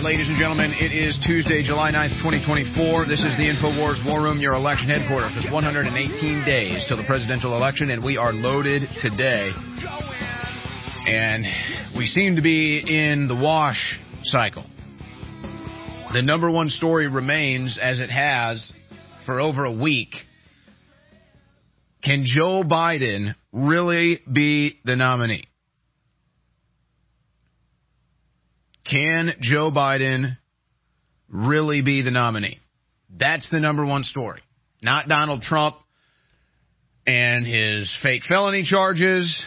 ladies and gentlemen, it is Tuesday, July 9th, 2024. This is the InfoWars War Room, your election headquarters. It's 118 days till the presidential election, and we are loaded today. And we seem to be in the wash cycle. The number one story remains, as it has for over a week. Can Joe Biden really be the nominee? Can Joe Biden really be the nominee? That's the number one story. Not Donald Trump and his fake felony charges.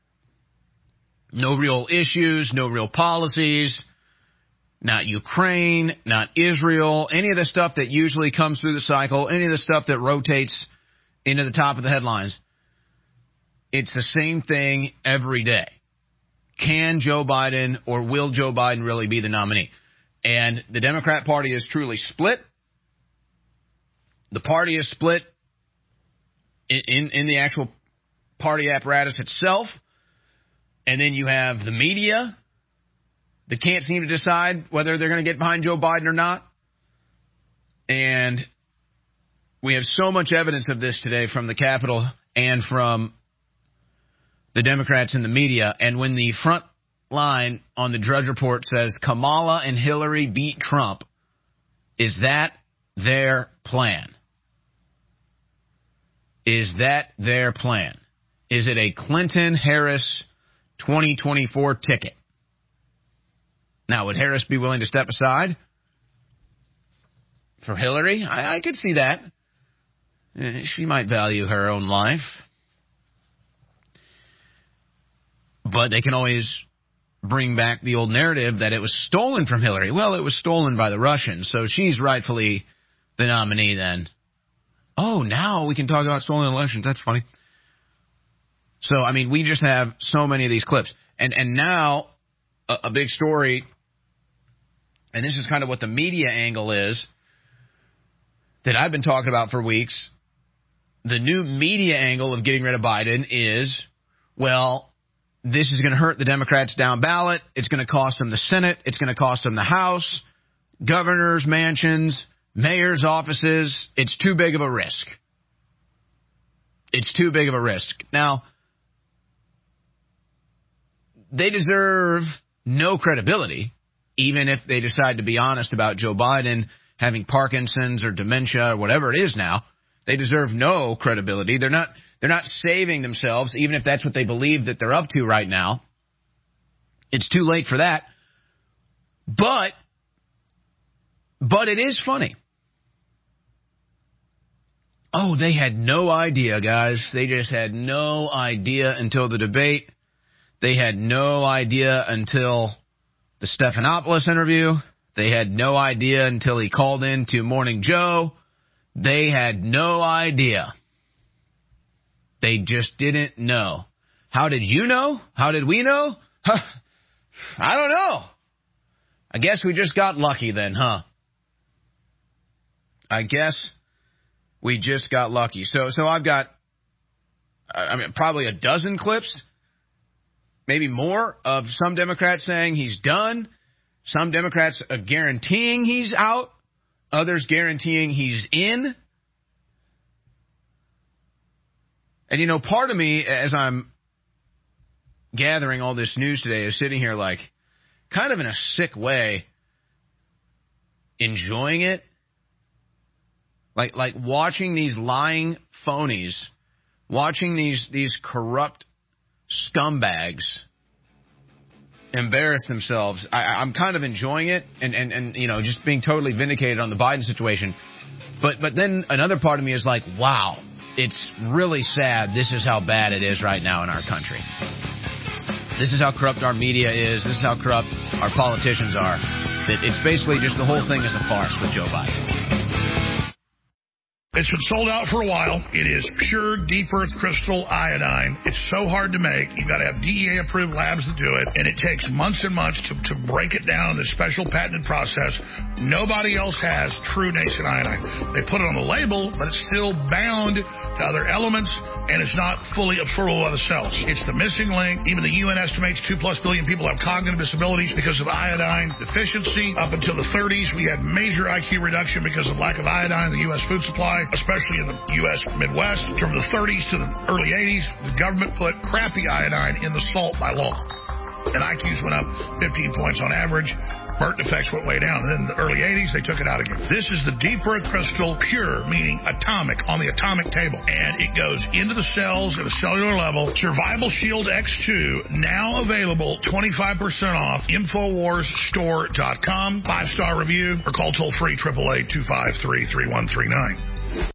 No real issues, no real policies. Not Ukraine, not Israel. Any of the stuff that usually comes through the cycle. Any of the stuff that rotates into the top of the headlines. It's the same thing every day. Can Joe Biden or will Joe Biden really be the nominee? And the Democrat Party is truly split. The party is split in the actual party apparatus itself. And then you have the media that can't seem to decide whether they're going to get behind Joe Biden or not. And we have so much evidence of this today from the Capitol and from the Democrats and the media. And when the front line on the Drudge Report says Kamala and Hillary beat Trump, is that their plan? Is that their plan? Is it a Clinton-Harris 2024 ticket? Now, would Harris be willing to step aside for Hillary? I could see that. She might value her own life. But they can always bring back the old narrative that it was stolen from Hillary. Well, it was stolen by the Russians, so she's rightfully the nominee then. Oh, now we can talk about stolen elections. That's funny. So, I mean, we just have so many of these clips. And now a big story, and this is kind of what the media angle is that I've been talking about for weeks. The new media angle of getting rid of Biden is, well, this is going to hurt the Democrats down ballot. It's going to cost them the Senate. It's going to cost them the House, governors' mansions, mayor's offices. It's too big of a risk. It's too big of a risk. Now, they deserve no credibility, even if they decide to be honest about Joe Biden having Parkinson's or dementia or whatever it is now. They deserve no credibility. They're not saving themselves, even if that's what they believe that they're up to right now. It's too late for that. But it is funny. Oh, they had no idea, guys. They just had no idea until the debate. They had no idea until the Stephanopoulos interview. They had no idea until he called in to Morning Joe. They had no idea. They just didn't know. How did you know? How did we know? I don't know. I guess we just got lucky then, huh? I guess we just got lucky. So I've got, probably a dozen clips, maybe more, of some Democrats saying he's done. Some Democrats are guaranteeing he's out. Others guaranteeing he's in. And, part of me, as I'm gathering all this news today, is sitting here like, kind of in a sick way, enjoying it. Like watching these lying phonies, watching these corrupt scumbags embarrass themselves. I'm kind of enjoying it and just being totally vindicated on the Biden situation. But then another part of me is like, wow, it's really sad. This is how bad it is right now in our country. This is how corrupt our media is. This is how corrupt our politicians are. It's basically just the whole thing is a farce with Joe Biden. It's been sold out for a while. It is pure deep earth crystal iodine. It's so hard to make. You've got to have DEA-approved labs to do it, and it takes months and months to break it down in this special patented process. Nobody else has true nascent iodine. They put it on the label, but it's still bound to other elements, and it's not fully absorbable by the cells. It's the missing link. Even the UN estimates 2+ billion people have cognitive disabilities because of iodine deficiency. Up until the 30s, we had major IQ reduction because of lack of iodine in the U.S. food supply, especially in the U.S. Midwest. From the 30s to the early 80s, the government put crappy iodine in the salt by law, and IQs went up 15 points on average. Birth defects went way down. And then in the early 80s, they took it out again. This is the deep earth crystal, pure, meaning atomic, on the atomic table. And it goes into the cells at a cellular level. Survival Shield X2, now available 25% off. InfoWarsStore.com. 5-star review, or call toll free 888-253-3139.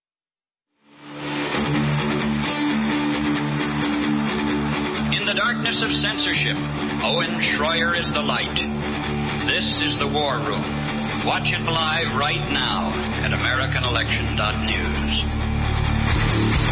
In the darkness of censorship, Owen Schroyer is the light. This is the War Room. Watch it live right now at AmericanElection.news.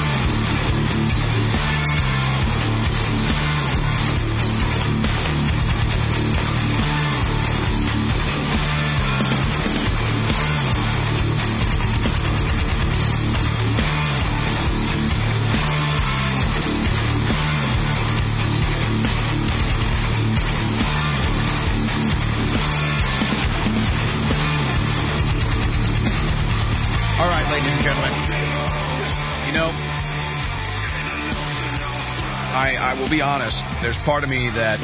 I will be honest, there's part of me that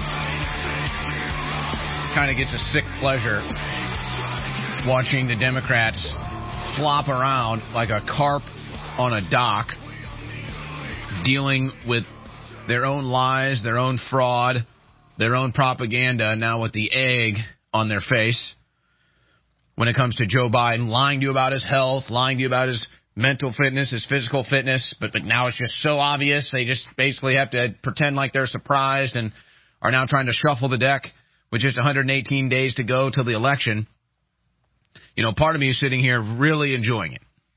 kind of gets a sick pleasure watching the Democrats flop around like a carp on a dock, dealing with their own lies, their own fraud, their own propaganda, now with the egg on their face when it comes to Joe Biden, lying to you about his health, lying to you about his mental fitness, his physical fitness, but now it's just so obvious. They just basically have to pretend like they're surprised and are now trying to shuffle the deck with just 118 days to go till the election. You know, part of me is sitting here really enjoying it.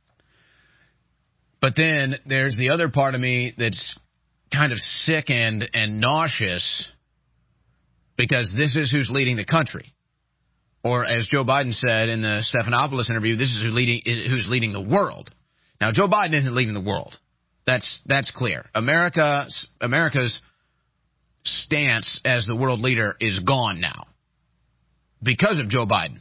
But then there's the other part of me that's kind of sickened and nauseous because this is who's leading the country. Or as Joe Biden said in the Stephanopoulos interview, this is who's leading the world. Now, Joe Biden isn't leading the world. That's clear. America's stance as the world leader is gone now because of Joe Biden.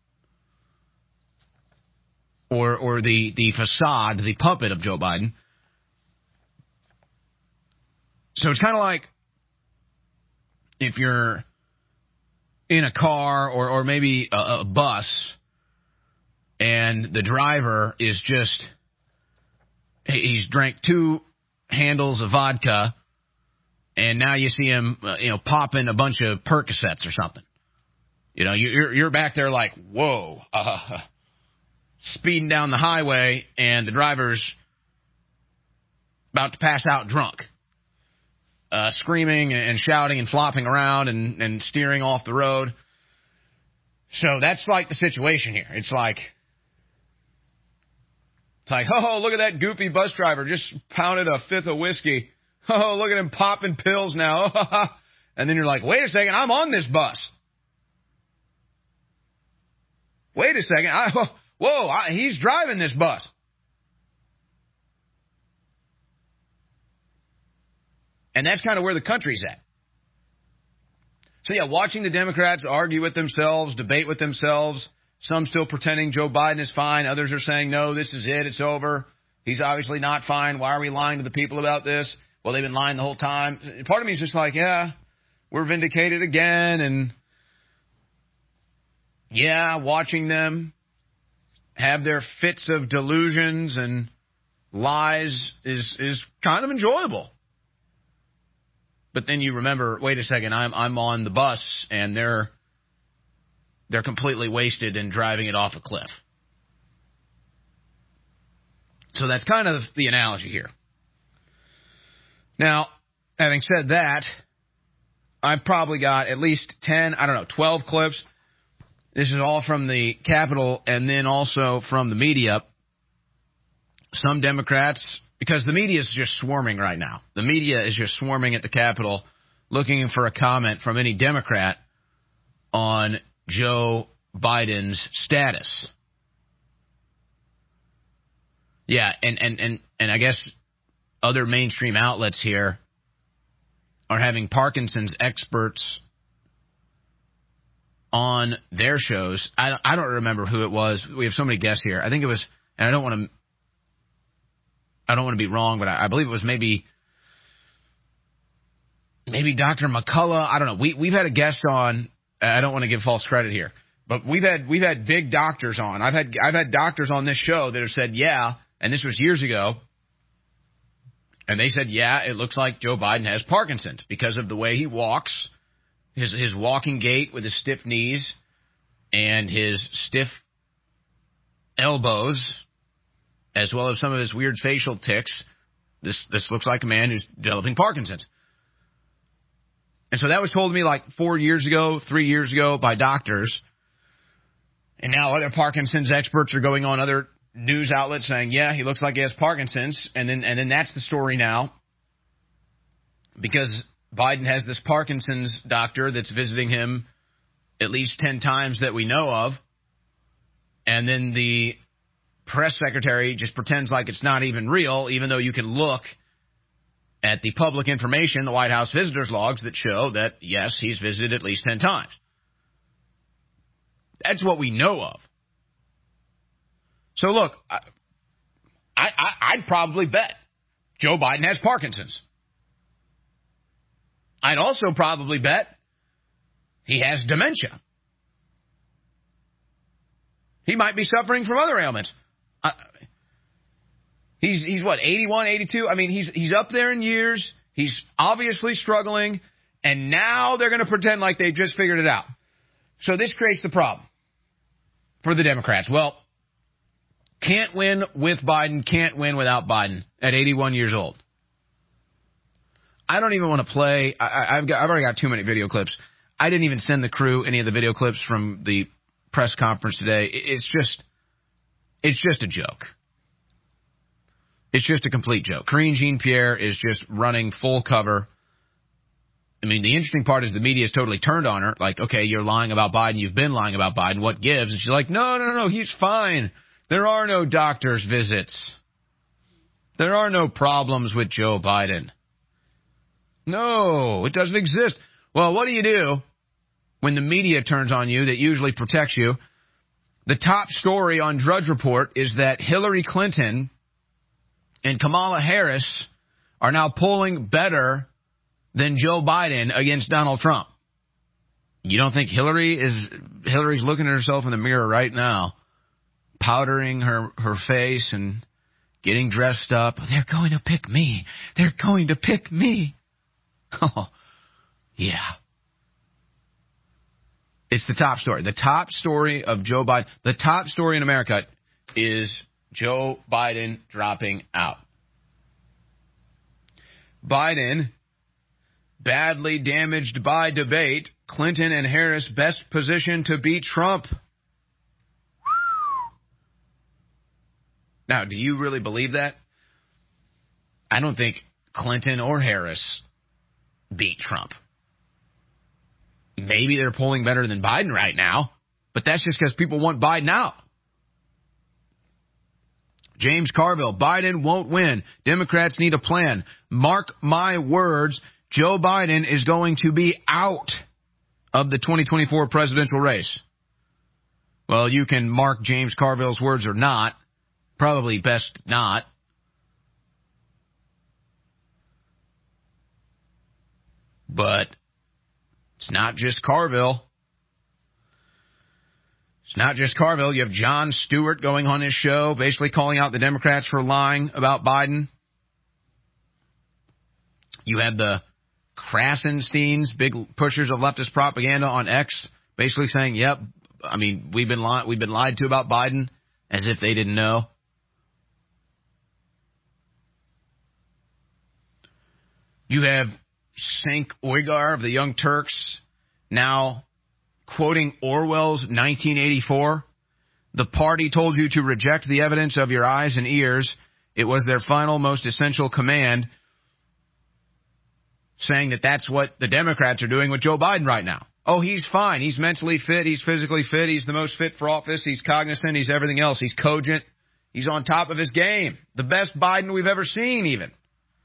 Or the facade, the puppet of Joe Biden. So it's kind of like if you're in a car or maybe a bus and the driver is just, he's drank 2 handles of vodka and now you see him, popping a bunch of Percocets or something. You know, you're back there like, whoa, speeding down the highway and the driver's about to pass out drunk. Screaming and shouting and flopping around and steering off the road. So that's like the situation here. It's like, oh, look at that goofy bus driver. Just pounded a 5th of whiskey. Oh, look at him popping pills now. And then you're like, wait a second, I'm on this bus. Wait a second. He's driving this bus. And that's kind of where the country's at. So, yeah, watching the Democrats argue with themselves, debate with themselves, some still pretending Joe Biden is fine. Others are saying, no, this is it. It's over. He's obviously not fine. Why are we lying to the people about this? Well, they've been lying the whole time. Part of me is just like, yeah, we're vindicated again. And, yeah, watching them have their fits of delusions and lies is kind of enjoyable. But then you remember, wait a second, I'm on the bus and they're completely wasted and driving it off a cliff. So that's kind of the analogy here. Now, having said that, I've probably got at least 12 clips. This is all from the Capitol and then also from the media. Some Democrats, because the media is just swarming right now. The media is just swarming at the Capitol looking for a comment from any Democrat on Joe Biden's status. Yeah, and I guess other mainstream outlets here are having Parkinson's experts on their shows. I don't remember who it was. We have so many guests here. I think it was, and I don't want to be wrong, but I believe it was maybe Dr. McCullough. I don't know. We've had a guest on. I don't want to give false credit here, but we've had big doctors on. I've had doctors on this show that have said, yeah, and this was years ago, and they said, yeah, it looks like Joe Biden has Parkinson's because of the way he walks, his walking gait with his stiff knees and his stiff elbows, as well as some of his weird facial tics. This looks like a man who's developing Parkinson's. And so that was told to me like 4 years ago, 3 years ago by doctors. And now other Parkinson's experts are going on other news outlets saying, yeah, he looks like he has Parkinson's. And then that's the story now. Because Biden has this Parkinson's doctor that's visiting him at least 10 times that we know of. And then the press secretary just pretends like it's not even real, even though you can look at the public information, the White House visitors logs that show that, yes, he's visited at least 10 times. That's what we know of. So, look, I'd probably bet Joe Biden has Parkinson's. I'd also probably bet he has dementia. He might be suffering from other ailments. He's what, 81, 82? I mean, he's up there in years. He's obviously struggling. And now they're going to pretend like they've just figured it out. So this creates the problem for the Democrats. Well, can't win with Biden, can't win without Biden at 81 years old. I don't even want to play. I've already got too many video clips. I didn't even send the crew any of the video clips from the press conference today. It's just a joke. It's just a complete joke. Karine Jean-Pierre is just running full cover. I mean, the interesting part is the media is totally turned on her. Like, okay, you're lying about Biden. You've been lying about Biden. What gives? And she's like, no, he's fine. There are no doctor's visits. There are no problems with Joe Biden. No, it doesn't exist. Well, what do you do when the media turns on you that usually protects you? The top story on Drudge Report is that Hillary Clinton and Kamala Harris are now polling better than Joe Biden against Donald Trump. You don't think Hillary's looking at herself in the mirror right now, powdering her face and getting dressed up? They're going to pick me. They're going to pick me. Oh, yeah. It's the top story. The top story of Joe Biden, the top story in America is Joe Biden dropping out. Biden, badly damaged by debate. Clinton and Harris best positioned to beat Trump. Now, do you really believe that? I don't think Clinton or Harris beat Trump. Maybe they're polling better than Biden right now, but that's just because people want Biden out. James Carville, Biden won't win. Democrats need a plan. Mark my words, Joe Biden is going to be out of the 2024 presidential race. Well, you can mark James Carville's words or not. Probably best not. But it's not just Carville. It's not just Carville. You have Jon Stewart going on his show, basically calling out the Democrats for lying about Biden. You had the Krasensteins, big pushers of leftist propaganda on X, basically saying, yep, I mean, we've been lied to about Biden, as if they didn't know. You have Cenk Uygur of the Young Turks now quoting Orwell's 1984. The party told you to reject the evidence of your eyes and ears. It was their final, most essential command, saying that that's what the Democrats are doing with Joe Biden right now. Oh, he's fine. He's mentally fit. He's physically fit. He's the most fit for office. He's cognizant. He's everything else. He's cogent. He's on top of his game. The best Biden we've ever seen, even.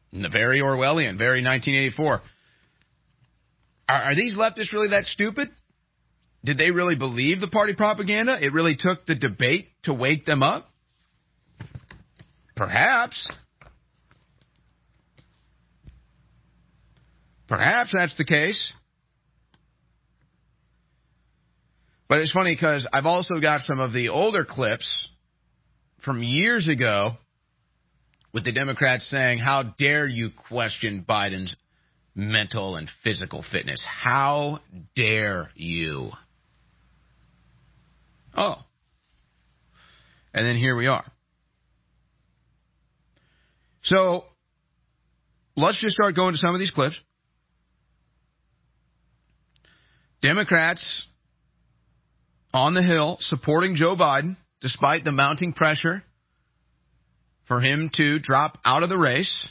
Very Orwellian, very 1984. Are these leftists really that stupid? Did they really believe the party propaganda? It really took the debate to wake them up? Perhaps. Perhaps that's the case. But it's funny because I've also got some of the older clips from years ago with the Democrats saying, how dare you question Biden's mental and physical fitness? How dare you? Oh. And then here we are. So let's just start going to some of these clips. Democrats on the Hill supporting Joe Biden despite the mounting pressure for him to drop out of the race.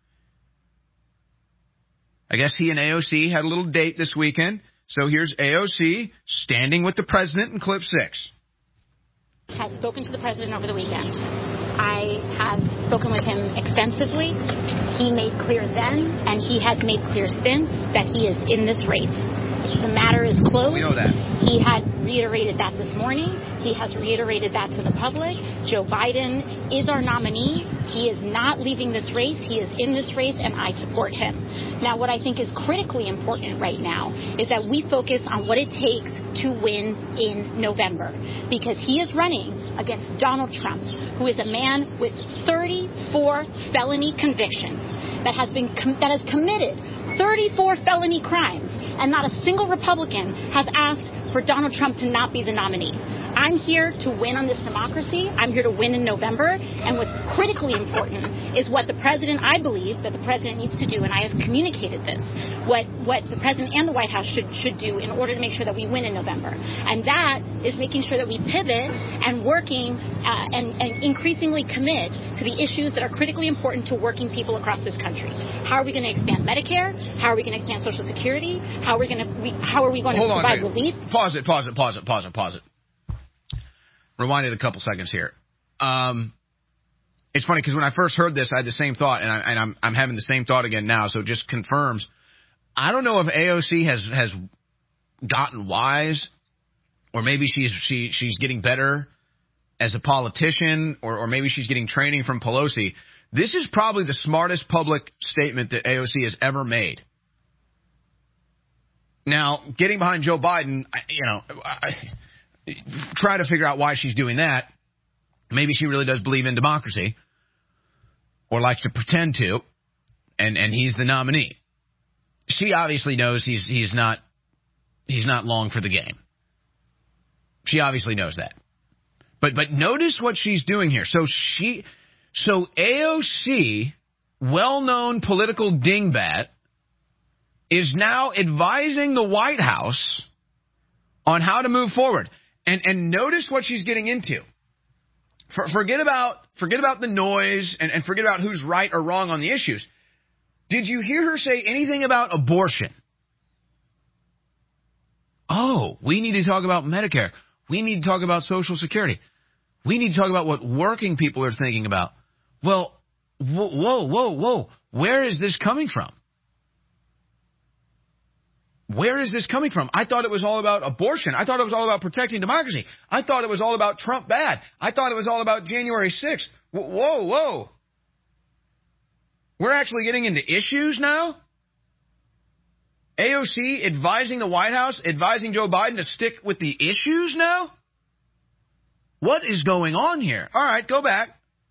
I guess he and AOC had a little date this weekend. So here's AOC standing with the president in clip 6. Has spoken to the president over the weekend. I have spoken with him extensively. He made clear then, and he has made clear since, that he is in this race. The matter is closed. We know that. He had reiterated that this morning. He has reiterated that to the public. Joe Biden is our nominee. He is not leaving this race. He is in this race, and I support him. Now, what I think is critically important right now is that we focus on what it takes to win in November, because he is running against Donald Trump, who is a man with 34 felony convictions that has committed 34 felony crimes, and not a single Republican has asked for Donald Trump to not be the nominee. I'm here to win on this democracy. I'm here to win in November. And what's critically important is what the president, I believe, that the president needs to do, and I have communicated this, what the president and the White House should do in order to make sure that we win in November. And that is making sure that we pivot and working and increasingly commit to the issues that are critically important to working people across this country. How are we going to expand Medicare? How are we going to expand Social Security? How are we going to provide relief? Pause it. Rewind it a couple seconds here. It's funny because when I first heard this, I had the same thought, and I'm having the same thought again now. So it just confirms. I don't know if AOC has gotten wise, or maybe she's getting better as a politician, or maybe she's getting training from Pelosi. This is probably the smartest public statement that AOC has ever made. Now, getting behind Joe Biden, try to figure out why she's doing that. Maybe she really does believe in democracy, or likes to pretend to, and he's the nominee. She obviously knows he's not long for the game. She obviously knows that. But notice what she's doing here. So AOC, well-known political dingbat, is now advising the White House on how to move forward. And notice what she's getting into. Forget about the noise and forget about who's right or wrong on the issues. Did you hear her say anything about abortion? Oh, we need to talk about Medicare. We need to talk about Social Security. We need to talk about what working people are thinking about. Well, whoa. Where is this coming from? Where is this coming from? I thought it was all about abortion. I thought it was all about protecting democracy. I thought it was all about Trump bad. I thought it was all about January 6th. Whoa. We're actually getting into issues now? AOC advising the White House, advising Joe Biden to stick with the issues now? What is going on here? All right, go back.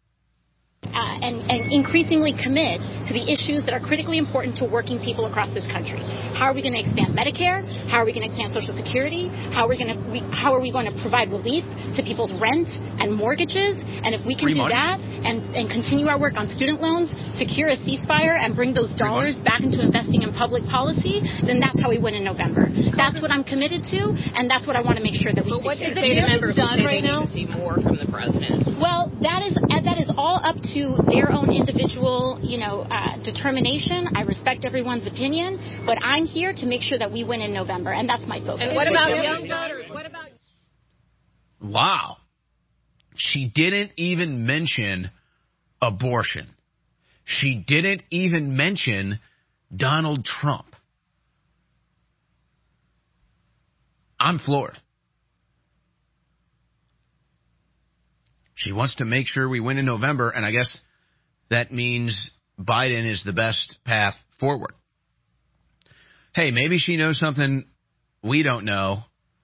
And increasingly commit to the issues that are critically important to working people across this country. How are we going to expand Medicare? How are we going to expand Social Security? How are we going to provide relief to people's rent and mortgages? And if we can do that and continue our work on student loans, secure a ceasefire, and bring those dollars back into investing in public policy, then that's how we win in November. That's what I'm committed to, and that's what I want to make sure that we see. What do you say to members who say they need to see more from the president? Well, that is all up to their own individual, determination. I respect everyone's opinion, but I'm here to make sure that we win in November, and that's my focus. And what about young voters? Wow. She didn't even mention abortion. She didn't even mention Donald Trump. I'm floored. She wants to make sure we win in November, and I guess that means Biden is the best path forward. Hey, maybe she knows something we don't know,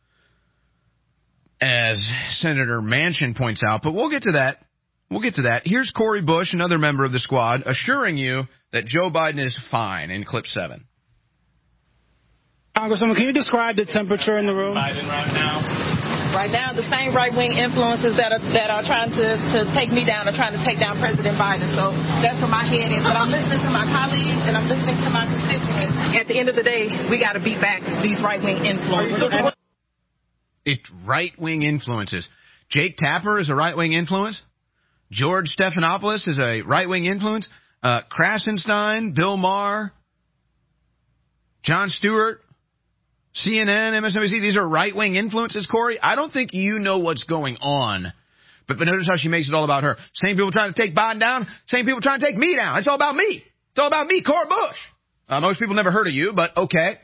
as Senator Manchin points out, but we'll get to that. Here's Cori Bush, another member of the squad, assuring you that Joe Biden is fine in clip 7. Congresswoman, can you describe the temperature in the room? Biden right now. Right now, the same right-wing influences that are trying to take me down are trying to take down President Biden. So that's where my head is. But I'm listening to my colleagues and I'm listening to my constituents. At the end of the day, we got to beat back these right-wing influences. It's right-wing influences. Jake Tapper is a right-wing influence. George Stephanopoulos is a right-wing influence. Krasenstein, Bill Maher, Jon Stewart, CNN, MSNBC, these are right-wing influences, Corey. I don't think you know what's going on. But notice how she makes it all about her. Same people trying to take Biden down, same people trying to take me down. It's all about me. It's all about me, Cori Bush. Most people never heard of you, but okay.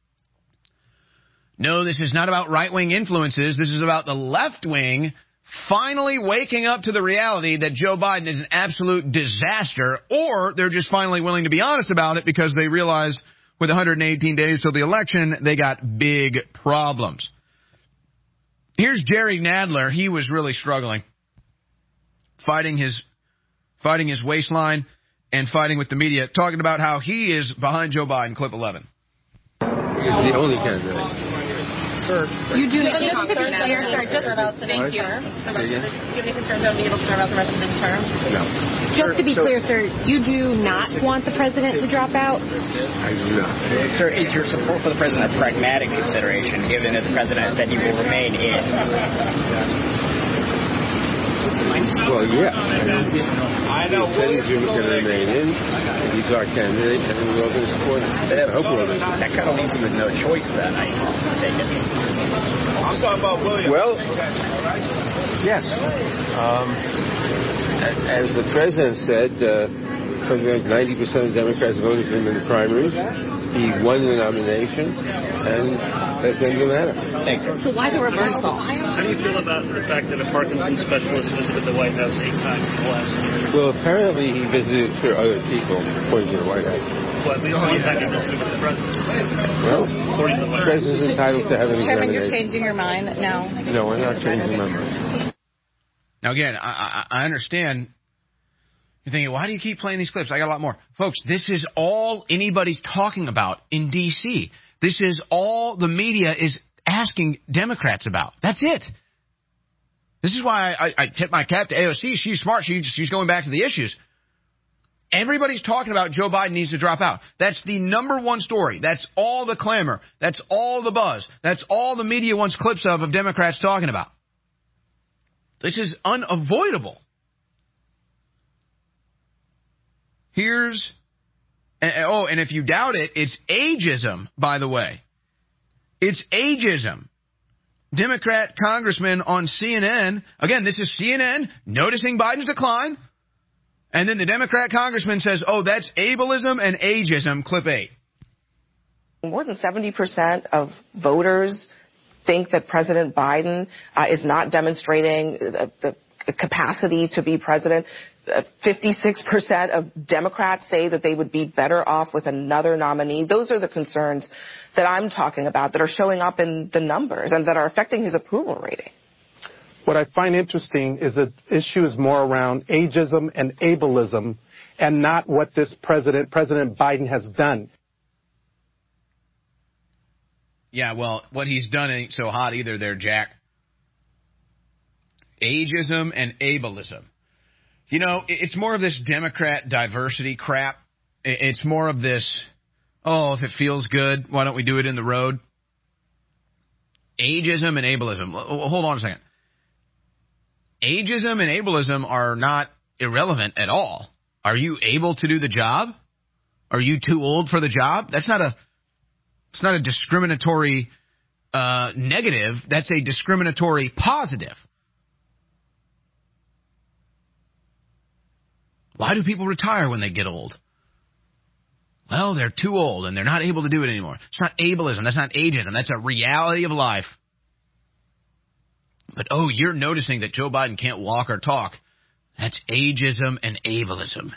No, this is not about right-wing influences. This is about the left wing finally waking up to the reality that Joe Biden is an absolute disaster, or they're just finally willing to be honest about it because they realize with 118 days till the election, they got big problems. Here's Jerry Nadler. He was really struggling, fighting his waistline and fighting with the media, talking about how he is behind Joe Biden, clip 11. He's the only candidate. You do not have concerns about the next term? Do you have any concerns about being able to serve out the rest of this term? No. Just to be clear, sir, you do not want the president to drop out? I do not. Sir, is your support for the president a pragmatic consideration, given that the president said he will remain in? Well, yeah. He said he's going to remain in. He's our candidate, and we're all going to support him. I hope we're all going to support him. That kind of leaves him with no choice then, I take it. I'm talking about William. Well, yes. As the president said, something like 90% of Democrats voted for him in the primaries. He won the nomination, and that's the end of the matter. Thanks, sir. So why the reversal? How do you feel about the fact that a Parkinson's specialist visited the White House 8 times in the last year? Well, apparently he visited for other people, according to the White House. But the only time he visited with the president. Well, the president's entitled to have an examination. Chairman, you're changing your mind now. No, I'm not changing my mind. Now, again, I understand. You're thinking, why do you keep playing these clips? I got a lot more. Folks, this is all anybody's talking about in D.C. This is all the media is asking Democrats about. That's it. This is why I tip my cap to AOC. She's smart. She's going back to the issues. Everybody's talking about Joe Biden needs to drop out. That's the number one story. That's all the clamor. That's all the buzz. That's all the media wants clips of Democrats talking about. This is unavoidable. And if you doubt it, it's ageism, by the way. It's ageism. Democrat congressman on CNN, again, this is CNN noticing Biden's decline, and then the Democrat congressman says, oh, that's ableism and ageism, clip 8. More than 70% of voters think that President Biden is not demonstrating the capacity to be president. 56% of Democrats say that they would be better off with another nominee. Those are the concerns that I'm talking about that are showing up in the numbers and that are affecting his approval rating. What I find interesting is that issue is more around ageism and ableism and not what this President Biden has done. Yeah, well, what he's done ain't so hot either there, Jack. Ageism and ableism. You know, it's more of this Democrat diversity crap. It's more of this, oh, if it feels good, why don't we do it in the road? Ageism and ableism. Hold on a second. Ageism and ableism are not irrelevant at all. Are you able to do the job? Are you too old for the job? It's not a discriminatory negative. That's a discriminatory positive. Why do people retire when they get old? Well, they're too old and they're not able to do it anymore. It's not ableism. That's not ageism. That's a reality of life. But, oh, you're noticing that Joe Biden can't walk or talk. That's ageism and ableism.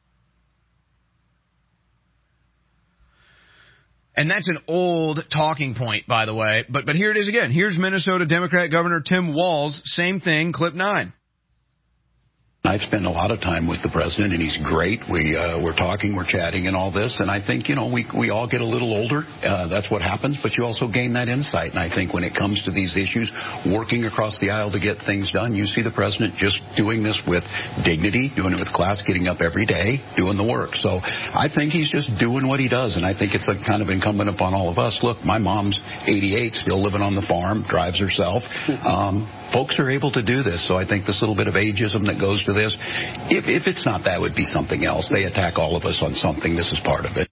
And that's an old talking point, by the way. But here it is again. Here's Minnesota Democrat Governor Tim Walz. Same thing, clip 9. I spend a lot of time with the president, and he's great. We're talking, we're chatting, and all this. And I think, we all get a little older. That's what happens. But you also gain that insight. And I think when it comes to these issues, working across the aisle to get things done, you see the president just doing this with dignity, doing it with class, getting up every day, doing the work. So I think he's just doing what he does. And I think it's kind of incumbent upon all of us. Look, my mom's 88, still living on the farm, drives herself. Folks are able to do this, so I think this little bit of ageism that goes to this, if it's not that, would be something else. They attack all of us on something. This is part of it.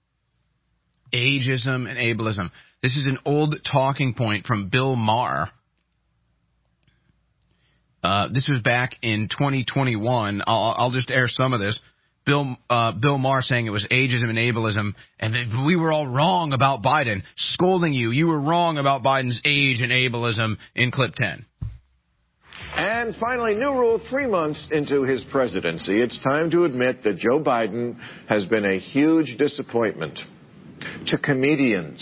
Ageism and ableism. This is an old talking point from Bill Maher. This was back in 2021. I'll just air some of this. Bill Maher saying it was ageism and ableism, and we were all wrong about Biden, scolding you. You were wrong about Biden's age and ableism in clip 10. And finally, new rule 3 months into his presidency. It's time to admit that Joe Biden has been a huge disappointment to comedians.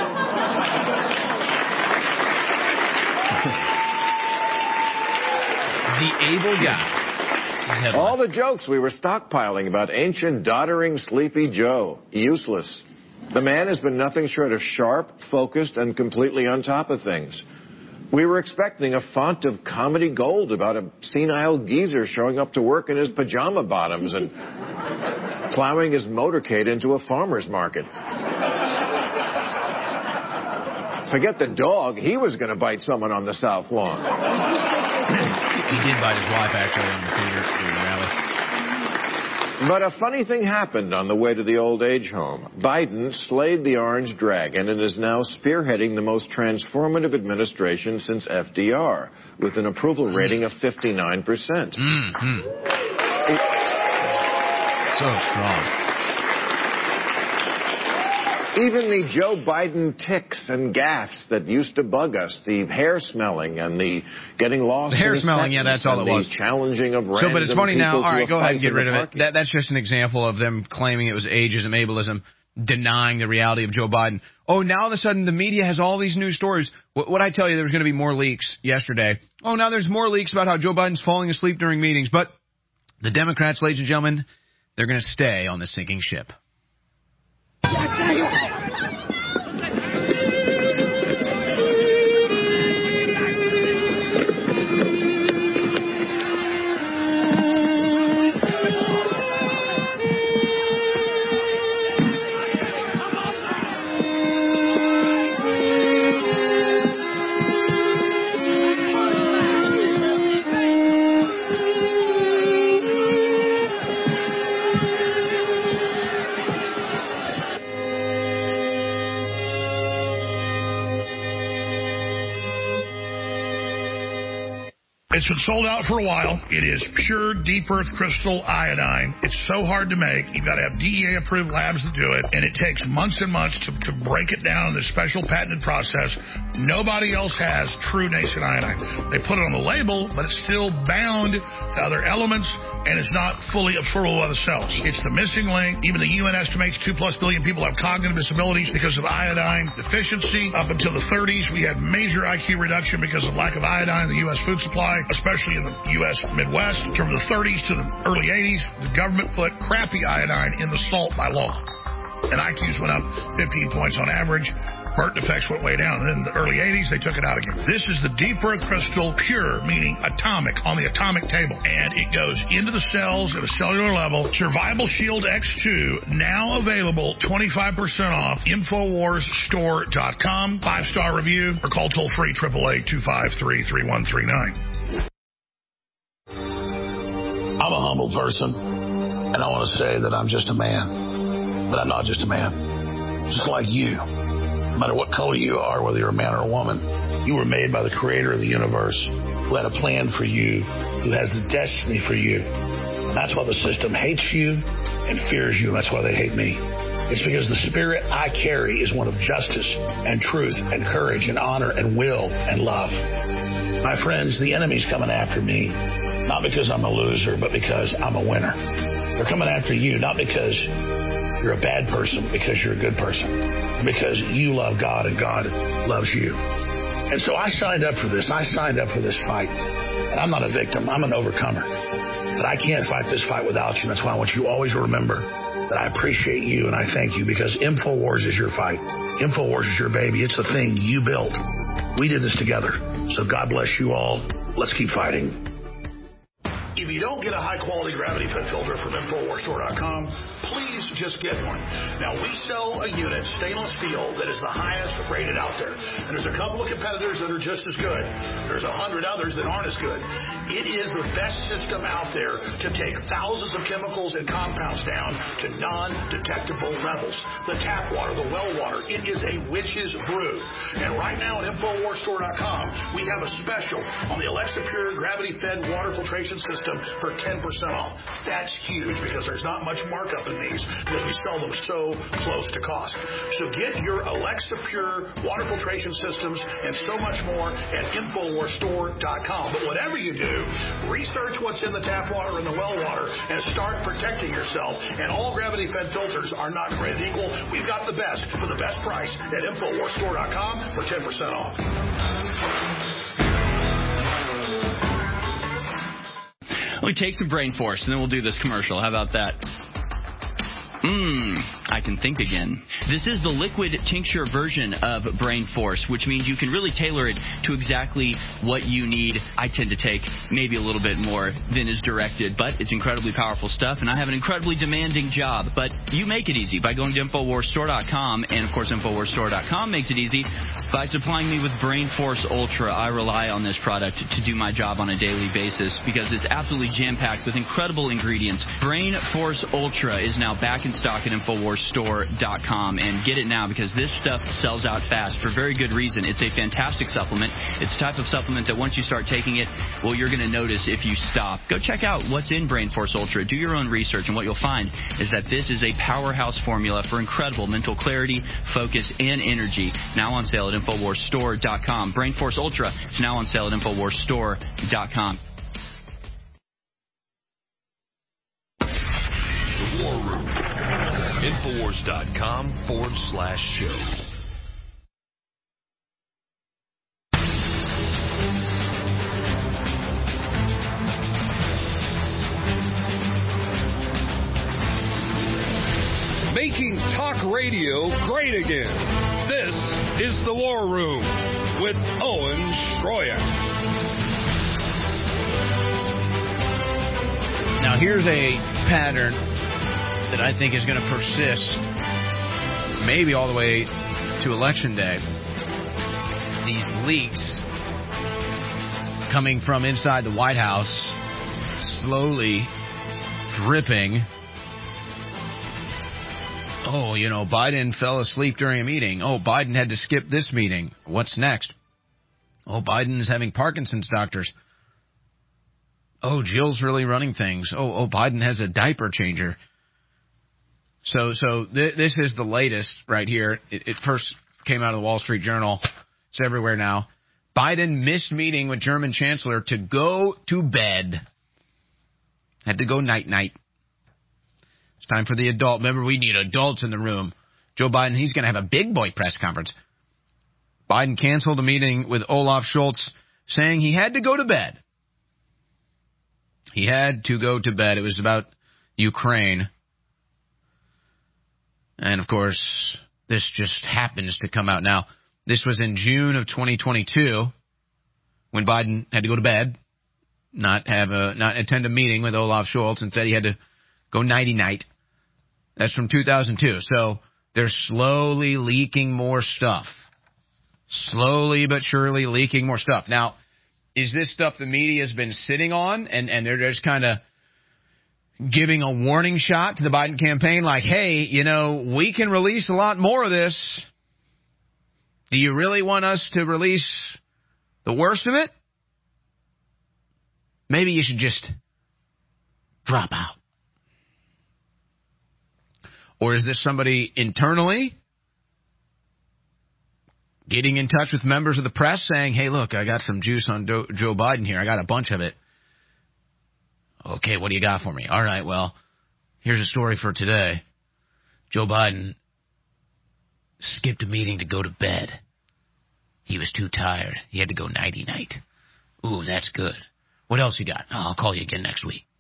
The able guy. All the jokes we were stockpiling about ancient, doddering, sleepy Joe. Useless. The man has been nothing short of sharp, focused, and completely on top of things. We were expecting a font of comedy gold about a senile geezer showing up to work in his pajama bottoms and plowing his motorcade into a farmer's market. Forget the dog. He was going to bite someone on the South Lawn. He did bite his wife, actually, on the theater rally. But a funny thing happened on the way to the old age home. Biden slayed the Orange Dragon and is now spearheading the most transformative administration since FDR, with an approval rating of 59%. So strong. Even the Joe Biden tics and gaffes that used to bug us, the hair smelling and the getting lost. The hair in smelling, yeah, that's all it was. The challenging of random. So, but it's funny now. All right, go ahead and get rid of it. Parking. That's just an example of them claiming it was ageism, ableism, denying the reality of Joe Biden. Oh, now all of a sudden the media has all these news stories. What I tell you, there was going to be more leaks yesterday. Oh, now there's more leaks about how Joe Biden's falling asleep during meetings. But the Democrats, ladies and gentlemen, they're going to stay on the sinking ship. It's been sold out for a while. It is pure deep earth crystal iodine. It's so hard to make. You've got to have DEA-approved labs to do it, and it takes months and months to break it down in this special patented process. Nobody else has true nascent iodine. They put it on the label, but it's still bound to other elements, and it's not fully absorbable by the cells. It's the missing link. Even the UN estimates 2+ billion people have cognitive disabilities because of iodine deficiency. Up until the 30s, we had major IQ reduction because of lack of iodine in the U.S. food supply, especially in the U.S. Midwest. From the 30s to the early 80s, the government put crappy iodine in the salt by law. And IQs went up 15 points on average. Birth defects went way down. And then in the early 80s, they took it out again. This is the deep earth crystal, pure, meaning atomic, on the atomic table. And it goes into the cells at a cellular level. Survival Shield X2, now available 25% off. InfoWarsStore.com. 5-star review, or call toll-free 888-253-3139. I'm a humble person, and I want to say that I'm just a man. But I'm not just a man. Just like you. No matter what color you are, whether you're a man or a woman, you were made by the creator of the universe, who had a plan for you, who has a destiny for you. That's why the system hates you and fears you. That's why they hate me. It's because the spirit I carry is one of justice and truth and courage and honor and will and love. My friends, the enemy's coming after me, not because I'm a loser, but because I'm a winner. They're coming after you, not because you're a bad person, but because you're a good person, because you love God and God loves you. And so I signed up for this. I signed up for this fight. And I'm not a victim. I'm an overcomer. But I can't fight this fight without you. That's why I want you always to remember that I appreciate you and I thank you, because InfoWars is your fight. InfoWars is your baby. It's the thing you built. We did this together. So God bless you all. Let's keep fighting. If you don't get a high-quality gravity fed filter from InfoWarsStore.com, please just get one. Now, we sell a unit, stainless steel, that is the highest rated out there. And there's a couple of competitors that are just as good. There's 100 others that aren't as good. It is the best system out there to take thousands of chemicals and compounds down to non-detectable levels. The tap water, the well water, it is a witch's brew. And right now at InfoWarsStore.com, we have a special on the Alexa Pure gravity-fed water filtration system for 10% off. That's huge because there's not much markup in these because we sell them so close to cost. So get your Alexa Pure water filtration systems and so much more at InfoWarsStore.com. But whatever you do, research what's in the tap water and the well water and start protecting yourself. And all gravity-fed filters are not created equal. We've got the best for the best price at InfoWarsStore.com for 10% off. Let me take some brain force, and then we'll do this commercial. How about that? I can think again. This is the liquid tincture version of Brain Force, which means you can really tailor it to exactly what you need. I tend to take maybe a little bit more than is directed, but it's incredibly powerful stuff, and I have an incredibly demanding job. But you make it easy by going to InfoWarsStore.com, and of course InfoWarsStore.com makes it easy by supplying me with Brain Force Ultra. I rely on this product to do my job on a daily basis because it's absolutely jam-packed with incredible ingredients. Brain Force Ultra is now back in stock at InfoWarsStore.com, and get it now because this stuff sells out fast for very good reason. It's a fantastic supplement. It's the type of supplement that once you start taking it, well, you're going to notice if you stop. Go check out what's in Brain Force Ultra. Do your own research, and what you'll find is that this is a powerhouse formula for incredible mental clarity, focus, and energy. Now on sale at InfoWarsStore.com. Brain Force Ultra is now on sale at InfoWarsStore.com. The War Room. Infowars.com/show. Making talk radio great again. This is The War Room with Owen Shroyer. Now, here's a pattern that I think is going to persist maybe all the way to Election Day. These leaks coming from inside the White House, slowly dripping. Oh, you know, Biden fell asleep during a meeting. Oh, Biden had to skip this meeting. What's next? Oh, Biden's having Parkinson's doctors. Oh, Jill's really running things. Oh, Biden has a diaper changer. So this is the latest right here. It first came out of the Wall Street Journal. It's everywhere now. Biden missed meeting with German Chancellor to go to bed. Had to go night-night. It's time for the adult. Remember, we need adults in the room. Joe Biden, he's going to have a big boy press conference. Biden canceled a meeting with Olaf Scholz, saying he had to go to bed. He had to go to bed. It was about Ukraine. And, of course, this just happens to come out now. This was in June of 2022 when Biden had to go to bed, not attend a meeting with Olaf Scholz. Instead, he had to go nighty-night. That's from 2002. So they're slowly leaking more stuff. Slowly but surely leaking more stuff. Now, is this stuff the media has been sitting on and they're just kind of giving a warning shot to the Biden campaign like, hey, you know, we can release a lot more of this. Do you really want us to release the worst of it? Maybe you should just drop out? Or is this somebody internally getting in touch with members of the press saying, hey, look, I got some juice on Joe Biden here. I got a bunch of it. Okay, what do you got for me? All right, well, here's a story for today. Joe Biden skipped a meeting to go to bed. He was too tired. He had to go nighty-night. Ooh, that's good. What else you got? Oh, I'll call you again next week.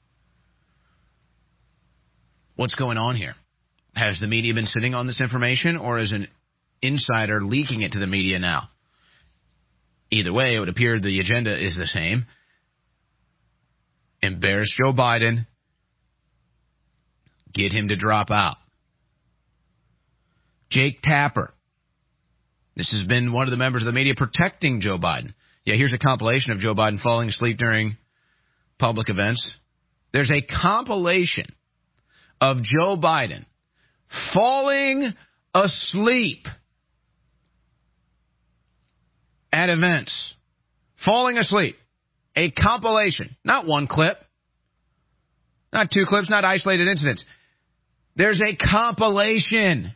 What's going on here? Has the media been sitting on this information, or is an insider leaking it to the media now? Either way, it would appear the agenda is the same. Embarrass Joe Biden. Get him to drop out. Jake Tapper. This has been one of the members of the media protecting Joe Biden. Yeah, here's a compilation of Joe Biden falling asleep during public events. There's a compilation of Joe Biden falling asleep at events. Falling asleep. A compilation. Not one clip. Not two clips. Not isolated incidents. There's a compilation.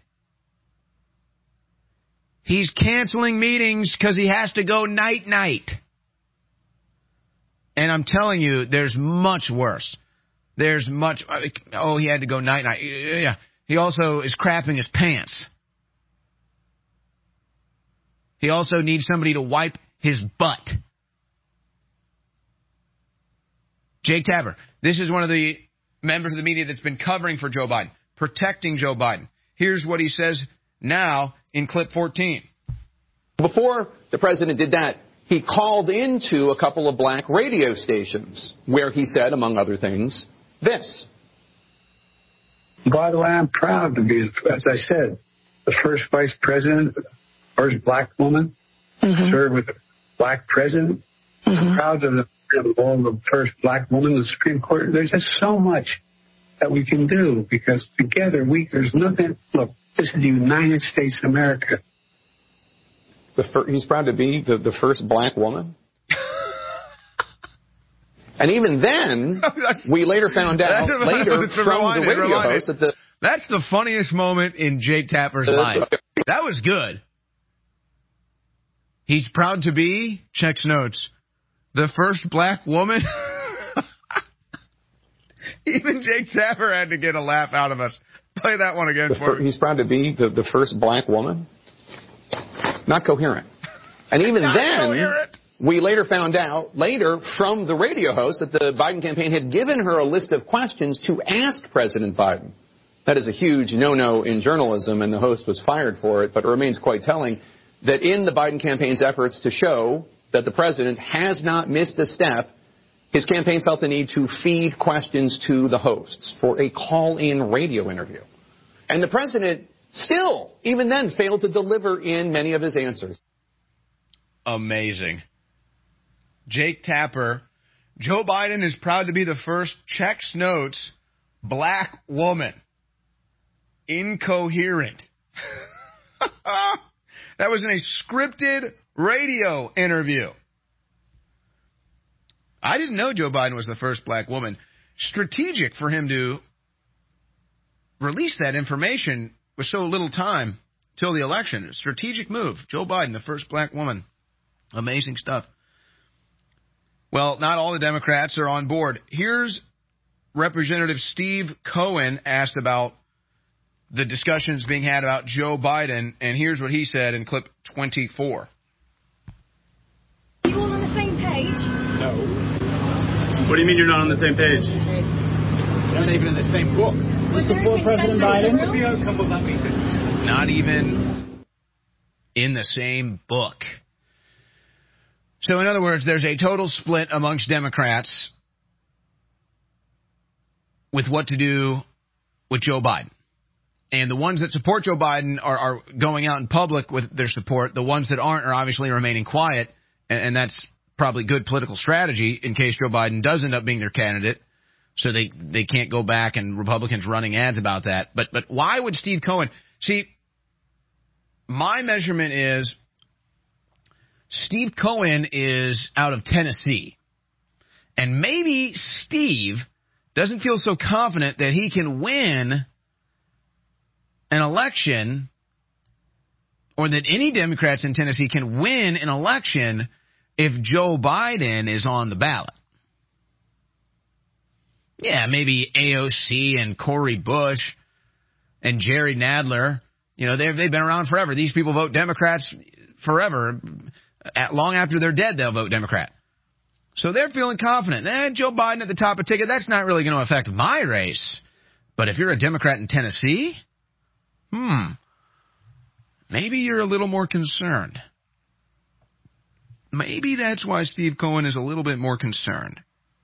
He's canceling meetings because he has to go night-night. And I'm telling you, there's much worse. There's much... Oh, he had to go night-night. Yeah. He also is crapping his pants. He also needs somebody to wipe his butt. Jake Tapper. This is one of the members of the media that's been covering for Joe Biden, protecting Joe Biden. Here's what he says now in clip 14. Before the president did that, he called into a couple of black radio stations where he said, among other things, this. By the way, I'm proud to be, as I said, the first vice president, first black woman, served with a black president. I'm proud of the first black woman in the Supreme Court. There's just so much that we can do because together there's nothing. Look, this is the United States of America. He's proud to be the first black woman? And even then, we later found out, from the radio host that that's the funniest moment in Jake Tapper's life. That was good. He's proud to be, checks notes, the first black woman. Even Jake Tapper had to get a laugh out of us. Play that one again for me. He's proud to be the first black woman. Not coherent. And even then, we later found out, from the radio host, that the Biden campaign had given her a list of questions to ask President Biden. That is a huge no-no in journalism, and the host was fired for it, but it remains quite telling that in the Biden campaign's efforts to show that the president has not missed a step, his campaign felt the need to feed questions to the hosts for a call-in radio interview. And the president still, even then, failed to deliver in many of his answers. Amazing. Jake Tapper. Joe Biden is proud to be the first, checks notes, black woman. Incoherent. That was in a scripted radio interview. I didn't know Joe Biden was the first black woman. Strategic for him to release that information with so little time till the election. Strategic move. Joe Biden, the first black woman. Amazing stuff. Well, not all the Democrats are on board. Here's Representative Steve Cohen asked about the discussions being had about Joe Biden, and here's what he said in clip 24. Are you all on the same page? No. What do you mean you're not on the same page? You're not even in the same book. Support President Biden. What's the outcome of that meeting? Not even in the same book. So in other words, there's a total split amongst Democrats with what to do with Joe Biden. And the ones that support Joe Biden are going out in public with their support. The ones that aren't are obviously remaining quiet, and that's probably good political strategy in case Joe Biden does end up being their candidate, so they can't go back and Republicans running ads about that. But why would Steve Cohen... See, my measurement is Steve Cohen is out of Tennessee. And maybe Steve doesn't feel so confident that he can win an election, or that any Democrats in Tennessee can win an election if Joe Biden is on the ballot. Yeah, maybe AOC and Cori Bush and Jerry Nadler, they've been around forever. These people vote Democrats forever. Long after they're dead, they'll vote Democrat. So they're feeling confident. Joe Biden at the top of the ticket, that's not really going to affect my race. But if you're a Democrat in Tennessee, maybe you're a little more concerned. Maybe that's why Steve Cohen is a little bit more concerned.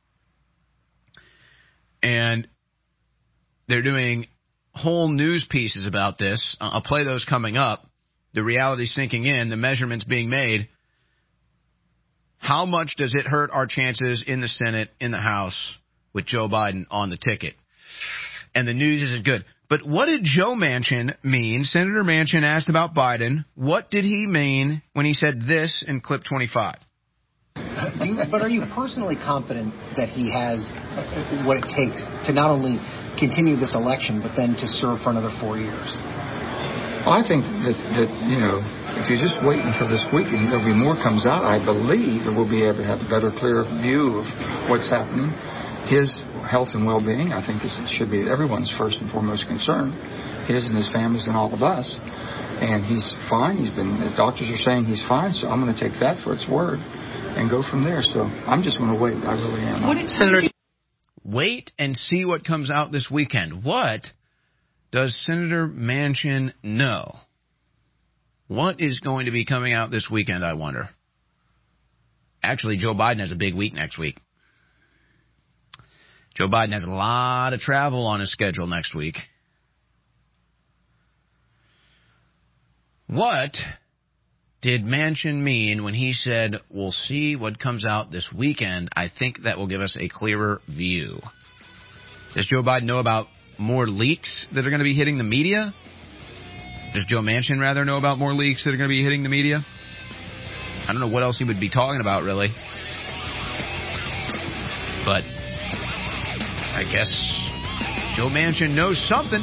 And they're doing whole news pieces about this. I'll play those coming up. The reality sinking in, the measurements being made. How much does it hurt our chances in the Senate, in the House, with Joe Biden on the ticket? And the news isn't good. But what did Joe Manchin mean? Senator Manchin asked about Biden. What did he mean when he said this in clip 25? But are you personally confident that he has what it takes to not only continue this election, but then to serve for another 4 years? Well, I think that if you just wait until this weekend, there'll be more comes out. I believe that we'll be able to have a better, clear view of what's happening. His health and well-being, I think this should be everyone's first and foremost concern, his and his family's and all of us. And he's fine. The doctors are saying he's fine, so I'm going to take that for its word and go from there. So I'm just going to wait. I really am. Wait and see what comes out this weekend. What does Senator Manchin know? What is going to be coming out this weekend, I wonder? Actually, Joe Biden has a big week next week. Joe Biden has a lot of travel on his schedule next week. What did Manchin mean when he said, we'll see what comes out this weekend? I think that will give us a clearer view. Does Joe Biden know about more leaks that are going to be hitting the media? Does Joe Manchin rather know about more leaks that are going to be hitting the media? I don't know what else he would be talking about, really. But I guess Joe Manchin knows something.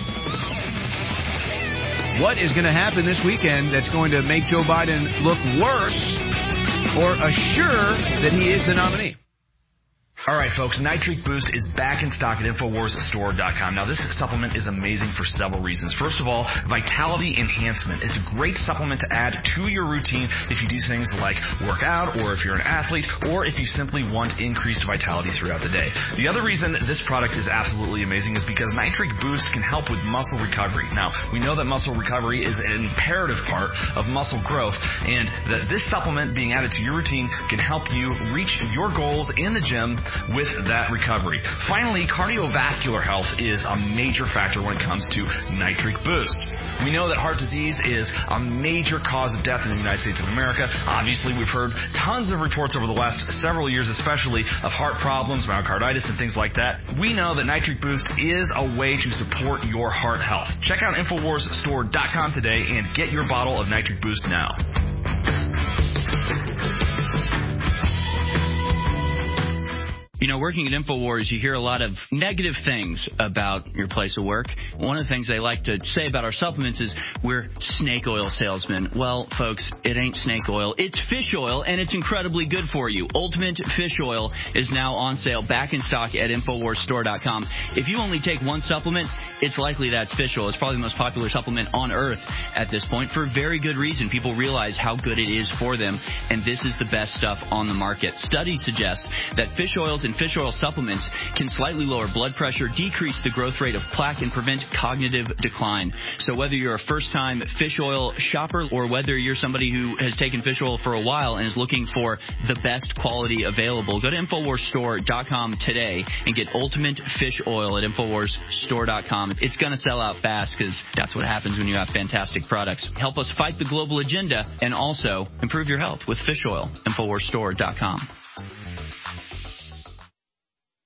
What is going to happen this weekend that's going to make Joe Biden look worse or assure that he is the nominee? All right, folks, Nitric Boost is back in stock at InfoWarsStore.com. Now, this supplement is amazing for several reasons. First of all, vitality enhancement. It's a great supplement to add to your routine if you do things like work out, or if you're an athlete, or if you simply want increased vitality throughout the day. The other reason this product is absolutely amazing is because Nitric Boost can help with muscle recovery. Now, we know that muscle recovery is an imperative part of muscle growth, and that this supplement being added to your routine can help you reach your goals in the gym with that recovery. Finally, cardiovascular health is a major factor when it comes to Nitric Boost. We know that heart disease is a major cause of death in the United States of America. Obviously, we've heard tons of reports over the last several years, especially of heart problems, myocarditis, and things like that. We know that Nitric Boost is a way to support your heart health. Check out InfoWarsStore.com today and get your bottle of Nitric Boost now. Working at InfoWars, you hear a lot of negative things about your place of work. One of the things they like to say about our supplements is we're snake oil salesmen. Well, folks, it ain't snake oil. It's fish oil, and it's incredibly good for you. Ultimate Fish Oil is now on sale, back in stock at InfoWarsStore.com. If you only take one supplement, it's likely that's fish oil. It's probably the most popular supplement on earth at this point for very good reason. People realize how good it is for them, and this is the best stuff on the market. Studies suggest that fish oils and fish oil supplements can slightly lower blood pressure, decrease the growth rate of plaque, and prevent cognitive decline. So whether you're a first-time fish oil shopper or whether you're somebody who has taken fish oil for a while and is looking for the best quality available, go to InfoWarsStore.com today and get Ultimate Fish Oil at InfoWarsStore.com. It's going to sell out fast because that's what happens when you have fantastic products. Help us fight the global agenda and also improve your health with fish oil. InfoWarsStore.com.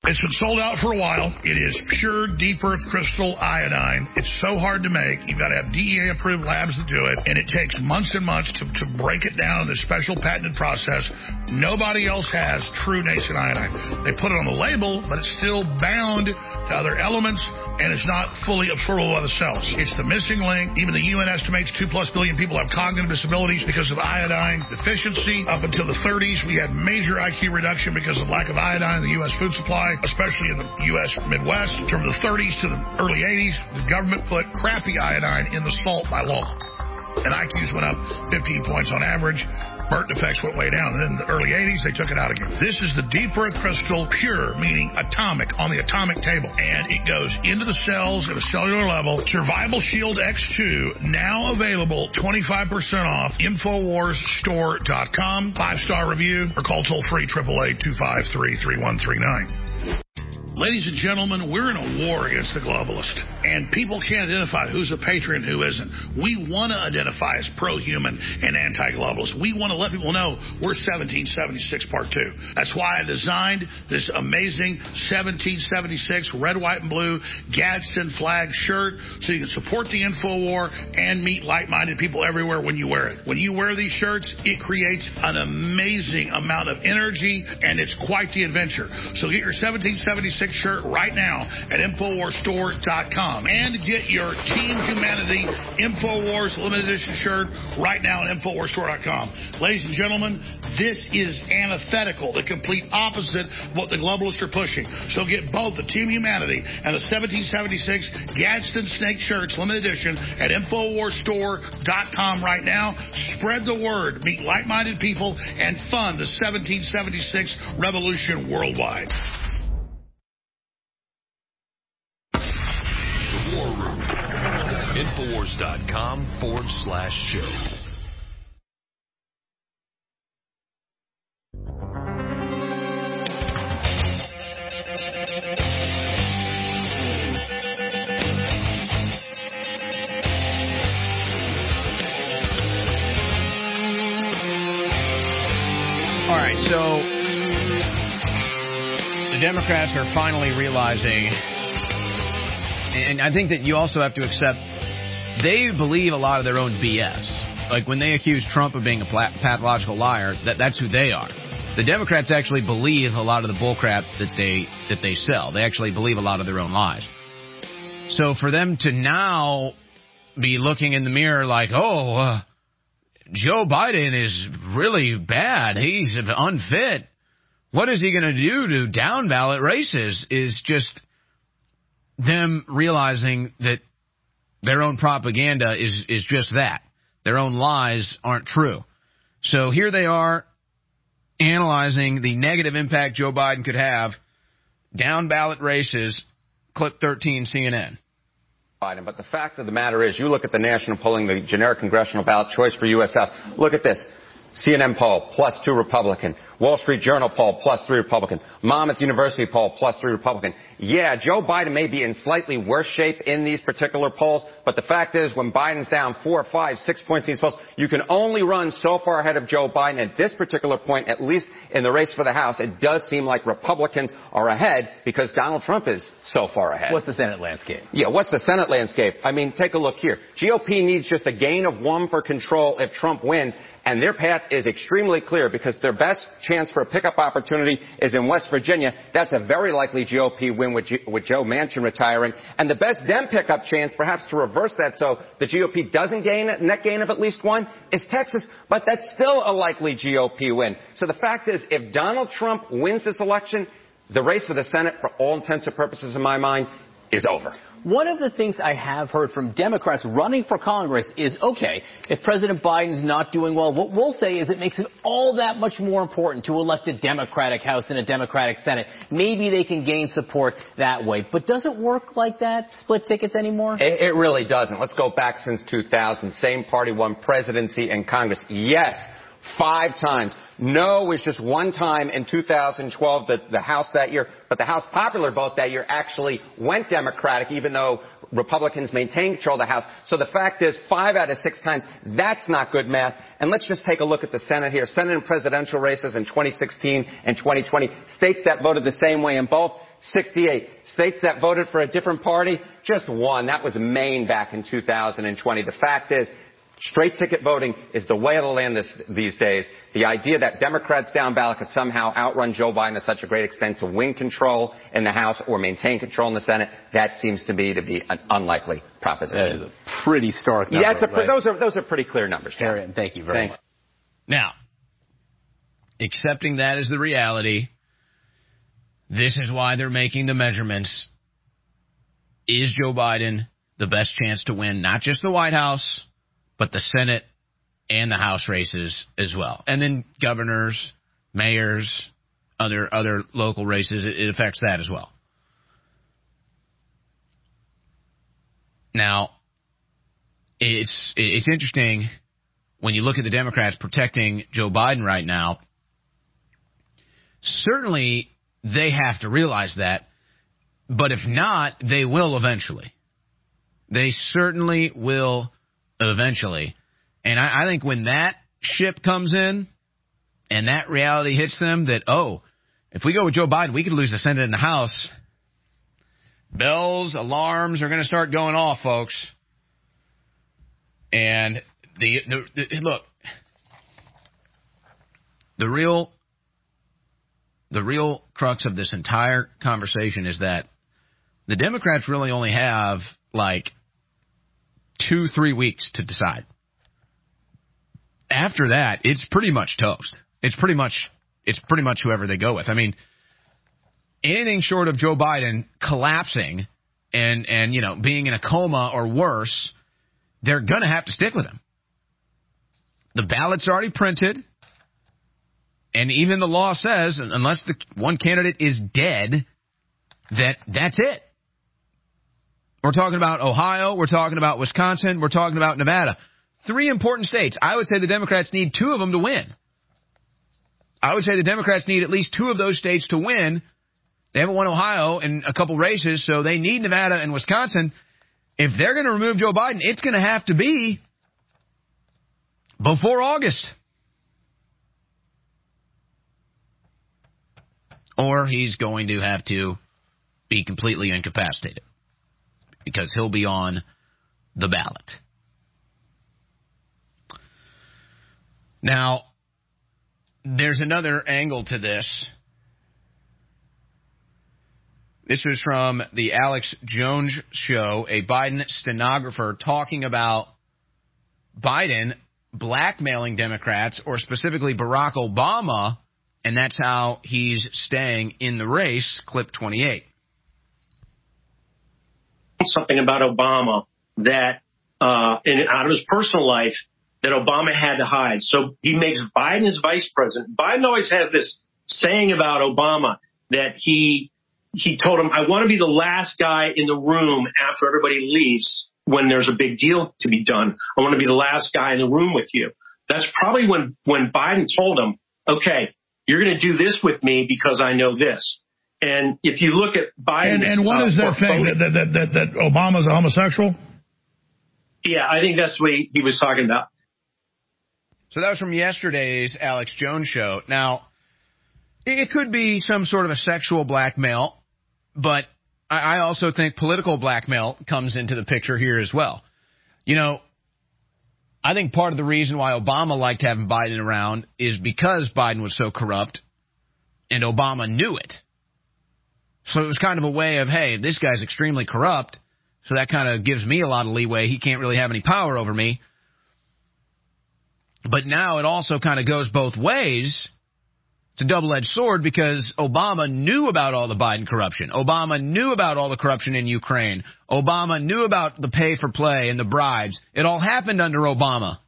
It's been sold out for a while. It is pure deep earth crystal iodine. It's so hard to make. You've got to have DEA-approved labs to do it, and it takes months and months to break it down in this special patented process. Nobody else has true nascent iodine. They put it on the label, but it's still bound to other elements, and it's not fully absorbable by the cells. It's the missing link. Even the UN estimates 2+ billion people have cognitive disabilities because of iodine deficiency. Up until the 30s, we had major IQ reduction because of lack of iodine in the U.S. food supply, especially in the U.S. Midwest. From the 30s to the early 80s, the government put crappy iodine in the salt by law. And IQs went up 15 points on average. Burnt defects went way down. And then in the early 80s, they took it out again. This is the deep earth crystal pure, meaning atomic, on the atomic table. And it goes into the cells at a cellular level. Survival Shield X2, now available 25% off. InfoWarsStore.com. 5-star review or call toll free 888-253-3139. Ladies and gentlemen, we're in a war against the globalist, and people can't identify who's a patriot and who isn't. We want to identify as pro-human and anti-globalist. We want to let people know we're 1776 Part 2. That's why I designed this amazing 1776 red, white, and blue Gadsden flag shirt, so you can support the InfoWar and meet like-minded people everywhere when you wear it. When you wear these shirts, it creates an amazing amount of energy, and it's quite the adventure. So get your 1776 shirt right now at InfoWarsStore.com and get your Team Humanity InfoWars limited edition shirt right now at InfoWarsStore.com. Ladies and gentlemen, this is antithetical, the complete opposite of what the globalists are pushing. So get both the Team Humanity and the 1776 Gadsden Snake shirts limited edition at InfoWarsStore.com right now. Spread the word, meet like-minded people, and fund the 1776 revolution worldwide. War Room. Infowars.com/show. All right, so the Democrats are finally realizing, and I think that you also have to accept, they believe a lot of their own BS. Like when they accuse Trump of being a pathological liar, that's who they are. The Democrats actually believe a lot of the bullcrap that they sell. They actually believe a lot of their own lies. So for them to now be looking in the mirror like, Joe Biden is really bad, he's unfit, what is he going to do to down ballot races, is just them realizing that their own propaganda is just that. Their own lies aren't true. So here they are analyzing the negative impact Joe Biden could have. Down ballot races, clip 13, CNN. Biden, but the fact of the matter is, you look at the national polling, the generic congressional ballot choice for U.S. South. Look at this. CNN poll, +2 Republican. Wall Street Journal poll, +3 Republican. Monmouth University poll, +3 Republican. Yeah, Joe Biden may be in slightly worse shape in these particular polls, but the fact is, when Biden's down 4, 5, 6 points in these polls, you can only run so far ahead of Joe Biden. At this particular point, at least in the race for the House, it does seem like Republicans are ahead because Donald Trump is so far ahead. What's the Senate landscape? Yeah, what's the Senate landscape? I mean, take a look here. GOP needs just a gain of 1 for control if Trump wins. And their path is extremely clear because their best chance for a pickup opportunity is in West Virginia. That's a very likely GOP win with Joe Manchin retiring. And the best Dem pickup chance, perhaps to reverse that so the GOP doesn't gain a net gain of at least 1, is Texas. But that's still a likely GOP win. So the fact is, if Donald Trump wins this election, the race for the Senate, for all intents and purposes in my mind, is over. One of the things I have heard from Democrats running for Congress is, okay, if President Biden's not doing well, what we'll say is it makes it all that much more important to elect a Democratic House and a Democratic Senate. Maybe they can gain support that way. But does it work like that, split tickets anymore? It really doesn't. Let's go back since 2000. Same party won presidency and Congress. Yes, 5 times. No was just 1 time in 2012, the House that year. But the House popular vote that year actually went Democratic, even though Republicans maintained control of the House. So the fact is, 5 out of 6 times, that's not good math. And let's just take a look at the Senate here. Senate and presidential races in 2016 and 2020. States that voted the same way in both. 68. States that voted for a different party, just one. That was Maine back in 2020. The fact is, straight ticket voting is the way of the land these days. The idea that Democrats down ballot could somehow outrun Joe Biden to such a great extent to win control in the House or maintain control in the Senate, that seems to me to be an unlikely proposition. That is a pretty stark number. Yeah, right? those are pretty clear numbers. Harriet, thank you very much. Now, accepting that as the reality, this is why they're making the measurements. Is Joe Biden the best chance to win not just the White House, but the Senate and the House races as well? And then governors, mayors, other local races, it affects that as well. Now, it's interesting when you look at the Democrats protecting Joe Biden right now. Certainly, they have to realize that, but if not, they will eventually. They certainly will eventually. And I think when that ship comes in and that reality hits them that, oh, if we go with Joe Biden, we could lose the Senate and the House, bells, alarms are going to start going off, folks. And look, the real crux of this entire conversation is that the Democrats really only have like 2-3 weeks to decide. After that, it's pretty much toast. It's pretty much whoever they go with. I mean, anything short of Joe Biden collapsing and being in a coma or worse, they're going to have to stick with him. The ballot's already printed. And even the law says, unless the one candidate is dead, that's it. We're talking about Ohio. We're talking about Wisconsin. We're talking about Nevada. 3 important states. I would say the Democrats need 2 of them to win. I would say the Democrats need at least 2 of those states to win. They haven't won Ohio in a couple races, so they need Nevada and Wisconsin. If they're going to remove Joe Biden, it's going to have to be before August. Or he's going to have to be completely incapacitated because he'll be on the ballot. Now, there's another angle to this. This was from the Alex Jones show, a Biden stenographer talking about Biden blackmailing Democrats, or specifically Barack Obama, and that's how he's staying in the race. Clip 28. Something about Obama that, out of his personal life, that Obama had to hide. So he makes Biden his vice president. Biden always had this saying about Obama that he told him, I want to be the last guy in the room after everybody leaves when there's a big deal to be done. I want to be the last guy in the room with you. That's probably when Biden told him, okay, you're going to do this with me because I know this. And if you look at Biden, and what is that thing that Obama's a homosexual? Yeah, I think that's what he was talking about. So that was from yesterday's Alex Jones show. Now, it could be some sort of a sexual blackmail, but I also think political blackmail comes into the picture here as well. You know, I think part of the reason why Obama liked having Biden around is because Biden was so corrupt, and Obama knew it. So it was kind of a way of, hey, this guy's extremely corrupt, so that kind of gives me a lot of leeway. He can't really have any power over me. But now it also kind of goes both ways. It's a double-edged sword because Obama knew about all the Biden corruption. Obama knew about all the corruption in Ukraine. Obama knew about the pay for play and the bribes. It all happened under Obama.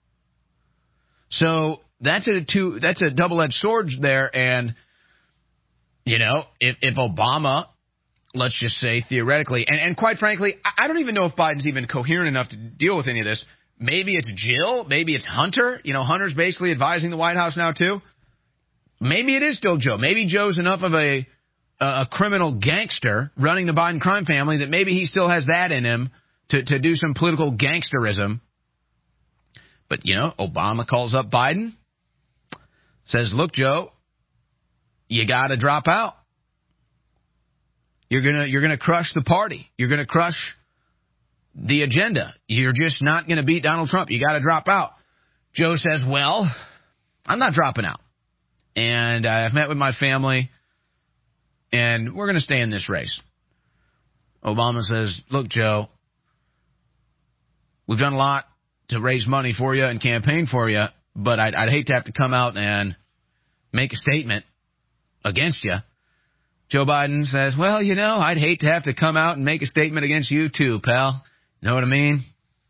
So that's a double-edged sword there. And, you know, if Obama, let's just say theoretically, and quite frankly, I don't even know if Biden's even coherent enough to deal with any of this. Maybe it's Jill. Maybe it's Hunter. You know, Hunter's basically advising the White House now, too. Maybe it is still Joe. Maybe Joe's enough of a criminal gangster running the Biden crime family that maybe he still has that in him to do some political gangsterism. But, you know, Obama calls up Biden, says, look, Joe, you got to drop out. You're gonna crush the party. You're gonna crush the agenda. You're just not gonna beat Donald Trump. You got to drop out. Joe says, well, I'm not dropping out. And I've met with my family, and we're going to stay in this race. Obama says, look, Joe, we've done a lot to raise money for you and campaign for you, but I'd hate to have to come out and make a statement against you. Joe Biden says, well, I'd hate to have to come out and make a statement against you too, pal. You know what I mean?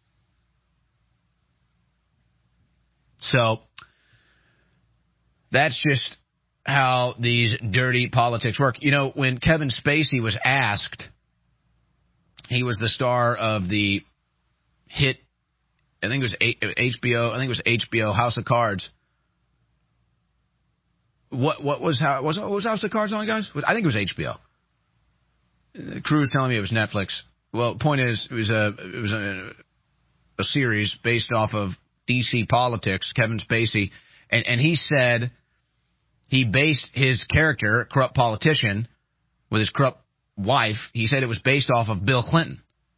So that's just how these dirty politics work. When Kevin Spacey was asked, he was the star of the hit, I think it was HBO House of Cards. What was House of Cards on, guys? I think it was HBO. The crew was telling me it was Netflix. Well, point is, it was a series based off of DC politics, Kevin Spacey, and he said he based his character, corrupt politician, with his corrupt wife, he said it was based off of Bill Clinton.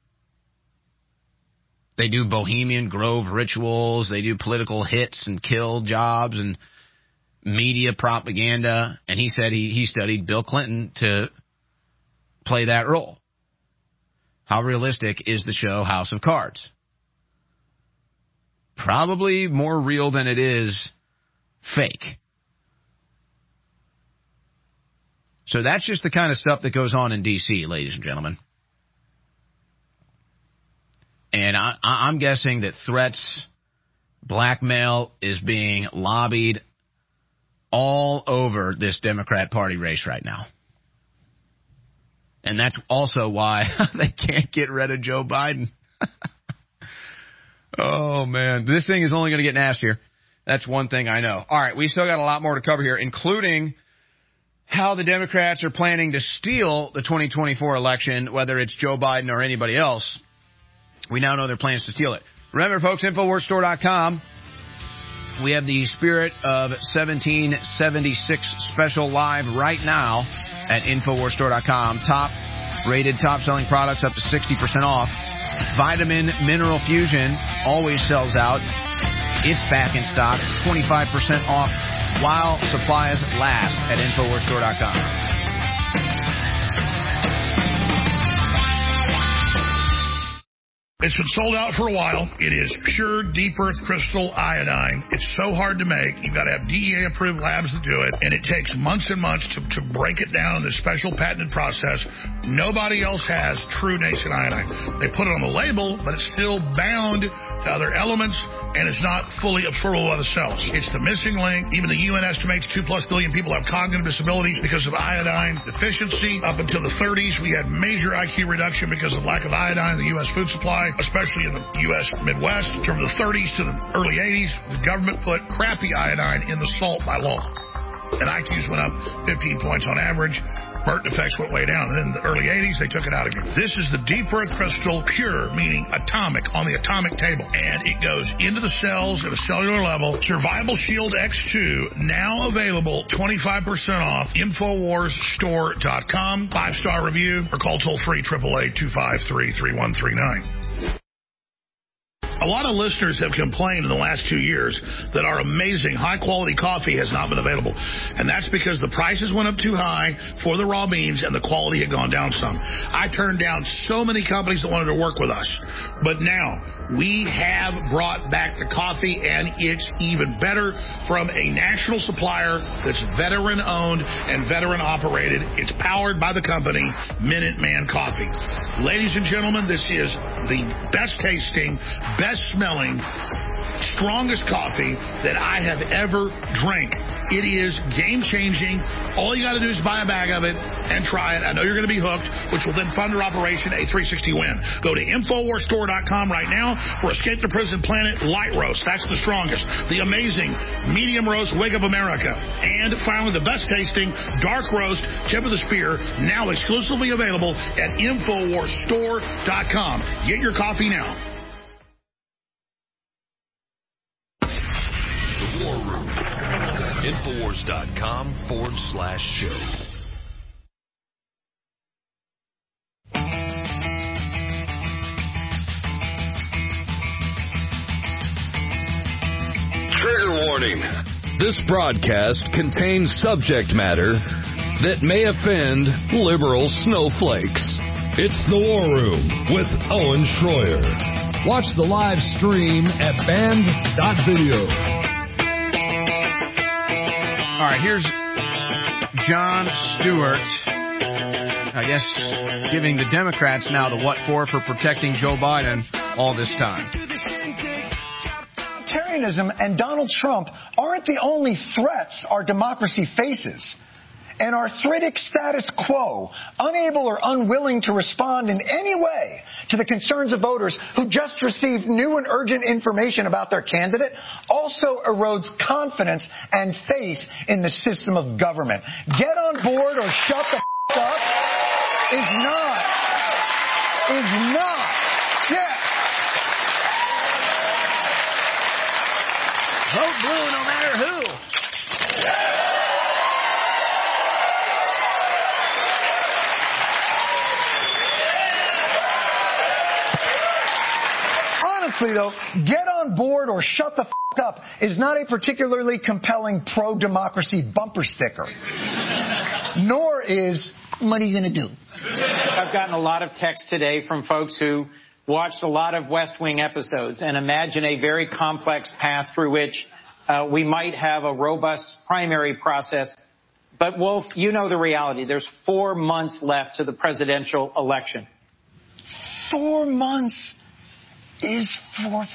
They do Bohemian Grove rituals, they do political hits and kill jobs and media propaganda, and he said he studied Bill Clinton to play that role. How realistic is the show House of Cards? Probably more real than it is fake. So that's just the kind of stuff that goes on in D.C., ladies and gentlemen. And I'm guessing that threats, blackmail is being lobbied all over this Democrat Party race right now. And that's also why they can't get rid of Joe Biden. Oh, man. This thing is only going to get nastier. That's one thing I know. All right, we still got a lot more to cover here, including how the Democrats are planning to steal the 2024 election, whether it's Joe Biden or anybody else. We now know their plans to steal it. Remember, folks, InfoWarsStore.com. We have the Spirit of 1776 special live right now at InfoWarsStore.com. Top-rated, top-selling products up to 60% off. Vitamin Mineral Fusion always sells out. It's back in stock. 25% off while supplies last at InfoWarsStore.com. It's been sold out for a while. It is pure deep earth crystal iodine. It's so hard to make. You've got to have DEA-approved labs to do it, and it takes months and months to break it down in this special patented process. Nobody else has true nascent iodine. They put it on the label, but it's still bound to other elements, and it's not fully absorbable by the cells. It's the missing link. Even the UN estimates 2+ billion people have cognitive disabilities because of iodine deficiency. Up until the 30s, we had major IQ reduction because of lack of iodine in the U.S. food supply, especially in the U.S. Midwest. From the 30s to the early 80s, the government put crappy iodine in the salt by law. And IQs went up 15 points on average. Burton effects went way down. And then in the early 80s, they took it out again. This is the deep earth crystal, pure, meaning atomic, on the atomic table. And it goes into the cells at a cellular level. Survival Shield X2, now available 25% off. InfoWarsStore.com. 5-star review or call toll-free 888-253-3139. A lot of listeners have complained in the last 2 years that our amazing high-quality coffee has not been available. And that's because the prices went up too high for the raw beans and the quality had gone down some. I turned down so many companies that wanted to work with us. But now we have brought back the coffee, and it's even better from a national supplier that's veteran-owned and veteran-operated. It's powered by the company Minuteman Coffee. Ladies and gentlemen, this is the best-tasting, best-smelling, strongest coffee that I have ever drank. It is game-changing. All you got to do is buy a bag of it and try it. I know you're going to be hooked, which will then fund our operation, a 360-WIN. Go to InfoWarsStore.com right now for Escape the Prison Planet Light Roast. That's the strongest. The amazing Medium Roast Wake Up America. And finally, the best-tasting Dark Roast Tip of the Spear, now exclusively available at InfoWarsStore.com. Get your coffee now. Infowars.com/show. Warning. This broadcast contains subject matter that may offend liberal snowflakes. It's The War Room with Owen Schroyer. Watch the live stream at band.video. All right, here's Jon Stewart, I guess, giving the Democrats now the what for protecting Joe Biden all this time. Authoritarianism and Donald Trump aren't the only threats our democracy faces. An arthritic status quo, unable or unwilling to respond in any way to the concerns of voters who just received new and urgent information about their candidate, also erodes confidence and faith in the system of government. Get on board or shut the up is not. Yeah. Vote blue no matter who. Honestly, though, get on board or shut the up is not a particularly compelling pro-democracy bumper sticker. Nor is, what are you going to do? I've gotten a lot of texts today from folks who watched a lot of West Wing episodes and imagine a very complex path through which we might have a robust primary process. But, Wolf, you know the reality. There's 4 months left to the presidential election. 4 months is forever.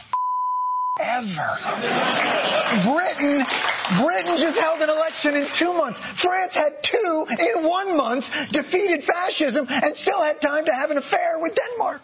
Britain just held an election in 2 months. France had 2 in 1 month, defeated fascism, and still had time to have an affair with Denmark.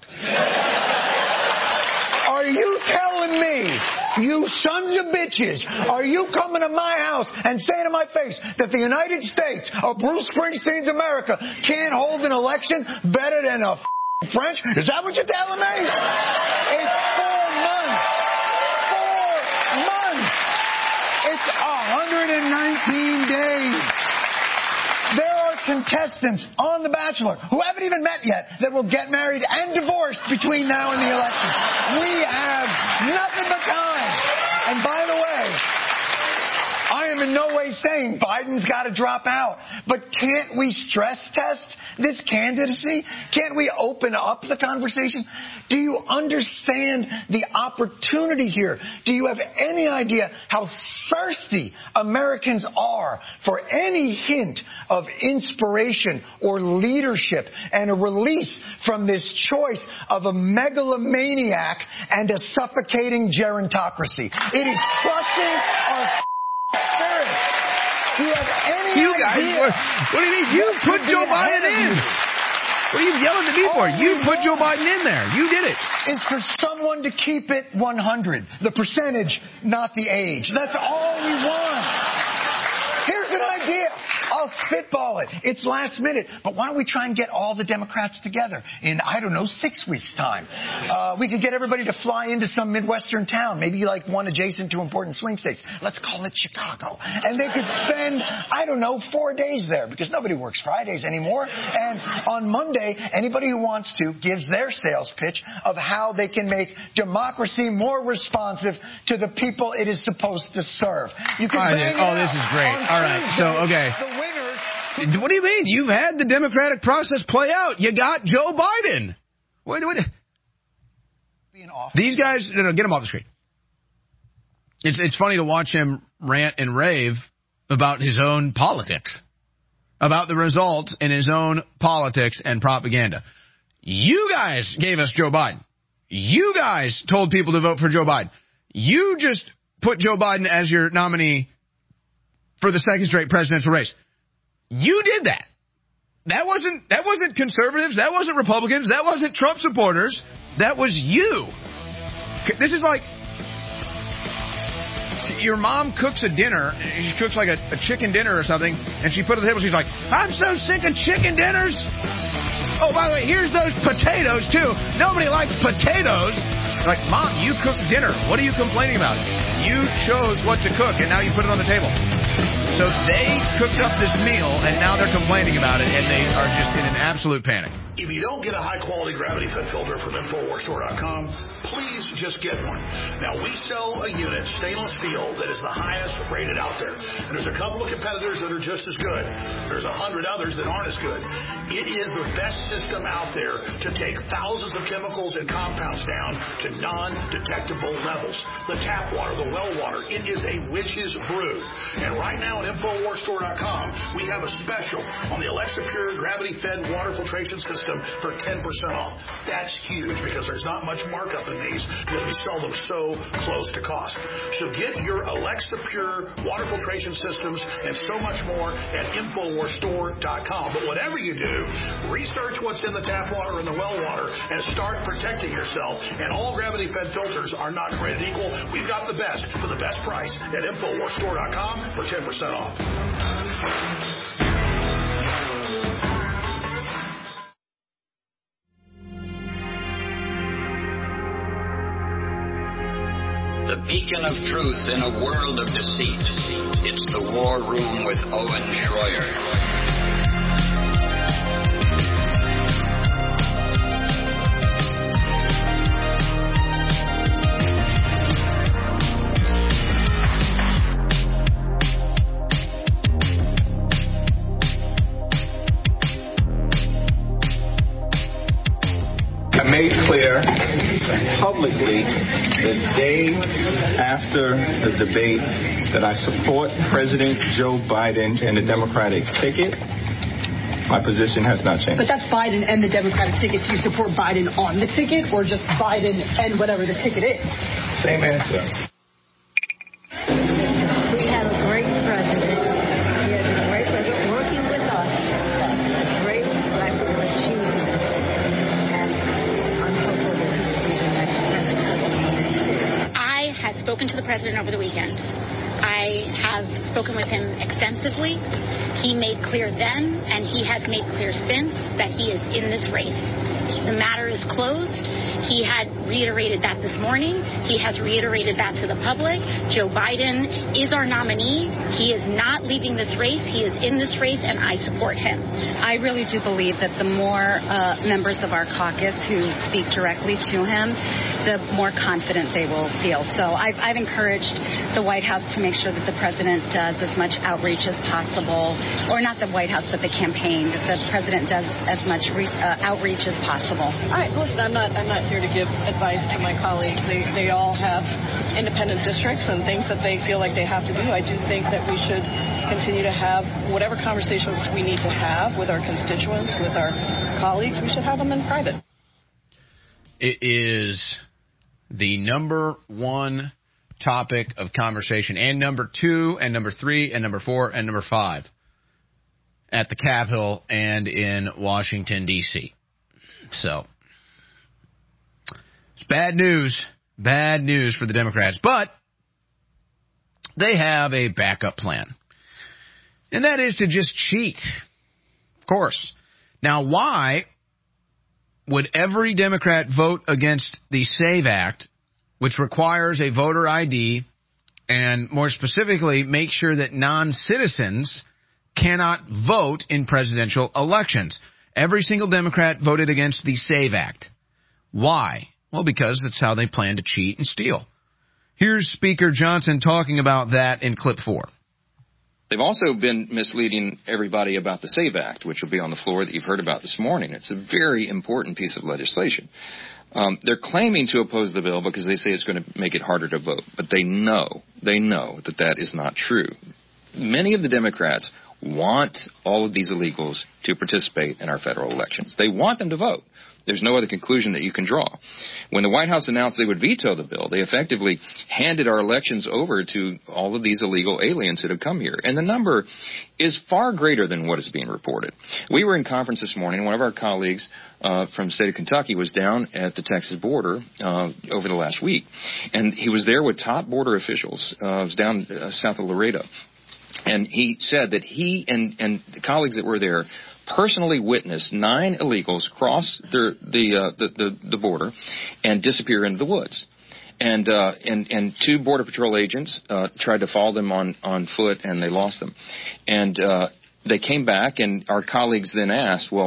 Are you telling me, you sons of bitches, are you coming to my house and saying to my face that the United States of Bruce Springsteen's America can't hold an election better than a French? Is that what you're telling me? It's 4 months. 4 months. It's 119 days. There are contestants on The Bachelor who haven't even met yet that will get married and divorced between now and the election. We have nothing but time. And by the way, I am in no way saying Biden's got to drop out. But can't we stress test this candidacy? Can't we open up the conversation? Do you understand the opportunity here? Do you have any idea how thirsty Americans are for any hint of inspiration or leadership and a release from this choice of a megalomaniac and a suffocating gerontocracy? It is crushing our spirit. Do you have any idea? What do you mean? You put Joe Biden in. What are you yelling at me for? You put Joe Biden in there. You did it. It's for someone to keep it 100. The percentage, not the age. That's all we want. Here's an idea. I'll spitball it. It's last minute. But why don't we try and get all the Democrats together in, 6 weeks' time? We could get everybody to fly into some Midwestern town, maybe like one adjacent to important swing states. Let's call it Chicago. And they could spend, 4 days there because nobody works Fridays anymore. And on Monday, anybody who wants to gives their sales pitch of how they can make democracy more responsive to the people it is supposed to serve. You can this is great. All right. So, okay. What do you mean? You've had the democratic process play out. You got Joe Biden. Wait. These guys, no, get him off the screen. It's funny to watch him rant and rave about his own politics, about the results in his own politics and propaganda. You guys gave us Joe Biden. You guys told people to vote for Joe Biden. You just put Joe Biden as your nominee for the second straight presidential race. You did that. That wasn't conservatives. That wasn't Republicans. That wasn't Trump supporters. That was you. This is like your mom cooks a dinner. She cooks like a chicken dinner or something, and she put it on the table. She's like, I'm so sick of chicken dinners. Oh, by the way, here's those potatoes, too. Nobody likes potatoes. Like, Mom, you cooked dinner. What are you complaining about? You chose what to cook, and now you put it on the table. So they cooked up this meal, and now they're complaining about it, and they are just in an absolute panic. If you don't get a high-quality gravity-fed filter from InfoWarsStore.com, please just get one. Now, we sell a unit, stainless steel, that is the highest rated out there. And there's a couple of competitors that are just as good. There's 100 others that aren't as good. It is the best system out there to take thousands of chemicals and compounds down to non-detectable levels. The tap water, the well water, it is a witch's brew. And right now at InfoWarsStore.com, we have a special on the Alexa Pure gravity-fed water filtration system for 10% off. That's huge because there's not much markup in these because we sell them so close to cost. So get your Alexa Pure water filtration systems and so much more at InfoWarsStore.com. But whatever you do, research what's in the tap water and the well water and start protecting yourself. And all gravity-fed filters are not created equal. We've got the best for the best price at InfoWarsStore.com for 10% off. The beacon of truth in a world of deceit. It's the War Room with Owen Schroyer. I made clear publicly the day after the debate that I support President Joe Biden and the Democratic ticket. My position has not changed. But that's Biden and the Democratic ticket. Do you support Biden on the ticket or just Biden and whatever the ticket is? Same answer. We have a great president. He has a great president working with us. A great record of achievement. And I'm hopeful that he will be the next president. I have spoken to the president over the weekend. I have spoken with him extensively. He made clear then, and he has made clear since, that he is in this race. The matter is closed. He had reiterated that this morning. He has reiterated that to the public. Joe Biden is our nominee. He is not leaving this race. He is in this race, and I support him. I really do believe that the more members of our caucus who speak directly to him, the more confident they will feel. So I've encouraged the White House to make sure that the president does as much outreach as possible, or not the White House, but the campaign, that the president does as much outreach as possible. All right, listen, I'm not here to give advice to my colleagues. They all have independent districts and things that they feel like they have to do. I do think that we should continue to have whatever conversations we need to have with our constituents, with our colleagues. We should have them in private. It is the number one topic of conversation, and number 2 and number 3 and number 4 and number 5 at the Capitol and in Washington, D.C. So it's bad news for the Democrats, but they have a backup plan, and that is to just cheat, of course. Now, why would every Democrat vote against the SAVE Act, which requires a voter ID and, more specifically, make sure that non-citizens cannot vote in presidential elections? Every single Democrat voted against the SAVE Act. Why? Well, because that's how they plan to cheat and steal. Here's Speaker Johnson talking about that in clip 4. They've also been misleading everybody about the SAVE Act, which will be on the floor that you've heard about this morning. It's a very important piece of legislation. They're claiming to oppose the bill because they say it's going to make it harder to vote. But they know that that is not true. Many of the Democrats want all of these illegals to participate in our federal elections. They want them to vote. There's no other conclusion that you can draw. When the White House announced they would veto the bill, they effectively handed our elections over to all of these illegal aliens that have come here. And the number is far greater than what is being reported. We were in conference this morning. One of our colleagues from the state of Kentucky was down at the Texas border over the last week. And he was there with top border officials. It was down south of Laredo. And he said that he and the colleagues that were there personally witnessed 9 illegals cross the border and disappear into the woods. And 2 Border Patrol agents tried to follow them on foot, and they lost them. And they came back, and our colleagues then asked, well,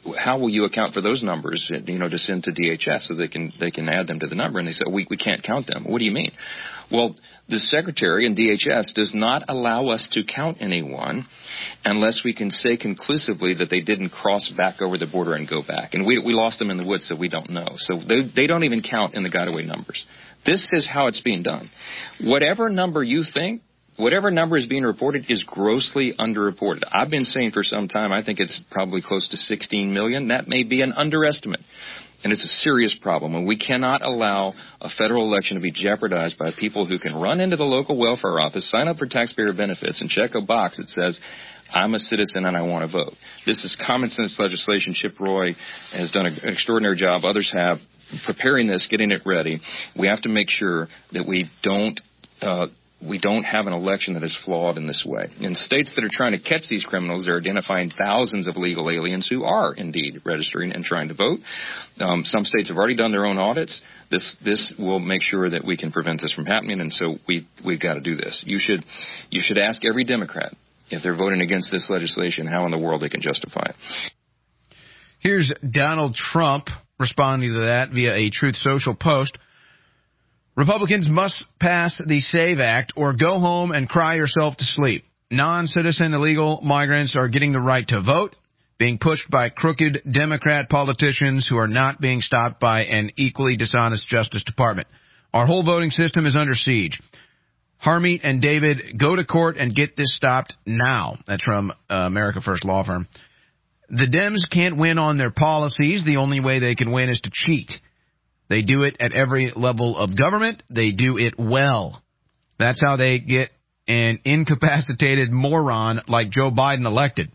how will you account for those numbers, to send to DHS so they can add them to the number? And they said, we can't count them. What do you mean? Well, the Secretary in DHS does not allow us to count anyone unless we can say conclusively that they didn't cross back over the border and go back. And we lost them in the woods, so we don't know. So they don't even count in the got-away numbers. This is how it's being done. Whatever number you think, whatever number is being reported is grossly underreported. I've been saying for some time I think it's probably close to 16 million. That may be an underestimate. And it's a serious problem. And we cannot allow a federal election to be jeopardized by people who can run into the local welfare office, sign up for taxpayer benefits, and check a box that says, I'm a citizen and I want to vote. This is common sense legislation. Chip Roy has done an extraordinary job. Others have preparing this, getting it ready. We have to make sure that we don't have an election that is flawed in this way. In states that are trying to catch these criminals, they're identifying thousands of illegal aliens who are indeed registering and trying to vote. Some states have already done their own audits. This will make sure that we can prevent this from happening, and so we've got to do this. You should ask every Democrat, if they're voting against this legislation, how in the world they can justify it. Here's Donald Trump responding to that via a Truth Social post. Republicans must pass the SAVE Act or go home and cry yourself to sleep. Non-citizen illegal migrants are getting the right to vote, being pushed by crooked Democrat politicians who are not being stopped by an equally dishonest Justice Department. Our whole voting system is under siege. Harmeet and David, go to court and get this stopped now. That's from America First Law Firm. The Dems can't win on their policies. The only way they can win is to cheat. They do it at every level of government. They do it well. That's how they get an incapacitated moron like Joe Biden elected.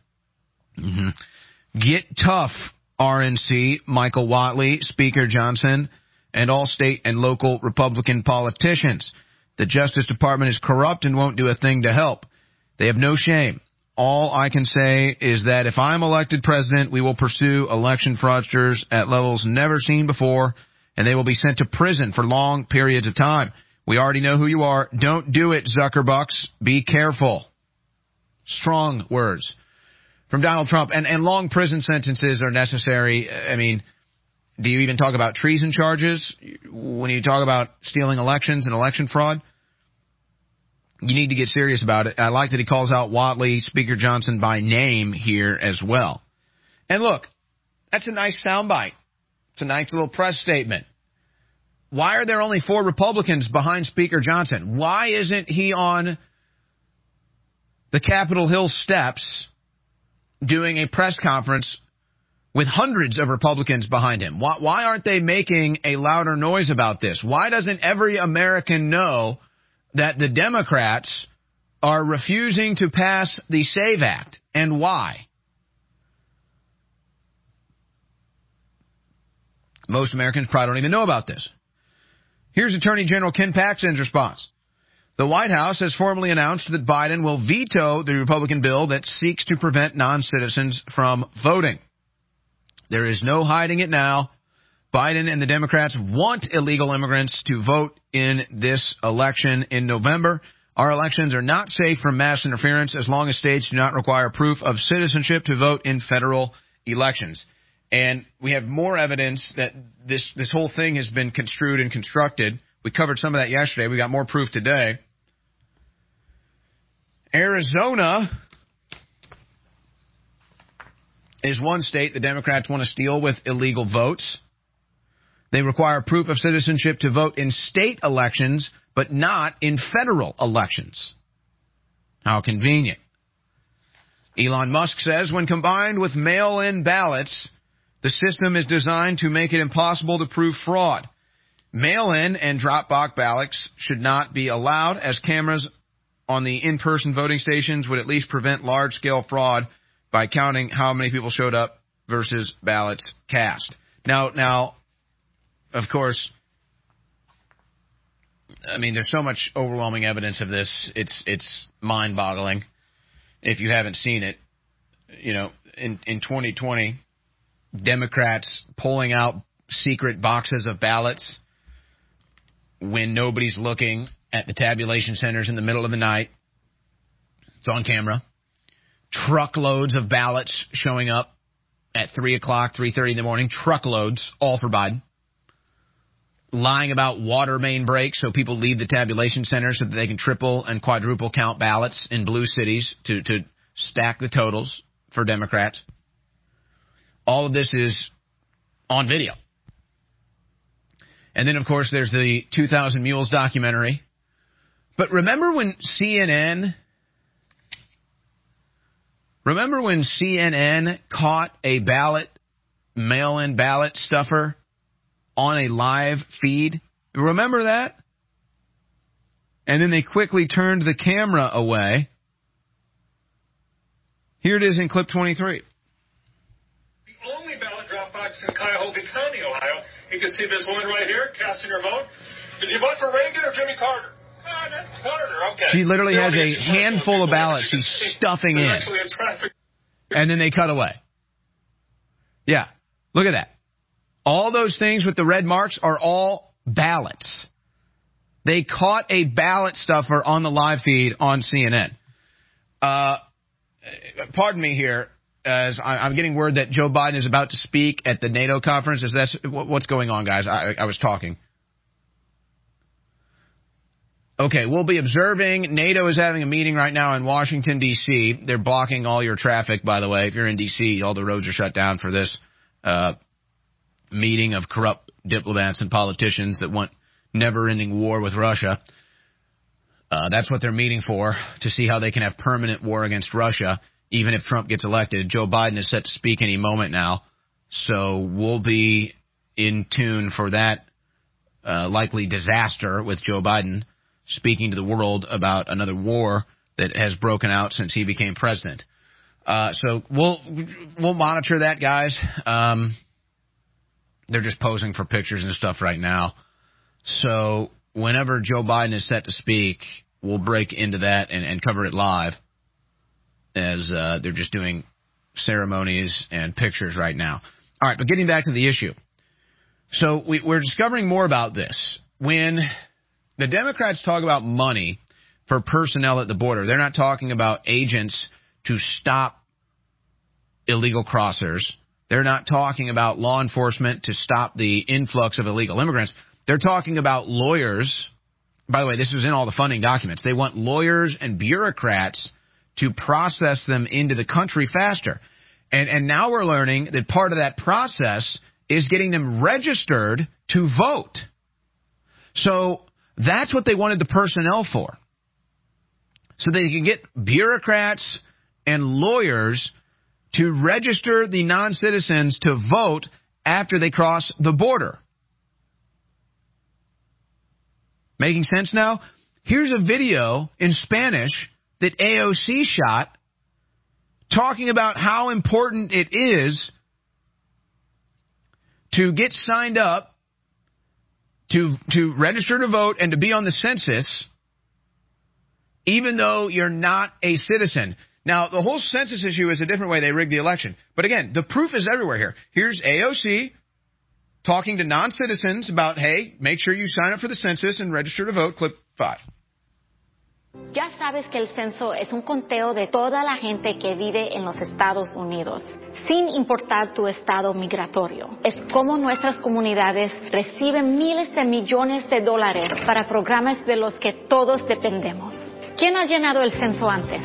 Get tough, RNC, Michael Whatley, Speaker Johnson, and all state and local Republican politicians. The Justice Department is corrupt and won't do a thing to help. They have no shame. All I can say is that if I'm elected president, we will pursue election fraudsters at levels never seen before, and they will be sent to prison for long periods of time. We already know who you are. Don't do it, Zuckerbucks. Be careful. Strong words from Donald Trump. And long prison sentences are necessary. I mean, do you even talk about treason charges when you talk about stealing elections and election fraud? You need to get serious about it. I like that he calls out Whatley, Speaker Johnson by name here as well. And look, that's a nice soundbite. It's a nice little press statement. Why are there only 4 Republicans behind Speaker Johnson? Why isn't he on the Capitol Hill steps doing a press conference with hundreds of Republicans behind him? Why aren't they making a louder noise about this? Why doesn't every American know that the Democrats are refusing to pass the SAVE Act, and why? Most Americans probably don't even know about this. Here's Attorney General Ken Paxton's response. The White House has formally announced that Biden will veto the Republican bill that seeks to prevent non-citizens from voting. There is no hiding it now. Biden and the Democrats want illegal immigrants to vote in this election in November. Our elections are not safe from mass interference as long as states do not require proof of citizenship to vote in federal elections. And we have more evidence that this whole thing has been construed and constructed. We covered some of that yesterday. We got more proof today. Arizona is one state the Democrats want to steal with illegal votes. They require proof of citizenship to vote in state elections, but not in federal elections. How convenient. Elon Musk says when combined with mail-in ballots, the system is designed to make it impossible to prove fraud. Mail-in and drop-box ballots should not be allowed, as cameras on the in-person voting stations would at least prevent large-scale fraud by counting how many people showed up versus ballots cast. Now, of course, I mean, there's so much overwhelming evidence of this. It's mind-boggling if you haven't seen it. You know, in 2020, Democrats pulling out secret boxes of ballots when nobody's looking at the tabulation centers in the middle of the night. It's on camera. Truckloads of ballots showing up at 3 o'clock, 3:30 in the morning, truckloads, all for Biden. Lying about water main breaks so people leave the tabulation center so that they can triple and quadruple count ballots in blue cities to stack the totals for Democrats. All of this is on video. And then, of course, there's the 2,000 Mules documentary. But remember when CNN caught a mail-in ballot stuffer on a live feed? Remember that? And then they quickly turned the camera away. Here it is in clip 23. The only ballot drop box in Cuyahoga County, Ohio. You can see this woman right here casting her vote. Did you vote for Reagan or Jimmy Carter? Carter, okay. She literally has a handful of ballots she's stuffing in. And then they cut away. Yeah, look at that. All those things with the red marks are all ballots. They caught a ballot stuffer on the live feed on CNN. Pardon me here, as I'm getting word that Joe Biden is about to speak at the NATO conference. Is that what's going on, guys? I was talking. Okay, we'll be observing. NATO is having a meeting right now in Washington, D.C. They're blocking all your traffic, by the way. If you're in D.C., all the roads are shut down for this meeting of corrupt diplomats and politicians that want never-ending war with Russia. That's what they're meeting for, to see how they can have permanent war against Russia, even if Trump gets elected. Joe Biden is set to speak any moment now, so we'll be in tune for that likely disaster with Joe Biden speaking to the world about another war that has broken out since he became president. So we'll monitor that, guys. They're just posing for pictures and stuff right now. So whenever Joe Biden is set to speak, we'll break into that and cover it live, as they're just doing ceremonies and pictures right now. All right, but getting back to the issue. So we're discovering more about this. When the Democrats talk about money for personnel at the border, they're not talking about agents to stop illegal crossers. They're not talking about law enforcement to stop the influx of illegal immigrants. They're talking about lawyers. By the way, this was in all the funding documents. They want lawyers and bureaucrats to process them into the country faster. And now we're learning that part of that process is getting them registered to vote. So that's what they wanted the personnel for. So they can get bureaucrats and lawyers to register the non-citizens to vote after they cross the border. Making sense now? Here's a video in Spanish that AOC shot talking about how important it is to get signed up, to register to vote, and to be on the census, even though you're not a citizen. Now, the whole census issue is a different way they rigged the election. But again, the proof is everywhere here. Here's AOC talking to non-citizens about, hey, make sure you sign up for the census and register to vote. Clip 5. Ya sabes que el censo es un conteo de toda la gente que vive en los Estados Unidos, sin importar tu estado migratorio. Es como nuestras comunidades reciben miles de millones de dólares para programas de los que todos dependemos. ¿Quién ha llenado el censo antes?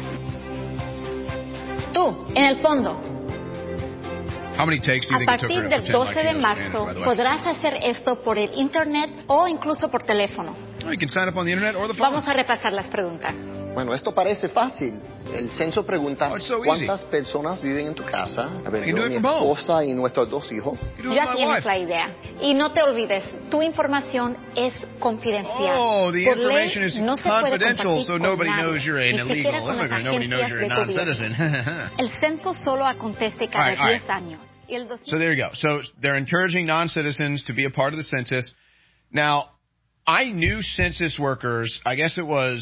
Tú, en el fondo. How many takes do you A think it took her partir to del pretend like 12 she de knows Spanish, marzo by the way? podrás hacer esto por el Internet o incluso por teléfono. Oh, you can sign up on the internet or the phone. Vamos a repasar las preguntas. Bueno, esto parece fácil. El censo pregunta so cuántas personas viven en tu casa. A ver, You can do yo, it mi from home. esposa y nuestros 2 hijos. Ya tienes la idea. Y no te olvides, tu información es confidencial. Oh, the Por information ley, is no se puede confidential, compartir so con nobody nadie, knows you're an ni siquiera illegal con las immigrant. Nobody knows you're a agencias de non-citizen. gobierno. El censo solo acontece cada All right. 10 años. Y el So there you go. So they're encouraging non-citizens to be a part of the census. Now, I knew census workers, I guess it was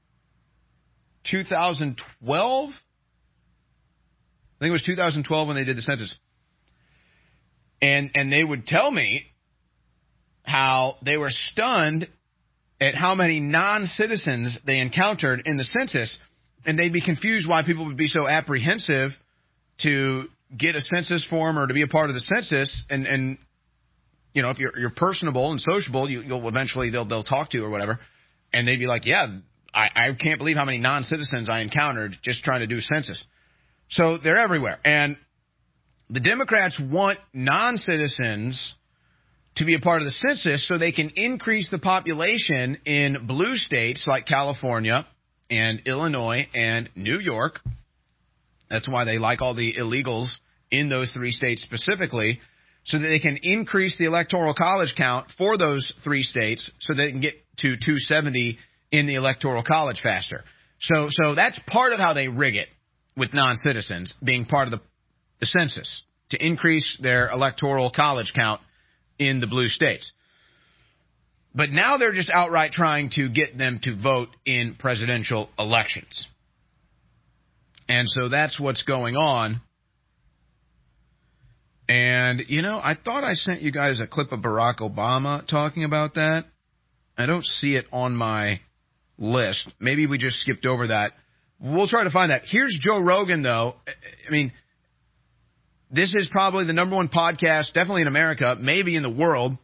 2012? I think it was 2012 when they did the census. And they would tell me how they were stunned at how many non-citizens they encountered in the census, and they'd be confused why people would be so apprehensive to get a census form or to be a part of the census, and you know, if you're personable and sociable, you'll eventually they'll talk to you or whatever, and they'd be like, yeah, I can't believe how many non-citizens I encountered just trying to do census. So they're everywhere, and the Democrats want non-citizens to be a part of the census so they can increase the population in blue states like California and Illinois and New York. That's why they like all the illegals in those 3 states specifically, so that they can increase the electoral college count for those 3 states so they can get to 270 in the electoral college faster. So that's part of how they rig it with non-citizens being part of the census to increase their electoral college count in the blue states. But now they're just outright trying to get them to vote in presidential elections. And so that's what's going on. And, you know, I thought I sent you guys a clip of Barack Obama talking about that. I don't see it on my list. Maybe we just skipped over that. We'll try to find that. Here's Joe Rogan, though. I mean, this is probably the number 1 podcast, definitely in America, maybe in the world.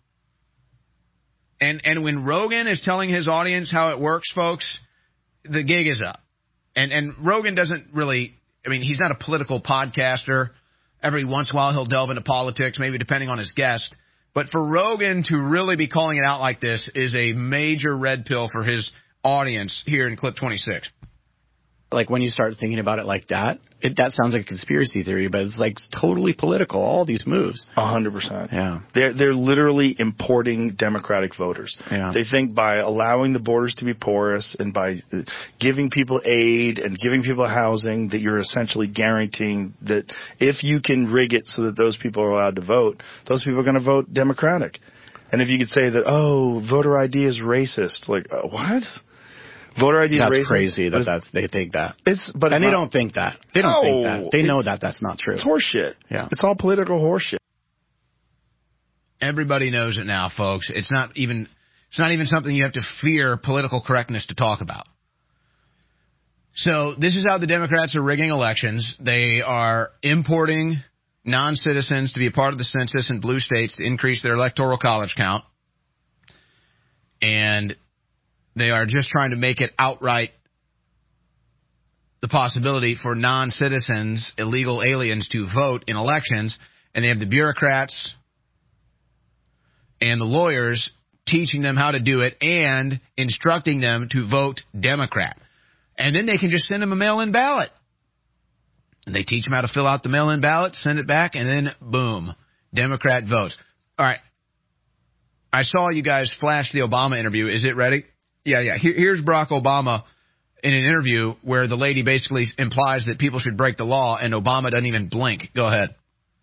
And when Rogan is telling his audience how it works, folks, the gig is up. And Rogan doesn't really, I mean, he's not a political podcaster. Every once in a while he'll delve into politics, maybe depending on his guest. But for Rogan to really be calling it out like this is a major red pill for his audience here in clip 26. Like, when you start thinking about it like that, that sounds like a conspiracy theory, but it's like totally political, all these moves. 100%. Yeah. They're literally importing Democratic voters. Yeah. They think by allowing the borders to be porous and by giving people aid and giving people housing that you're essentially guaranteeing that if you can rig it so that those people are allowed to vote, those people are going to vote Democratic. And if you could say that, oh, voter ID is racist, like, what? Voter ID is racist. That's crazy that they think that. They don't think that. They don't think that. They know that that's not true. It's horseshit. Yeah. It's all political horseshit. Everybody knows it now, folks. It's not even something you have to fear political correctness to talk about. So this is how the Democrats are rigging elections. They are importing non-citizens to be a part of the census in blue states to increase their electoral college count. And they are just trying to make it outright the possibility for non-citizens, illegal aliens, to vote in elections. And they have the bureaucrats and the lawyers teaching them how to do it and instructing them to vote Democrat. And then they can just send them a mail-in ballot. And they teach them how to fill out the mail-in ballot, send it back, and then, boom, Democrat votes. All right. I saw you guys flash the Obama interview. Is it ready? Yeah. Here's Barack Obama in an interview where the lady basically implies that people should break the law, and Obama doesn't even blink. Go ahead.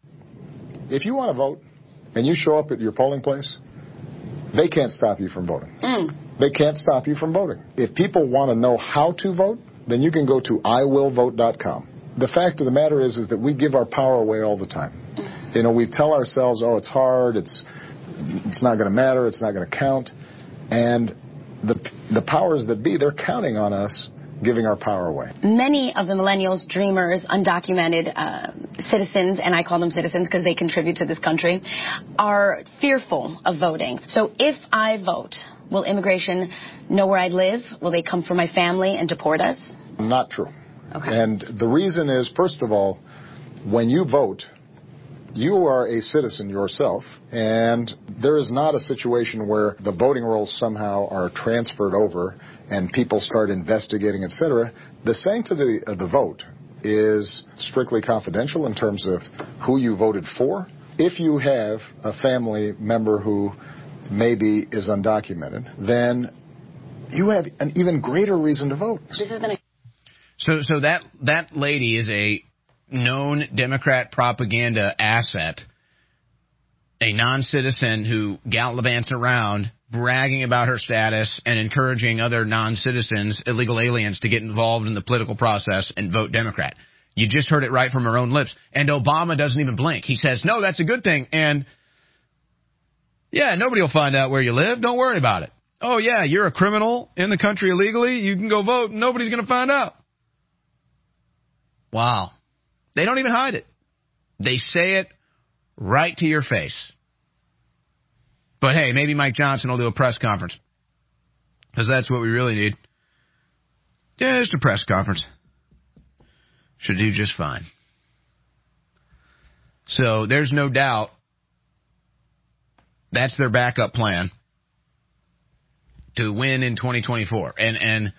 If you want to vote and you show up at your polling place, they can't stop you from voting. They can't stop you from voting. If people want to know how to vote, then you can go to iwillvote.com. The fact of the matter is that we give our power away all the time. You know, we tell ourselves, oh, it's hard, it's not going to matter, it's not going to count. And the powers that be, they're counting on us giving our power away. Many of the millennials, dreamers, undocumented citizens, and I call them citizens because they contribute to this country, are fearful of voting. So if I vote, will immigration know where I live? Will they come for my family and deport us? Not true. Okay. And the reason is, first of all, when you vote, you are a citizen yourself, and there is not a situation where the voting rolls somehow are transferred over and people start investigating, etc. The sanctity of the vote is strictly confidential in terms of who you voted for. If you have a family member who maybe is undocumented, then you have an even greater reason to vote. So that lady is a known Democrat propaganda asset, a non-citizen who gallivants around bragging about her status and encouraging other non-citizens, illegal aliens, to get involved in the political process and vote Democrat. You just heard it right from her own lips. And Obama doesn't even blink. He says, no, that's a good thing. And, yeah, nobody will find out where you live. Don't worry about it. Oh, yeah, you're a criminal in the country illegally. You can go vote and nobody's going to find out. Wow. They don't even hide it. They say it right to your face. But hey, maybe Mike Johnson will do a press conference. Because that's what we really need. Yeah, just a press conference. Should do just fine. So there's no doubt that's their backup plan to win in 2024. And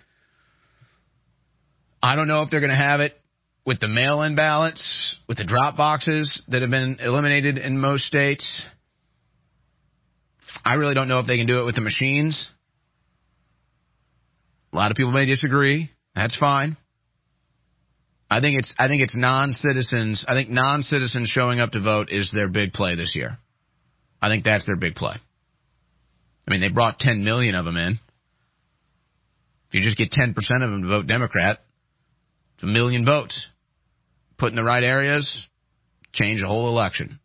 I don't know if they're going to have it with the mail-in ballots, with the drop boxes that have been eliminated in most states. I really don't know if they can do it with the machines. A lot of people may disagree. That's fine. I think it's non-citizens. I think non-citizens showing up to vote is their big play this year. I think that's their big play. I mean, they brought 10 million of them in. If you just get 10% of them to vote Democrat, it's 1 million votes. Put in the right areas, change the whole election.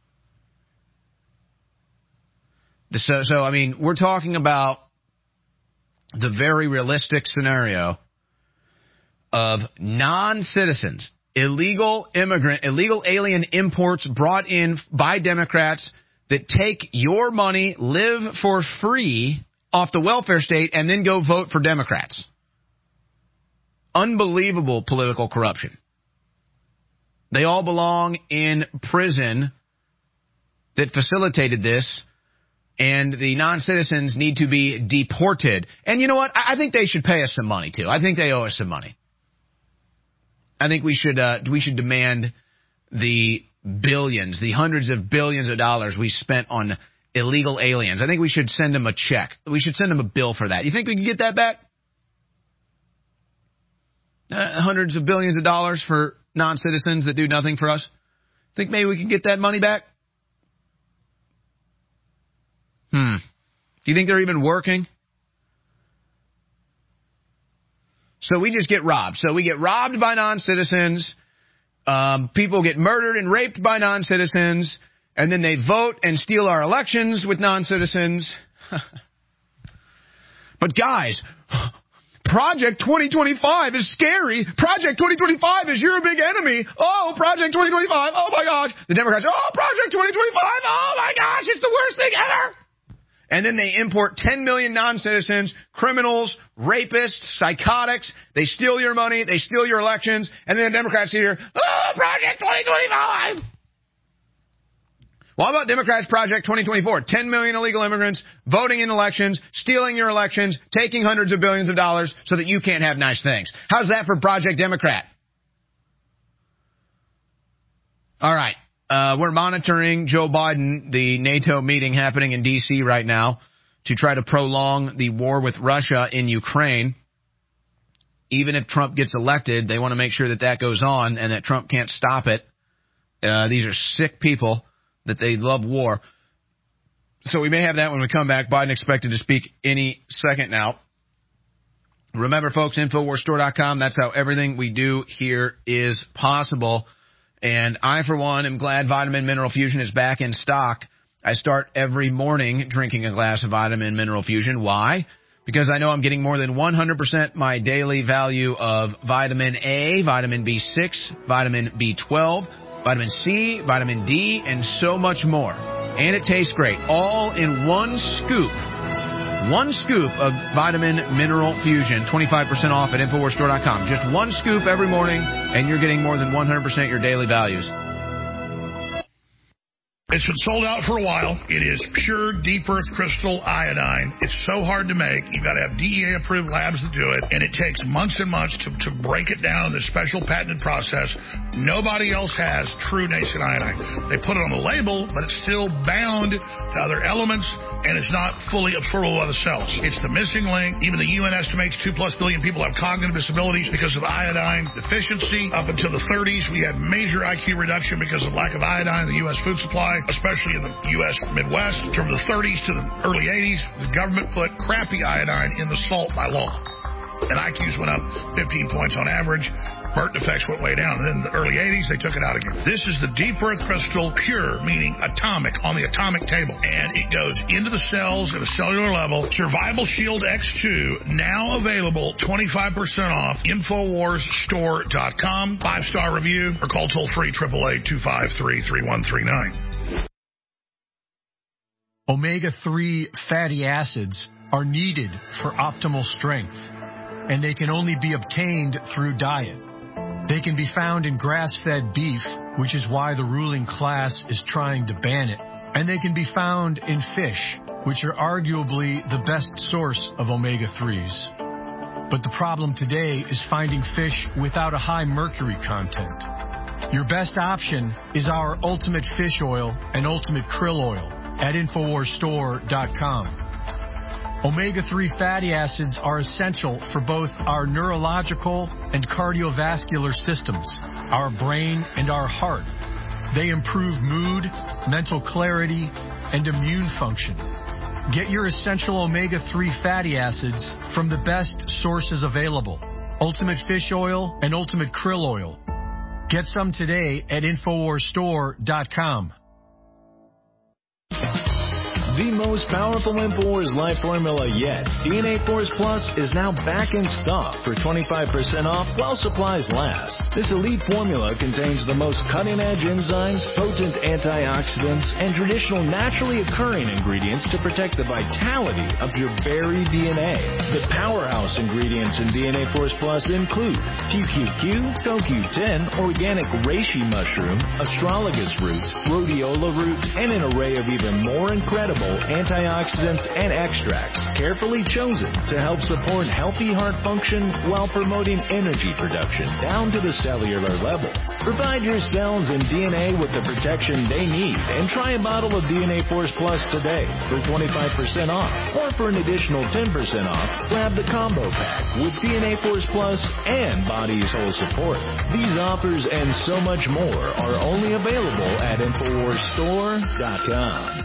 So I mean, we're talking about the very realistic scenario of non-citizens, illegal alien imports brought in by Democrats that take your money, live for free off the welfare state, and then go vote for Democrats. Unbelievable political corruption. They all belong in prison that facilitated this, and the non-citizens need to be deported. And you know what? I think they should pay us some money, too. I think they owe us some money. I think we should demand the billions, the hundreds of billions of dollars we spent on illegal aliens. I think we should send them a check. We should send them a bill for that. You think we can get that back? Hundreds of billions of dollars for non-citizens that do nothing for us? Think maybe we can get that money back? Do you think they're even working? So we just get robbed. So we get robbed by non-citizens. People get murdered and raped by non-citizens. And then they vote and steal our elections with non-citizens. But guys, Project 2025 is scary. Project 2025 is your big enemy. Oh, Project 2025. Oh, my gosh. The Democrats, oh, Project 2025. Oh, my gosh. It's the worst thing ever. And then they import 10 million non-citizens, criminals, rapists, psychotics. They steal your money. They steal your elections. And then the Democrats sit here, oh, Project 2025. Well, how about Democrats' Project 2024? 10 million illegal immigrants voting in elections, stealing your elections, taking hundreds of billions of dollars so that you can't have nice things. How's that for Project Democrat? All right. We're monitoring Joe Biden, the NATO meeting happening in D.C. right now, to try to prolong the war with Russia in Ukraine. Even if Trump gets elected, they want to make sure that that goes on and that Trump can't stop it. These are sick people that they love war. So we may have that when we come back. Biden expected to speak any second now. Remember, folks, InfoWarsStore.com. That's how everything we do here is possible. And I, for one, am glad Vitamin Mineral Fusion is back in stock. I start every morning drinking a glass of Vitamin Mineral Fusion. Why? Because I know I'm getting more than 100% my daily value of vitamin A, vitamin B6, vitamin B12, vitamin C, vitamin D, and so much more. And it tastes great. All in one scoop. One scoop of Vitamin Mineral Fusion, 25% off at InfoWarsStore.com. Just one scoop every morning, and you're getting more than 100% your daily values. It's been sold out for a while. It is pure deep earth crystal iodine. It's so hard to make. You've got to have DEA-approved labs to do it, and it takes months and months to break it down in this special patented process. Nobody else has true nascent iodine. They put it on the label, but it's still bound to other elements, and it's not fully absorbable by the cells. It's the missing link. Even the UN estimates 2+ billion people have cognitive disabilities because of iodine deficiency. Up until the 30s, we had major IQ reduction because of lack of iodine in the U.S. food supply, especially in the U.S. Midwest. From the 30s to the early 80s, the government put crappy iodine in the salt by law. And IQs went up 15 points on average. birth defects went way down. And then in the early 80s, they took it out again. This is the deep earth crystal pure, meaning atomic, on the atomic table. And it goes into the cells at a cellular level. Survival Shield X2, now available 25% off. InfoWarsStore.com. 5-star review or call toll-free 888-253-3139. Omega-3 fatty acids are needed for optimal strength, and they can only be obtained through diet. They can be found in grass-fed beef, which is why the ruling class is trying to ban it, and they can be found in fish, which are arguably the best source of omega-3s. But the problem today is finding fish without a high mercury content. Your best option is our Ultimate Fish Oil and Ultimate Krill Oil at InfoWarsStore.com. Omega-3 fatty acids are essential for both our neurological and cardiovascular systems, our brain and our heart. They improve mood, mental clarity, and immune function. Get your essential omega-3 fatty acids from the best sources available, Ultimate Fish Oil and Ultimate Krill Oil. Get some today at InfoWarsStore.com. The most powerful InfoWars Life formula yet, DNA Force Plus, is now back in stock for 25% off while supplies last. This elite formula contains the most cutting-edge enzymes, potent antioxidants, and traditional naturally occurring ingredients to protect the vitality of your very DNA. The powerhouse ingredients in DNA Force Plus include QQQ, CoQ10, organic reishi mushroom, astragalus roots, rhodiola roots, and an array of even more incredible antioxidants and extracts carefully chosen to help support healthy heart function while promoting energy production down to the cellular level. Provide your cells and DNA with the protection they need and try a bottle of DNA Force Plus today for 25% off, or for an additional 10% off, grab the combo pack with DNA Force Plus and Body's Whole Support. These offers and so much more are only available at InfoWarsStore.com.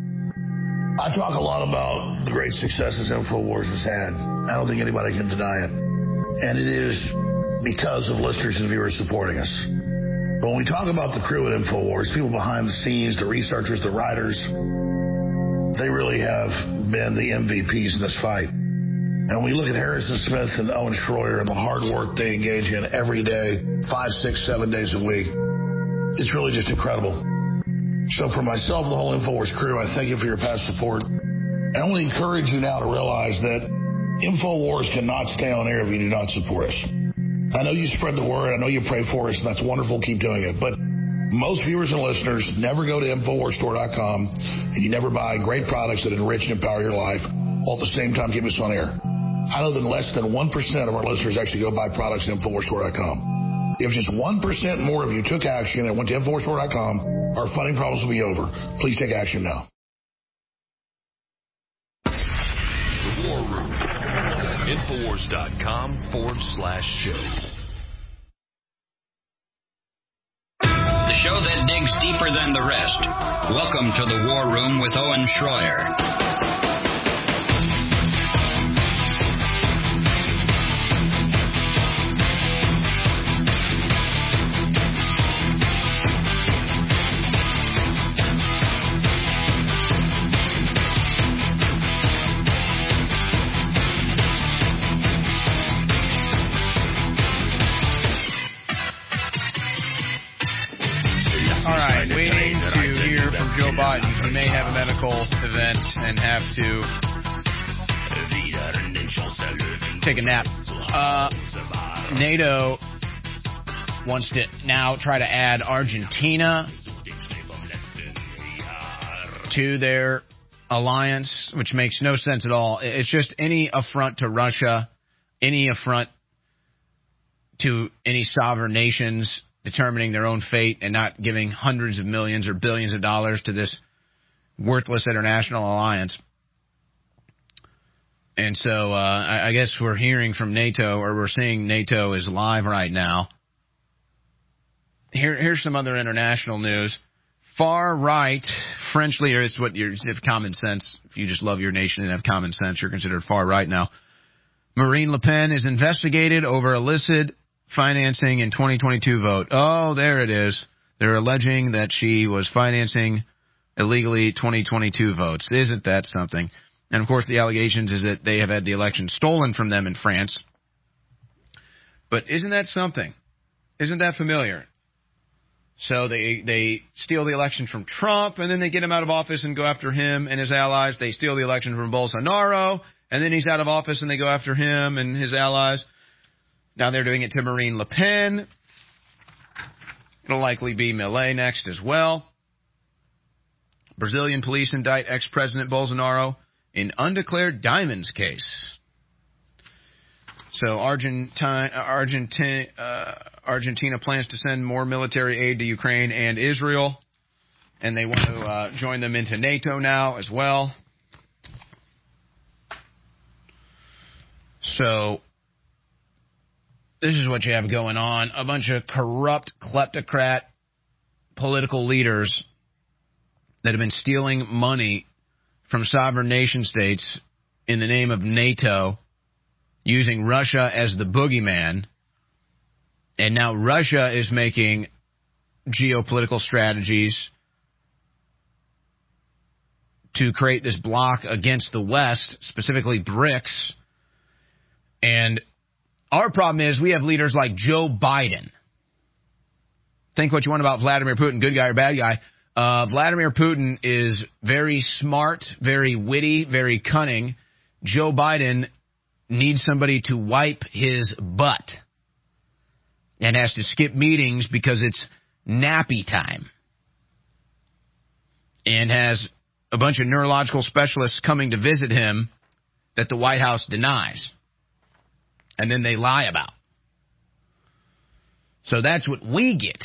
I talk a lot about the great successes InfoWars has had. I don't think anybody can deny it. And it is because of listeners and viewers supporting us. But when we talk about the crew at InfoWars, people behind the scenes, the researchers, the writers, they really have been the MVPs in this fight. And when we look at Harrison Smith and Owen Schroyer and the hard work they engage in every day, 5, 6, 7 days a week, it's really just incredible. So for myself and the whole InfoWars crew, I thank you for your past support. And I want to encourage you now to realize that InfoWars cannot stay on air if you do not support us. I know you spread the word. I know you pray for us, and that's wonderful. Keep doing it. But most viewers and listeners never go to InfoWarsStore.com, and you never buy great products that enrich and empower your life, while at the same time keep us on air. I know that less than 1% of our listeners actually go buy products at InfoWarsStore.com. If just 1% more of you took action and went to InfoWarsStore.com, our funding problems will be over. Please take action now. The War Room. Infowars.com/show. The show that digs deeper than the rest. Welcome to the War Room with Owen Schroyer. All right, waiting to hear from Joe Biden. He may have a medical event and have to take a nap. NATO wants to now try to add Argentina to their alliance, which makes no sense at all. It's just any affront to Russia, any affront to any sovereign nations determining their own fate and not giving hundreds of millions or billions of dollars to this worthless international alliance. And so I guess we're hearing from NATO, or we're seeing NATO is live right now. Here's some other international news. Far right French leader, it's what you have common sense. If you just love your nation and have common sense, you're considered far right now. Marine Le Pen is investigated over illicit financing in 2022 vote. Oh, there it is. They're alleging that she was financing illegally 2022 votes. Isn't that something? And, of course, the allegations is that they have had the election stolen from them in France. But isn't that something? Isn't that familiar? So they steal the election from Trump, and then they get him out of office and go after him and his allies. They steal the election from Bolsonaro, and then he's out of office and they go after him and his allies. Now they're doing it to Marine Le Pen. It'll likely be Milei next as well. Brazilian police indict ex-President Bolsonaro in undeclared diamonds case. So Argentina plans to send more military aid to Ukraine and Israel, and they want to join them into NATO now as well. So this is what you have going on. A bunch of corrupt, kleptocrat political leaders that have been stealing money from sovereign nation states in the name of NATO, using Russia as the boogeyman. And now Russia is making geopolitical strategies to create this bloc against the West, specifically BRICS. And our problem is we have leaders like Joe Biden. Think what you want about Vladimir Putin, good guy or bad guy. Vladimir Putin is very smart, very witty, very cunning. Joe Biden needs somebody to wipe his butt and has to skip meetings because it's nappy time, and has a bunch of neurological specialists coming to visit him that the White House denies, and then they lie about. So that's what we get.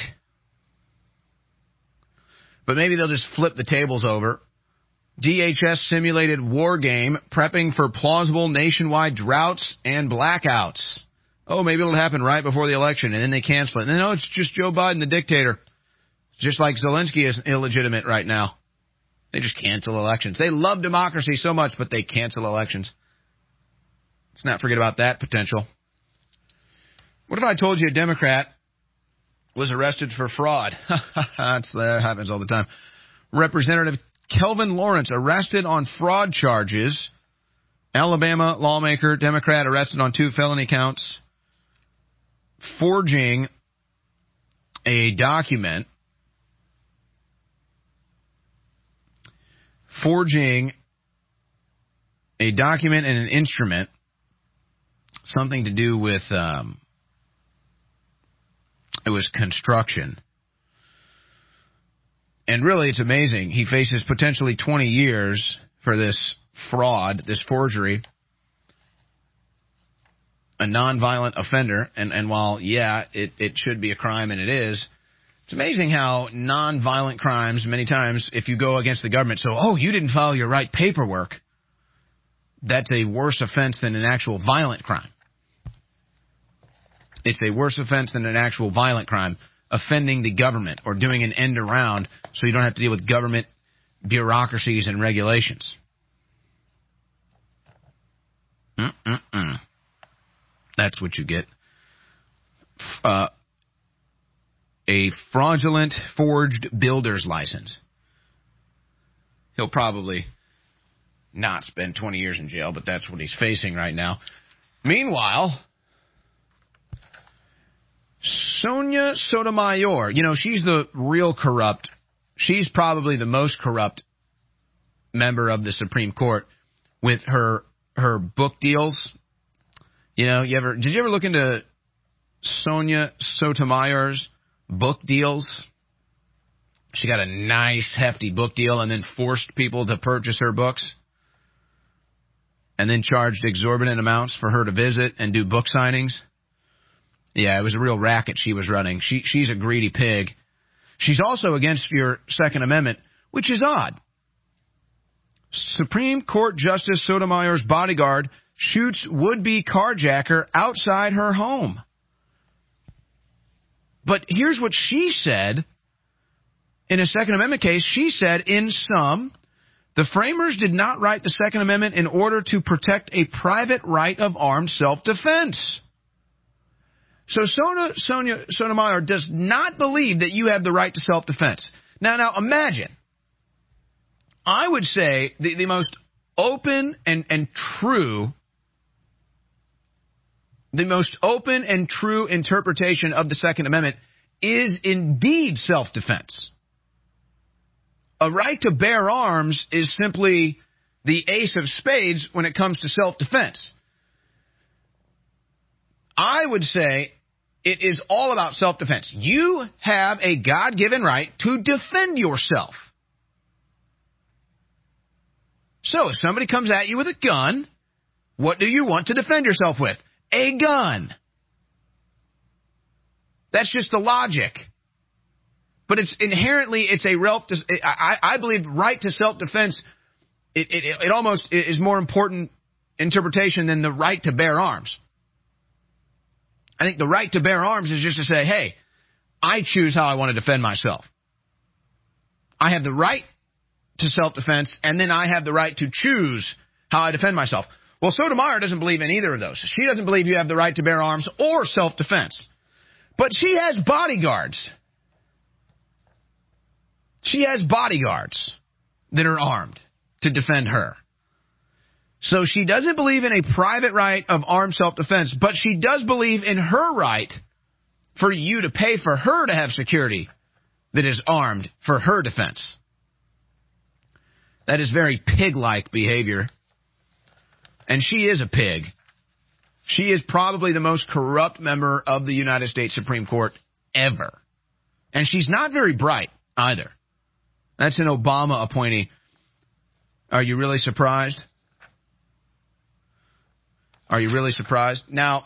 But maybe they'll just flip the tables over. DHS simulated war game prepping for plausible nationwide droughts and blackouts. Oh, maybe it'll happen right before the election, and then they cancel it. And then, oh, it's just Joe Biden, the dictator. Just like Zelensky is illegitimate right now. They just cancel elections. They love democracy so much, but they cancel elections. Let's not forget about that potential. What if I told you a Democrat was arrested for fraud? That happens all the time. Representative Kelvin Lawrence arrested on fraud charges. Alabama lawmaker, Democrat, arrested on 2 felony counts. Forging a document. And an instrument. Something to do with, it was construction. And really, it's amazing. He faces potentially 20 years for this fraud, this forgery. A nonviolent offender. And while, yeah, it should be a crime, and it is, it's amazing how nonviolent crimes, many times, if you go against the government, so, oh, you didn't file your right paperwork, that's a worse offense than an actual violent crime. It's a worse offense than an actual violent crime, offending the government or doing an end around so you don't have to deal with government bureaucracies and regulations. That's what you get. A fraudulent forged builder's license. He'll probably not spend 20 years in jail, but that's what he's facing right now. Meanwhile, Sonia Sotomayor, she's the real corrupt. She's probably the most corrupt member of the Supreme Court with her book deals. Did you ever look into Sonia Sotomayor's book deals? She got a nice, hefty book deal and then forced people to purchase her books and then charged exorbitant amounts for her to visit and do book signings. Yeah, it was a real racket she was running. She's a greedy pig. She's also against your Second Amendment, which is odd. Supreme Court Justice Sotomayor's bodyguard shoots would-be carjacker outside her home. But here's what she said in a Second Amendment case. She said, in sum, the framers did not write the Second Amendment in order to protect a private right of armed self-defense. So Sonia Sotomayor does not believe that you have the right to self-defense. Now imagine, I would say the most open and true interpretation of the Second Amendment is indeed self-defense. A right to bear arms is simply the ace of spades when it comes to self-defense. I would say it is all about self-defense. You have a God-given right to defend yourself. So if somebody comes at you with a gun, what do you want to defend yourself with? A gun. That's just the logic. But it's inherently, I believe right to self-defense, it almost is more important interpretation than the right to bear arms. I think the right to bear arms is just to say, hey, I choose how I want to defend myself. I have the right to self-defense, and then I have the right to choose how I defend myself. Well, Sotomayor doesn't believe in either of those. She doesn't believe you have the right to bear arms or self-defense. But she has bodyguards. She has bodyguards that are armed to defend her. So she doesn't believe in a private right of armed self-defense, but she does believe in her right for you to pay for her to have security that is armed for her defense. That is very pig-like behavior. And she is a pig. She is probably the most corrupt member of the United States Supreme Court ever. And she's not very bright either. That's an Obama appointee. Are you really surprised? Are you really surprised? Now,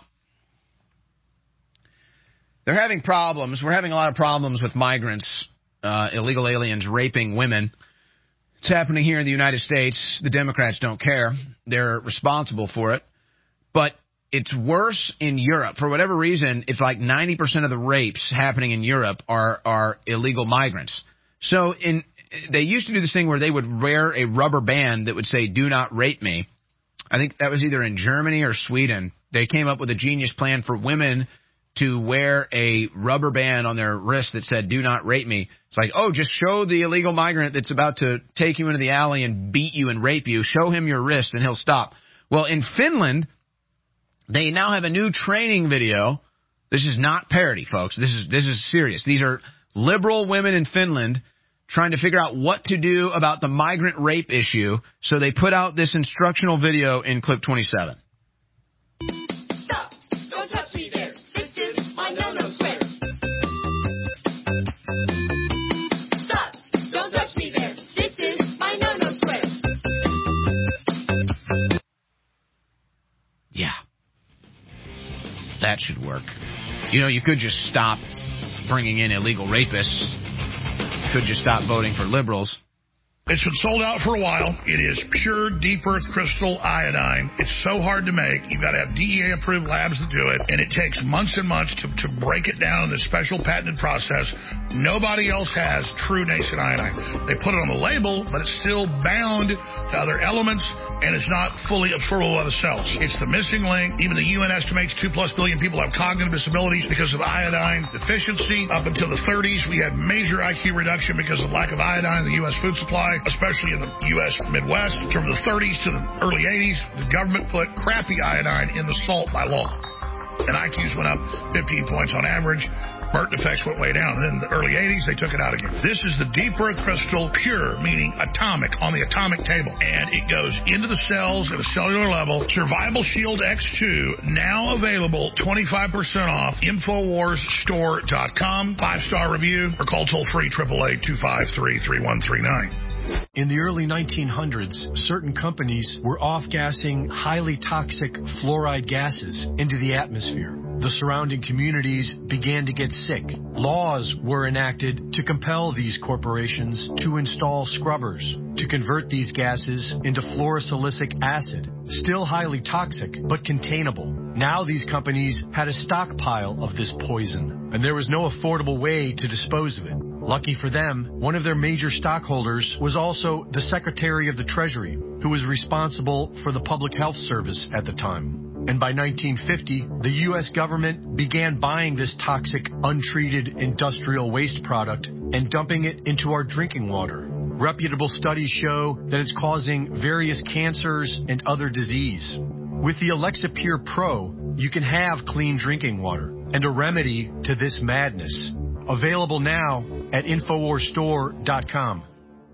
they're having problems. We're having a lot of problems with migrants, illegal aliens raping women. It's happening here in the United States. The Democrats don't care. They're responsible for it. But it's worse in Europe. For whatever reason, it's like 90% of the rapes happening in Europe are illegal migrants. So they used to do this thing where they would wear a rubber band that would say, "Do not rape me." I think that was either in Germany or Sweden. They came up with a genius plan for women to wear a rubber band on their wrist that said, "Do not rape me." It's like, oh, just show the illegal migrant that's about to take you into the alley and beat you and rape you. Show him your wrist and he'll stop. Well, in Finland, they now have a new training video. This is not parody, folks. This is serious. These are liberal women in Finland trying to figure out what to do about the migrant rape issue. So they put out this instructional video in clip 27. Stop! Don't touch me there. This is my no-no square. Stop! Don't touch me there. This is my no-no square. Yeah. That should work. You know, you could just stop bringing in illegal rapists. Could just stop voting for liberals. It's been sold out for a while. It is pure deep earth crystal iodine. It's so hard to make. You've got to have DEA-approved labs to do it, and it takes months and months to break it down in this special patented process. Nobody else has true nascent iodine. They put it on the label, but it's still bound to other elements, and it's not fully absorbable by the cells. It's the missing link. Even the UN estimates 2+ billion people have cognitive disabilities because of iodine deficiency. Up until the 30s, we had major IQ reduction because of lack of iodine in the U.S. food supply, especially in the U.S. Midwest. From the 30s to the early 80s, the government put crappy iodine in the salt by law. And IQs went up 15 points on average. Burnt effects went way down. And then in the early 80s, they took it out again. This is the deep earth crystal, pure, meaning atomic, on the atomic table. And it goes into the cells at a cellular level. Survival Shield X2, now available 25% off. InfoWarsStore.com. 5-star review, or call toll-free 888-253-3139. In the early 1900s, certain companies were off-gassing highly toxic fluoride gases into the atmosphere. The surrounding communities began to get sick. Laws were enacted to compel these corporations to install scrubbers to convert these gases into fluorosilicic acid, still highly toxic but containable. Now these companies had a stockpile of this poison, and there was no affordable way to dispose of it. Lucky for them, one of their major stockholders was also the Secretary of the Treasury, who was responsible for the Public Health Service at the time. And by 1950, the U.S. government began buying this toxic, untreated industrial waste product and dumping it into our drinking water. Reputable studies show that it's causing various cancers and other disease. With the Alexa Pure Pro, you can have clean drinking water and a remedy to this madness. Available now at InfoWarsStore.com.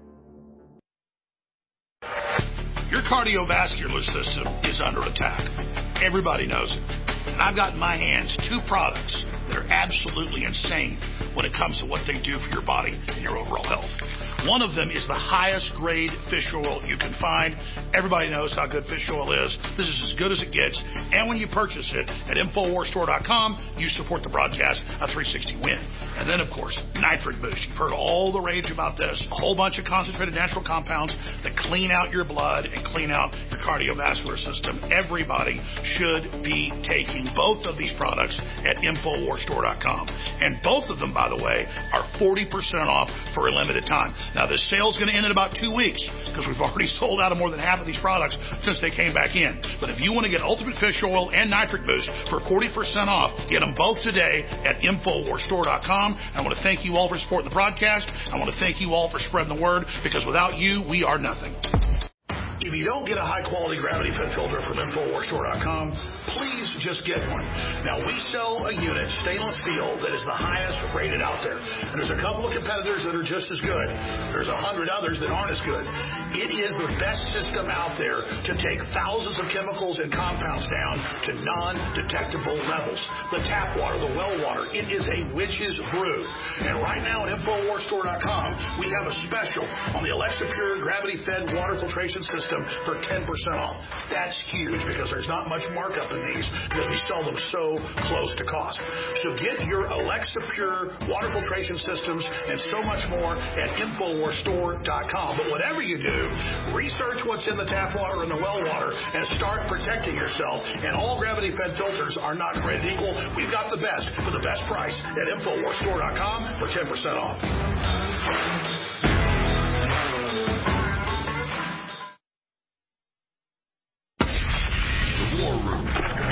Your cardiovascular system is under attack. Everybody knows it. And I've got in my hands 2 products that are absolutely insane when it comes to what they do for your body and your overall health. One of them is the highest grade fish oil you can find. Everybody knows how good fish oil is. This is as good as it gets. And when you purchase it at InfoWarsStore.com, you support the broadcast of 360 Win. And then, of course, Nitric Boost. You've heard all the rage about this. A whole bunch of concentrated natural compounds that clean out your blood and clean out your cardiovascular system. Everybody should be taking both of these products at InfoWarsStore.com. And both of them, by the way, are 40% off for a limited time. Now, this sale is going to end in about 2 weeks because we've already sold out of more than half of these products since they came back in. But if you want to get Ultimate Fish Oil and Nitric Boost for 40% off, get them both today at InfoWarsStore.com. I want to thank you all for supporting the broadcast. I want to thank you all for spreading the word because without you, we are nothing. If you don't get a high-quality gravity fed filter from InfoWarsStore.com, please just get one. Now, we sell a unit, stainless steel, that is the highest rated out there. And there's a couple of competitors that are just as good. There's 100 others that aren't as good. It is the best system out there to take thousands of chemicals and compounds down to non-detectable levels. The tap water, the well water, it is a witch's brew. And right now at InfoWarsStore.com, we have a special on the Alexa Pure Gravity Fed Water Filtration System for 10% off. That's huge because there's not much markup in these because we sell them so close to cost. So get your Alexa Pure water filtration systems and so much more at InfoWarsStore.com. But whatever you do, research what's in the tap water and the well water and start protecting yourself. And all gravity-fed filters are not created equal. We've got the best for the best price at InfoWarsStore.com for 10% off. War Room.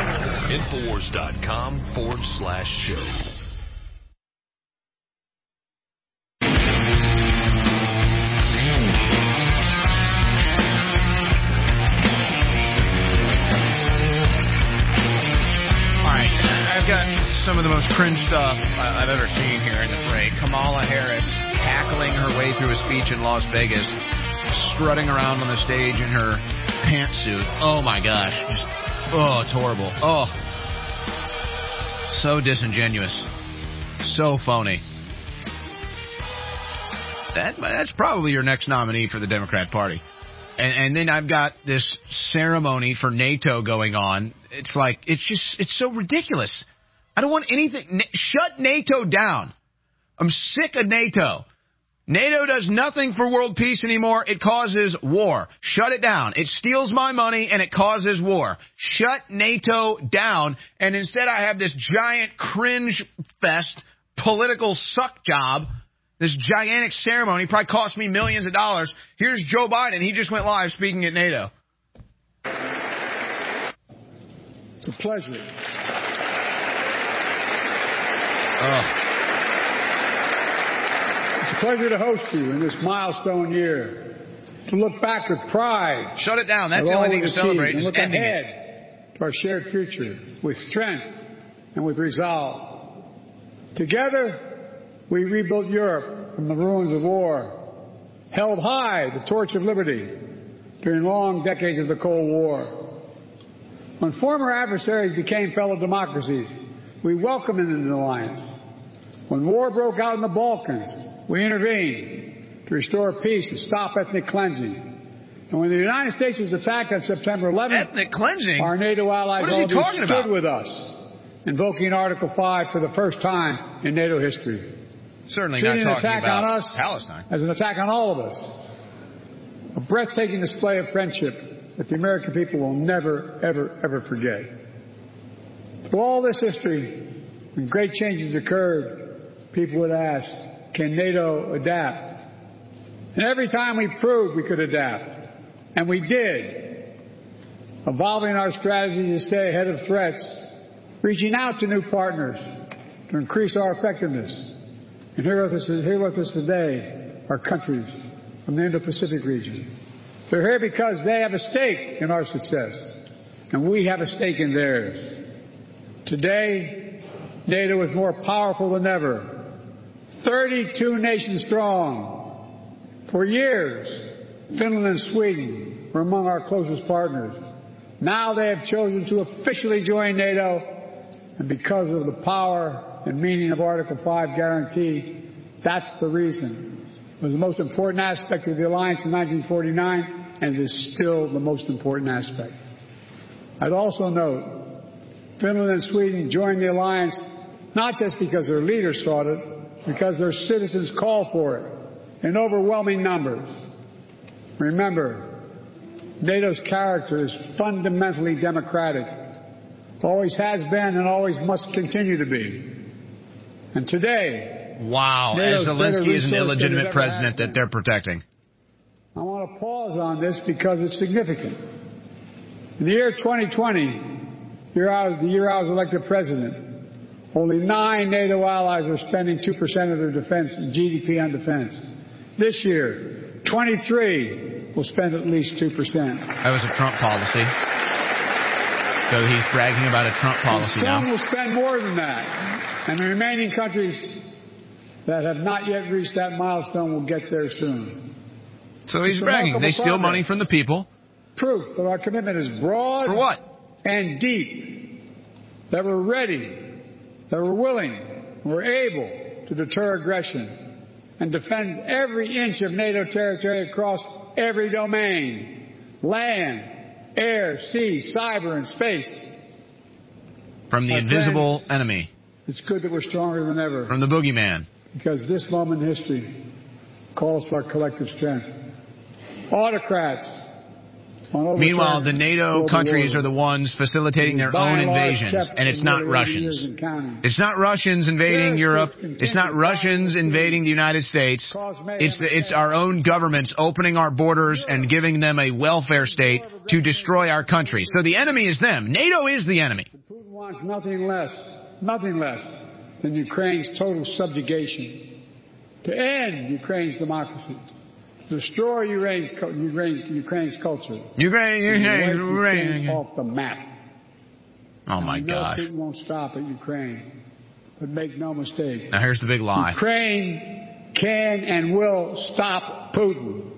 Infowars.com/show. I've got some of the most cringe stuff I've ever seen here in the break. Kamala Harris tackling her way through a speech in Las Vegas, strutting around on the stage in her pantsuit. Oh my gosh. It's horrible. Oh. So disingenuous. So phony. That's probably your next nominee for the Democrat Party. And then I've got this ceremony for NATO going on. It's like, it's so ridiculous. I don't want anything. Shut NATO down. I'm sick of NATO. NATO does nothing for world peace anymore. It causes war. Shut it down. It steals my money and it causes war. Shut NATO down. And instead I have this giant cringe fest political suck job. This gigantic ceremony probably cost me millions of dollars. Here's Joe Biden. He just went live speaking at NATO. It's a pleasure. It's a pleasure to host you in this milestone year. To look back with pride. Shut it down. That's the only thing to celebrate. And is look ending ahead to our shared future with strength and with resolve. Together, we rebuilt Europe from the ruins of war, held high the torch of liberty during long decades of the Cold War. When former adversaries became fellow democracies, we welcomed them into the alliance. When war broke out in the Balkans, we intervened to restore peace and stop ethnic cleansing. And when the United States was attacked on September 11th, ethnic cleansing? Our NATO allies stood with us, invoking Article 5 for the first time in NATO history. Certainly not talking about Palestine. As an attack on all of us. A breathtaking display of friendship that the American people will never, ever, ever forget. Through all this history, when great changes occurred, people would ask, can NATO adapt? And every time we proved we could adapt. And we did. evolving our strategy to stay ahead of threats, reaching out to new partners to increase our effectiveness. And here with us today are countries from the Indo-Pacific region. They're here because they have a stake in our success, and we have a stake in theirs. Today, NATO is more powerful than ever, 32 nations strong. For years, Finland and Sweden were among our closest partners. Now they have chosen to officially join NATO, and because of the power and meaning of Article 5 guarantee, that's the reason. It was the most important aspect of the alliance in 1949, and it is still the most important aspect. I'd also note, Finland and Sweden joined the alliance not just because their leaders sought it, because their citizens called for it in overwhelming numbers. Remember, NATO's character is fundamentally democratic, always has been and always must continue to be. And today, wow, NATO's Zelensky is an illegitimate president that they're protecting. I want to pause on this because it's significant. In the year 2020, the year I was elected president, only 9 NATO allies are spending 2% of their defense GDP on defense. This year, 23 will spend at least 2%. That was a Trump policy. So he's bragging about a Trump policy now. Some will spend more than that. And the remaining countries that have not yet reached that milestone will get there soon. So he's bragging. They steal money from the people. Proof that our commitment is broad for what? And deep. That we're ready, that we're willing, we're able to deter aggression and defend every inch of NATO territory across every domain: land, air, sea, cyber, and space. From the invisible enemy. It's good that we're stronger than ever. From the boogeyman. Because this moment in history calls for our collective strength. Autocrats. Meanwhile, the NATO countries are the ones facilitating their own invasions, and it's not Russians. It's not Russians invading Europe. It's not Russians invading the United States. It's our own governments opening our borders and giving them a welfare state to destroy our country. So the enemy is them. NATO is the enemy. Putin wants nothing less than Ukraine's total subjugation, to end Ukraine's democracy, destroy Ukraine's culture. Ukraine off the map. Oh my gosh. Putin won't stop at Ukraine. But make no mistake. Now here's the big lie. Ukraine can and will stop Putin.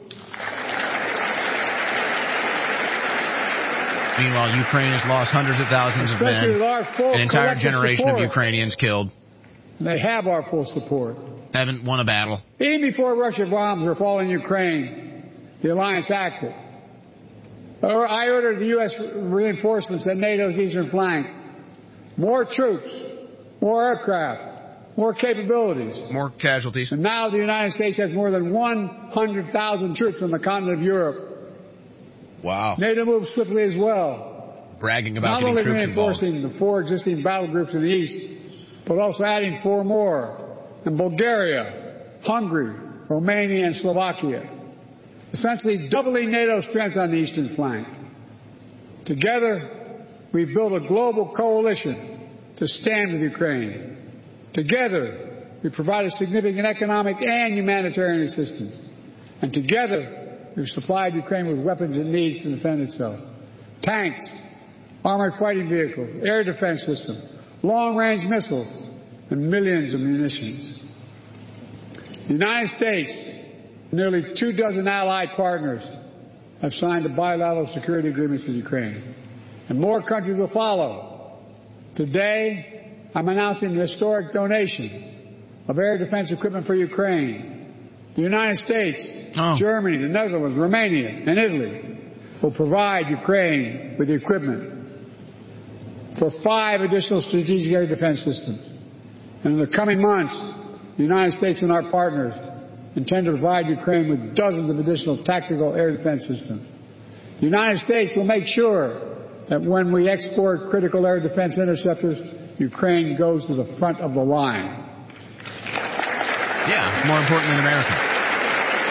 Meanwhile, Ukraine has lost hundreds of thousands of men, an entire generation of Ukrainians killed. They have our full support. Haven't won a battle. Even before Russian bombs were falling in Ukraine, the alliance acted. I ordered the U.S. reinforcements at NATO's eastern flank. More troops, more aircraft, more capabilities. More casualties. And now the United States has more than 100,000 troops on the continent of Europe. Wow. NATO moves swiftly as well. Bragging about getting troops involved. Not only reinforcing the 4 existing battle groups in the east, but also adding 4 more in Bulgaria, Hungary, Romania, and Slovakia. Essentially doubling NATO's strength on the eastern flank. Together, we've built a global coalition to stand with Ukraine. Together, we provided significant economic and humanitarian assistance. And together, we've supplied Ukraine with weapons it needs to defend itself. Tanks, armored fighting vehicles, air defense systems, long-range missiles, and millions of munitions. The United States, nearly 24 allied partners, have signed a bilateral security agreements with Ukraine. And more countries will follow. Today, I'm announcing the historic donation of air defense equipment for Ukraine. The United States, Germany, the Netherlands, Romania, and Italy will provide Ukraine with the equipment for 5 additional strategic air defense systems. And in the coming months, the United States and our partners intend to provide Ukraine with dozens of additional tactical air defense systems. The United States will make sure that when we export critical air defense interceptors, Ukraine goes to the front of the line. Yeah, it's more important than America.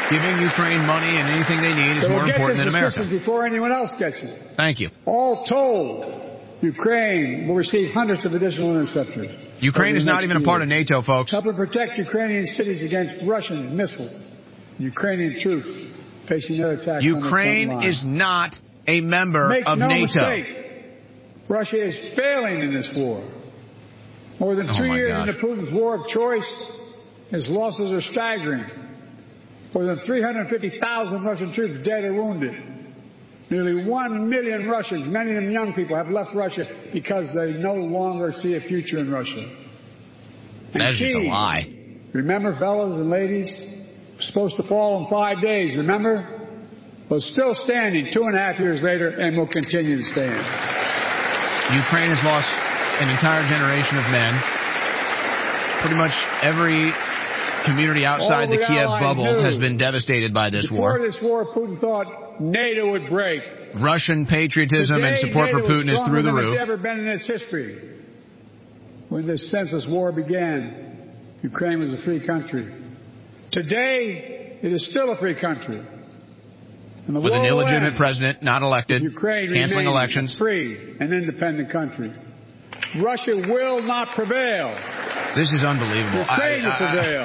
Giving Ukraine money and anything they need is more important than America. Before anyone else gets it. Thank you. All told, Ukraine will receive hundreds of additional interceptors. Ukraine is not even a part of NATO, folks. Helping protect Ukrainian cities against Russian missiles. Ukrainian troops facing other attacks. Ukraine is not a member of NATO. Mistake. Russia is failing in this war. More than 2 years into Putin's war of choice, his losses are staggering. More than 350,000 Russian troops dead or wounded. Nearly 1 million Russians, many of them young people, have left Russia because they no longer see a future in Russia. That is just a lie. Remember, fellas and ladies, supposed to fall in 5 days, remember? Well, still standing 2.5 years later and will continue to stand. Ukraine has lost an entire generation of men. Pretty much every community outside the Kiev bubble has been devastated by this war. Before this war, Putin thought NATO would break. Russian patriotism and support for Putin is through the roof. It's ever been in its history. When this senseless war began, Ukraine was a free country. Today, it is still a free country. With an illegitimate president, not elected, Ukraine canceling elections. A free and independent country. Russia will not prevail. This is unbelievable. Ukraine will prevail.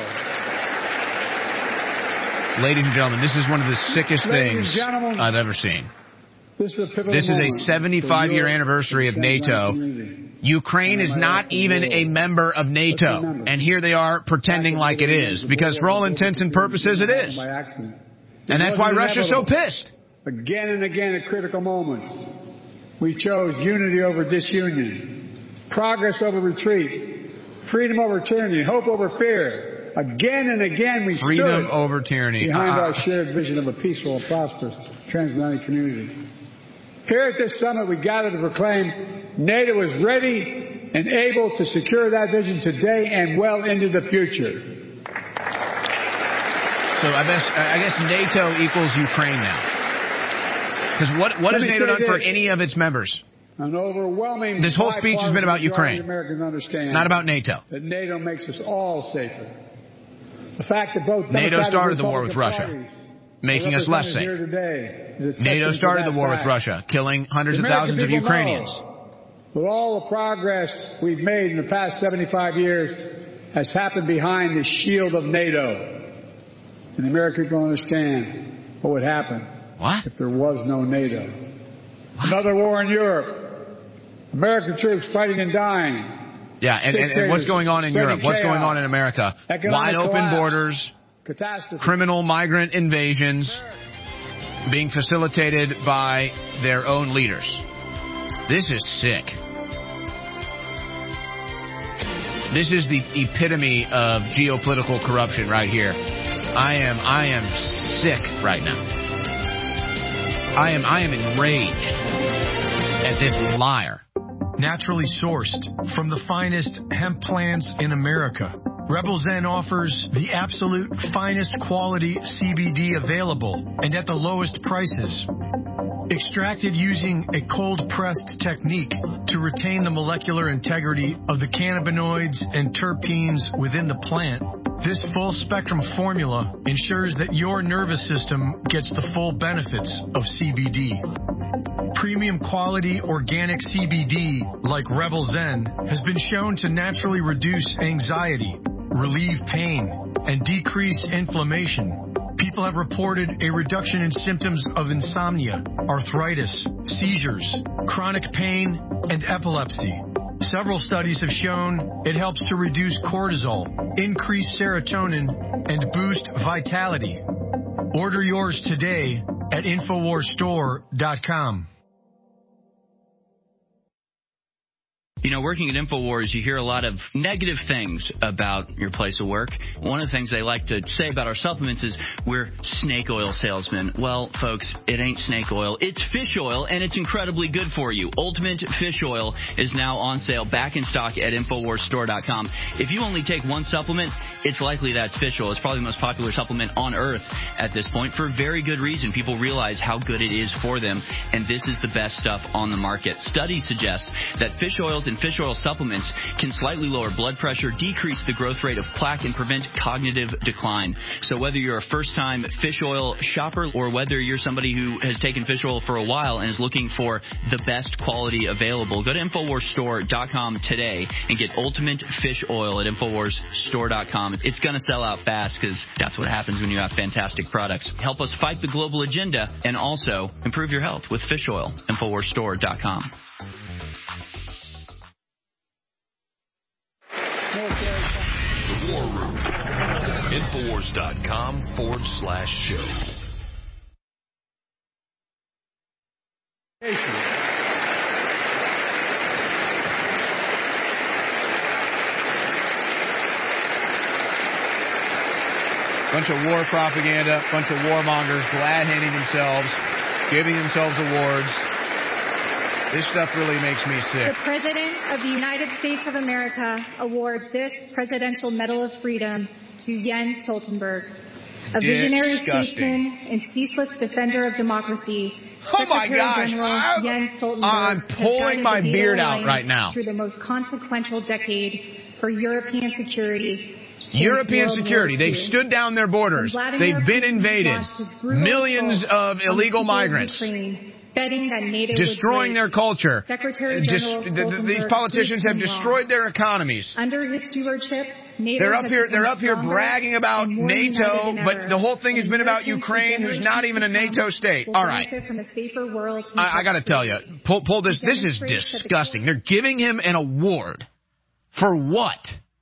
Ladies and gentlemen, this is one of the sickest things I've ever seen. This is a 75-year anniversary of NATO. Ukraine is not even a member of NATO. And here they are pretending like it is. Because for all intents and purposes, it is. And that's why Russia's so pissed. Again and again at critical moments, we chose unity over disunion, progress over retreat, freedom over tyranny, hope over fear. Again and again we freedom stood over tyranny behind our shared vision of a peaceful and prosperous transatlantic community. Here at this summit, we gather to proclaim NATO is ready and able to secure that vision today and well into the future. So I guess NATO equals Ukraine now. Because what has NATO done for any of its members? An overwhelming this whole speech has been about Ukraine, Americans understand not about NATO. That NATO makes us all safer. The fact that both NATO started the war with Russia, making us less safe. NATO started the war with Russia, killing hundreds of thousands of Ukrainians. With all the progress we've made in the past 75 years has happened behind the shield of NATO. And the American people understand what would happen if there was no NATO. Another war in Europe. American troops fighting and dying. Yeah, and what's going on in Europe? What's going on in America? Wide open borders, criminal migrant invasions being facilitated by their own leaders. This is sick. This is the epitome of geopolitical corruption right here. I am sick right now. I am enraged at this liar. Naturally sourced from the finest hemp plants in America, Rebel Zen offers the absolute finest quality CBD available and at the lowest prices. Extracted using a cold-pressed technique to retain the molecular integrity of the cannabinoids and terpenes within the plant, this full-spectrum formula ensures that your nervous system gets the full benefits of CBD. Premium quality organic CBD, like Rebel Zen, has been shown to naturally reduce anxiety, relieve pain, and decrease inflammation. People have reported a reduction in symptoms of insomnia, arthritis, seizures, chronic pain, and epilepsy. Several studies have shown it helps to reduce cortisol, increase serotonin, and boost vitality. Order yours today at InfoWarsStore.com. You know, working at InfoWars, you hear a lot of negative things about your place of work. One of the things they like to say about our supplements is we're snake oil salesmen. Well, folks, it ain't snake oil. It's fish oil, and it's incredibly good for you. Ultimate Fish Oil is now on sale, back in stock at InfoWarsStore.com. If you only take one supplement, it's likely that's fish oil. It's probably the most popular supplement on earth at this point for very good reason. People realize how good it is for them, and this is the best stuff on the market. Studies suggest that fish oils and and fish oil supplements can slightly lower blood pressure, decrease the growth rate of plaque, and prevent cognitive decline. So whether you're a first-time fish oil shopper or whether you're somebody who has taken fish oil for a while and is looking for the best quality available, go to InfoWarsStore.com today and get Ultimate Fish Oil at InfoWarsStore.com. It's going to sell out fast because that's what happens when you have fantastic products. Help us fight the global agenda and also improve your health with fish oil. InfoWarsStore.com. The War Room. Infowars.com/show. Bunch of war propaganda, bunch of warmongers glad-handing themselves, giving themselves awards. This stuff really makes me sick. The President of the United States of America awards this Presidential Medal of Freedom to Jens Stoltenberg, a visionary statesman and ceaseless defender of democracy. Oh my gosh, Jens Stoltenberg I'm pulling my beard out right now. Through the most consequential decade for European security. European security. They've stood down their borders. They've been invaded. Millions of illegal migrants. Destroying their culture. These politicians have destroyed their economies. Under his stewardship, they're up here bragging about NATO, but the whole thing has been about Ukraine, who's not even a NATO state. All right. I got to tell you, pull this. This is disgusting. They're giving him an award. For what?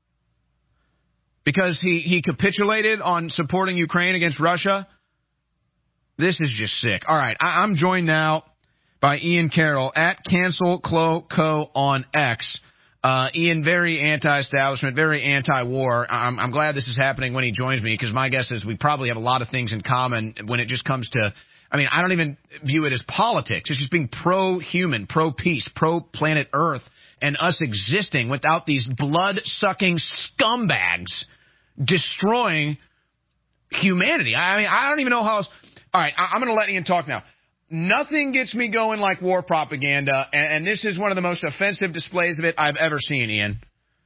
Because he capitulated on supporting Ukraine against Russia? This is just sick. All right, I'm joined now by Ian Carroll at CancelClo on X. Ian, very anti-establishment, very anti-war. I'm glad this is happening when he joins me, because my guess is we probably have a lot of things in common when it just comes to, I mean, I don't even view it as politics. It's just being pro-human, pro-peace, pro-planet Earth, and us existing without these blood-sucking scumbags destroying humanity. I mean, I don't even know how else. All right, I'm going to let Ian talk now. Nothing gets me going like war propaganda, and this is one of the most offensive displays of it I've ever seen, Ian.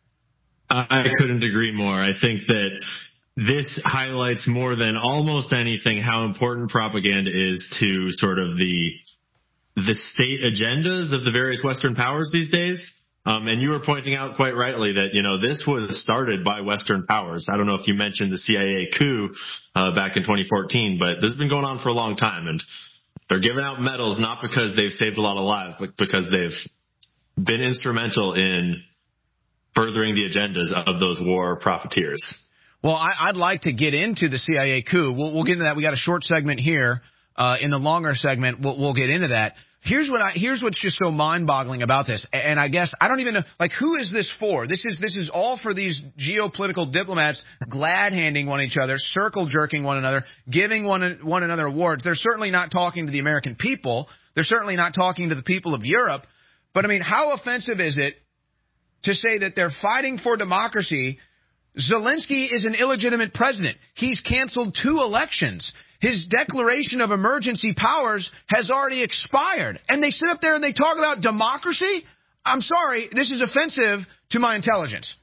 I couldn't agree more. I think that this highlights more than almost anything how important propaganda is to sort of the state agendas of the various Western powers these days. And you were pointing out quite rightly that, you know, this was started by Western powers. I don't know if you mentioned the CIA coup back in 2014, but this has been going on for a long time. And they're giving out medals not because they've saved a lot of lives, but because they've been instrumental in furthering the agendas of those war profiteers. Well, I'd like to get into the CIA coup. We'll get into that. We got a short segment here. In the longer segment, we'll get into that. Here's what's just so mind-boggling about this, and I guess I don't even know, like, who is this for? This is all for these geopolitical diplomats glad-handing one each other, circle-jerking one another, giving one another awards. They're certainly not talking to the American people. They're certainly not talking to the people of Europe. But, I mean, how offensive is it to say that they're fighting for democracy? Zelensky is an illegitimate president. He's canceled 2 elections. His declaration of emergency powers has already expired. And they sit up there and they talk about democracy? I'm sorry, this is offensive to my intelligence.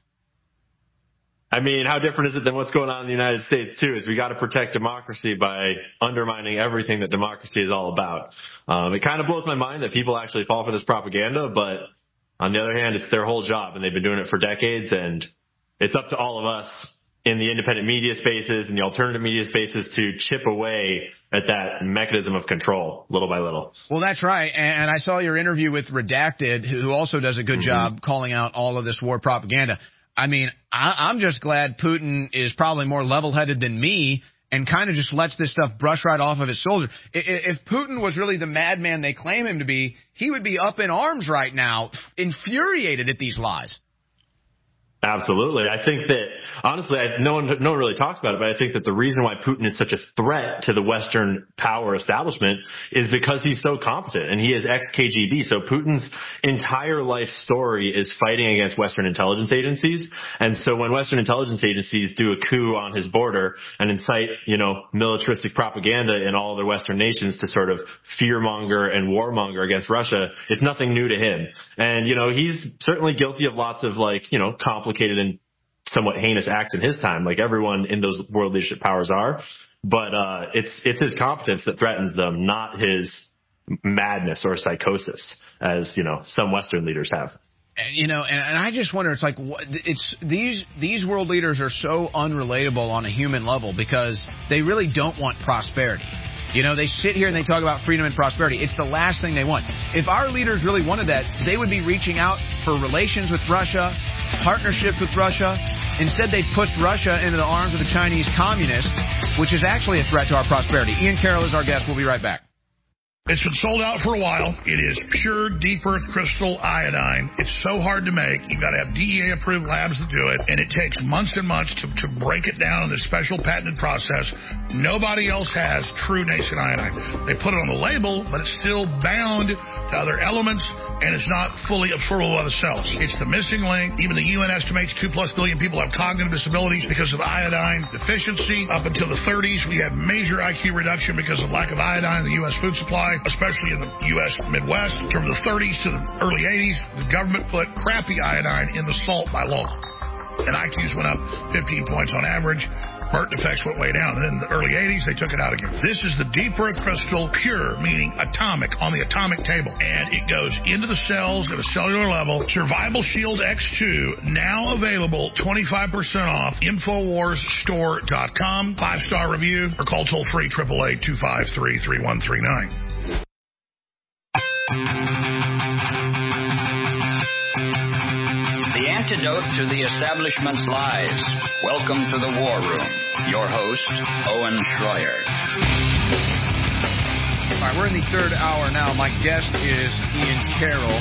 I mean, how different is it than what's going on in the United States, too, is we got to protect democracy by undermining everything that democracy is all about. It kind of blows my mind that people actually fall for this propaganda, but on the other hand, it's their whole job, and they've been doing it for decades, and it's up to all of us in the independent media spaces and the alternative media spaces to chip away at that mechanism of control little by little. Well, that's right. And I saw your interview with Redacted, who also does a good job calling out all of this war propaganda. I mean, I'm just glad Putin is probably more level-headed than me and kind of just lets this stuff brush right off of his shoulders. If Putin was really the madman they claim him to be, he would be up in arms right now, infuriated at these lies. Absolutely. I think that, honestly, no one really talks about it, but I think that the reason why Putin is such a threat to the Western power establishment is because he's so competent, and he is ex-KGB. So Putin's entire life story is fighting against Western intelligence agencies. And so when Western intelligence agencies do a coup on his border and incite, militaristic propaganda in all other Western nations to sort of fearmonger and warmonger against Russia, it's nothing new to him. And, he's certainly guilty of lots of complicated and somewhat heinous acts in his time, like everyone in those world leadership powers are. But it's his competence that threatens them, not his madness or psychosis, as some Western leaders have. And I just wonder, it's like these world leaders are so unrelatable on a human level because they really don't want prosperity. They sit here and they talk about freedom and prosperity. It's the last thing they want. If our leaders really wanted that, they would be reaching out for relations with Russia, partnerships with Russia. Instead, they pushed Russia into the arms of the Chinese communists, which is actually a threat to our prosperity. Ian Carroll is our guest. We'll be right back. It's been sold out for a while. It is pure deep earth crystal iodine. It's so hard to make. You've got to have DEA-approved labs to do it, and it takes months and months to break it down in this special patented process. Nobody else has true nascent iodine. They put it on the label, but it's still bound to other elements, and it's not fully absorbable by the cells. It's the missing link. Even the UN estimates 2+ billion people have cognitive disabilities because of iodine deficiency. Up until the 30s, we had major IQ reduction because of lack of iodine in the U.S. food supply, especially in the U.S. Midwest. From the 30s to the early 80s, the government put crappy iodine in the salt by law, and IQs went up 15 points on average. Burnt effects went way down. And then in the early 80s, they took it out again. This is the deep earth crystal, pure, meaning atomic, on the atomic table. And it goes into the cells at a cellular level. Survival Shield X2, now available 25% off. InfoWarsStore.com. 5-star review, or call toll-free 888-253-3139. The antidote to the establishment's lies. Welcome to the War Room. Your host, Owen Schroyer. All right, we're in the third hour now. My guest is Ian Carroll,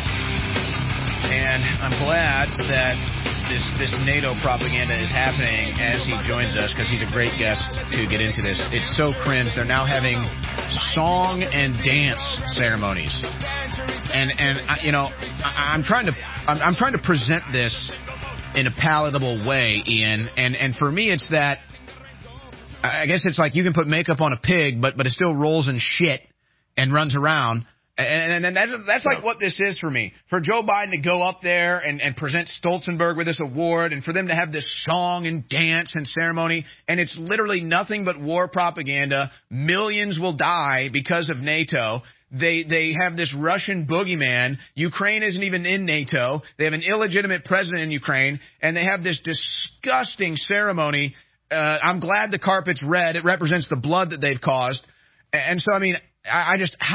and I'm glad that this NATO propaganda is happening as he joins us, because he's a great guest to get into this. It's so cringe. They're now having song and dance ceremonies, and I'm trying to present this in a palatable way, Ian. And for me, it's that I guess it's like you can put makeup on a pig, but it still rolls in shit and runs around. And that's like what this is for me. For Joe Biden to go up there and present Stoltenberg with this award, and for them to have this song and dance and ceremony, and it's literally nothing but war propaganda. Millions will die because of NATO. They have this Russian boogeyman. Ukraine isn't even in NATO. They have an illegitimate president in Ukraine, and they have this disgusting ceremony. I'm glad the carpet's red. It represents the blood that they've caused. And so, I mean, how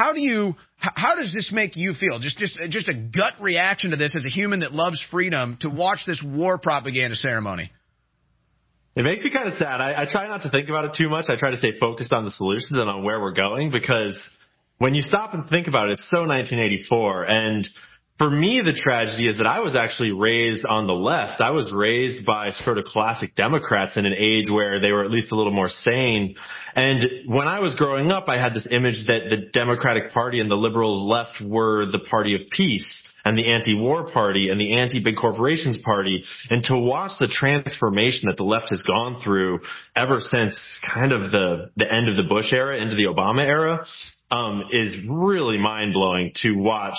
does this make you feel? Just a gut reaction to this as a human that loves freedom, to watch this war propaganda ceremony. It makes me kind of sad. I try not to think about it too much. I try to stay focused on the solutions and on where we're going, because when you stop and think about it, it's so 1984. And for me, the tragedy is that I was actually raised on the left. I was raised by sort of classic Democrats in an age where they were at least a little more sane. And when I was growing up, I had this image that the Democratic Party and the liberals left were the party of peace, and the anti-war party and the anti-big corporations party. And to watch the transformation that the left has gone through ever since kind of the end of the Bush era into the Obama era, is really mind-blowing to watch,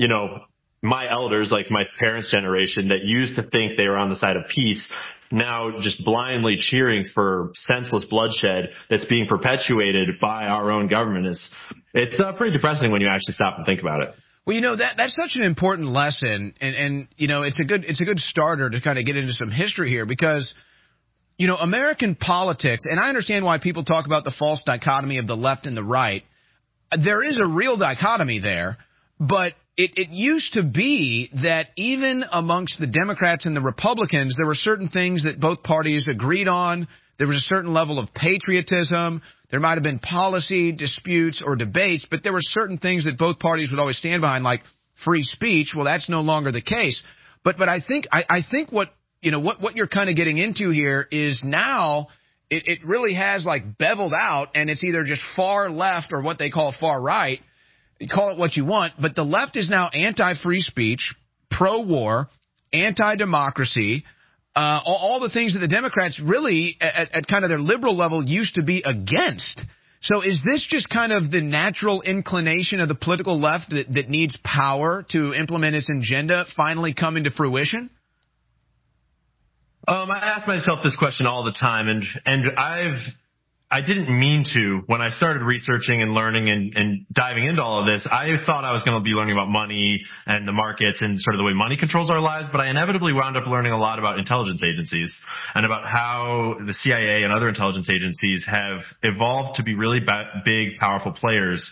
my elders, like my parents' generation, that used to think they were on the side of peace, now just blindly cheering for senseless bloodshed that's being perpetuated by our own government. It's pretty depressing when you actually stop and think about it. Well, that's such an important lesson, and it's a good starter to kind of get into some history here, because American politics, and I understand why people talk about the false dichotomy of the left and the right. There is a real dichotomy there, but it used to be that even amongst the Democrats and the Republicans, there were certain things that both parties agreed on. There was a certain level of patriotism. There might have been policy disputes or debates, but there were certain things that both parties would always stand behind, like free speech. Well, that's no longer the case. But I think what what you're kind of getting into here is now it really has like beveled out, and it's either just far left or what they call far right. You call it what you want, but the left is now anti-free speech, pro-war, anti-democracy, all the things that the Democrats really, at kind of their liberal level, used to be against. So is this just kind of the natural inclination of the political left that needs power to implement its agenda finally coming to fruition? I ask myself this question all the time, and I didn't mean to. When I started researching and learning and diving into all of this, I thought I was going to be learning about money and the markets and sort of the way money controls our lives, but I inevitably wound up learning a lot about intelligence agencies and about how the CIA and other intelligence agencies have evolved to be really big, powerful players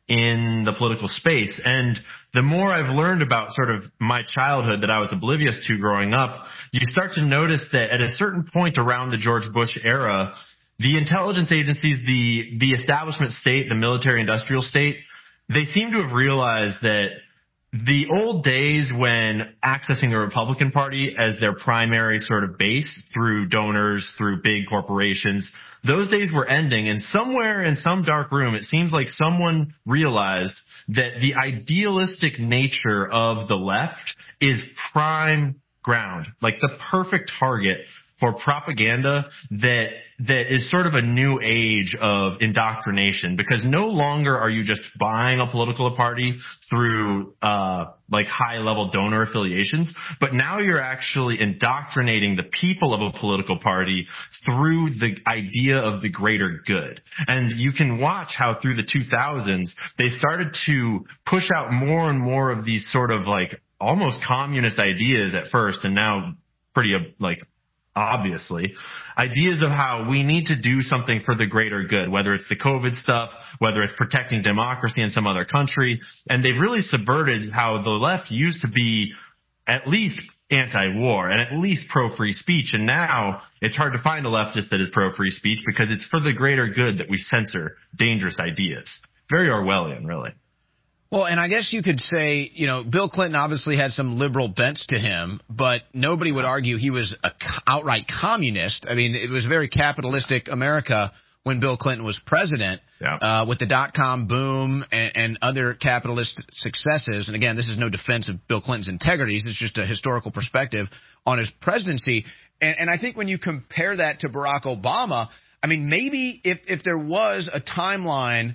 in the political space. And the more I've learned about sort of my childhood that I was oblivious to growing up, you start to notice that at a certain point around the George Bush era, the intelligence agencies, the establishment state, the military industrial state, they seem to have realized that the old days when accessing the Republican Party as their primary sort of base through donors, through big corporations, those days were ending. And somewhere in some dark room, it seems like someone realized that the idealistic nature of the left is prime ground, like the perfect target for propaganda that is sort of a new age of indoctrination, because no longer are you just buying a political party through like high level donor affiliations, but now you're actually indoctrinating the people of a political party through the idea of the greater good. And you can watch how through the 2000s they started to push out more and more of these sort of like almost communist ideas at first, and now pretty like obviously, ideas of how we need to do something for the greater good, whether it's the COVID stuff, whether it's protecting democracy in some other country. And they've really subverted how the left used to be at least anti-war and at least pro-free speech. And now it's hard to find a leftist that is pro-free speech because it's for the greater good that we censor dangerous ideas. Very Orwellian, really. Well, and I guess you could say, Bill Clinton obviously had some liberal bents to him, but nobody would argue he was an outright communist. I mean, it was very capitalistic America when Bill Clinton was president, with the dot-com boom and other capitalist successes. And again, this is no defense of Bill Clinton's integrities. It's just a historical perspective on his presidency. And I think when you compare that to Barack Obama, I mean, maybe if there was a timeline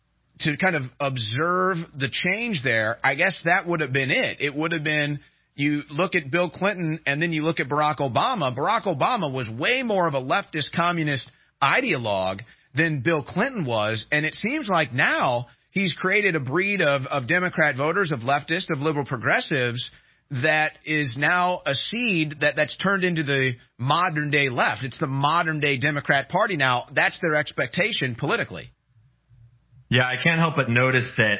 to kind of observe the change there, I guess that would have been it. It would have been, you look at Bill Clinton and then you look at Barack Obama. Barack Obama was way more of a leftist communist ideologue than Bill Clinton was. And it seems like now he's created a breed of Democrat voters, of leftists, of liberal progressives that is now a seed that's turned into the modern day left. It's the modern day Democrat Party now. That's their expectation politically. Yeah, I can't help but notice that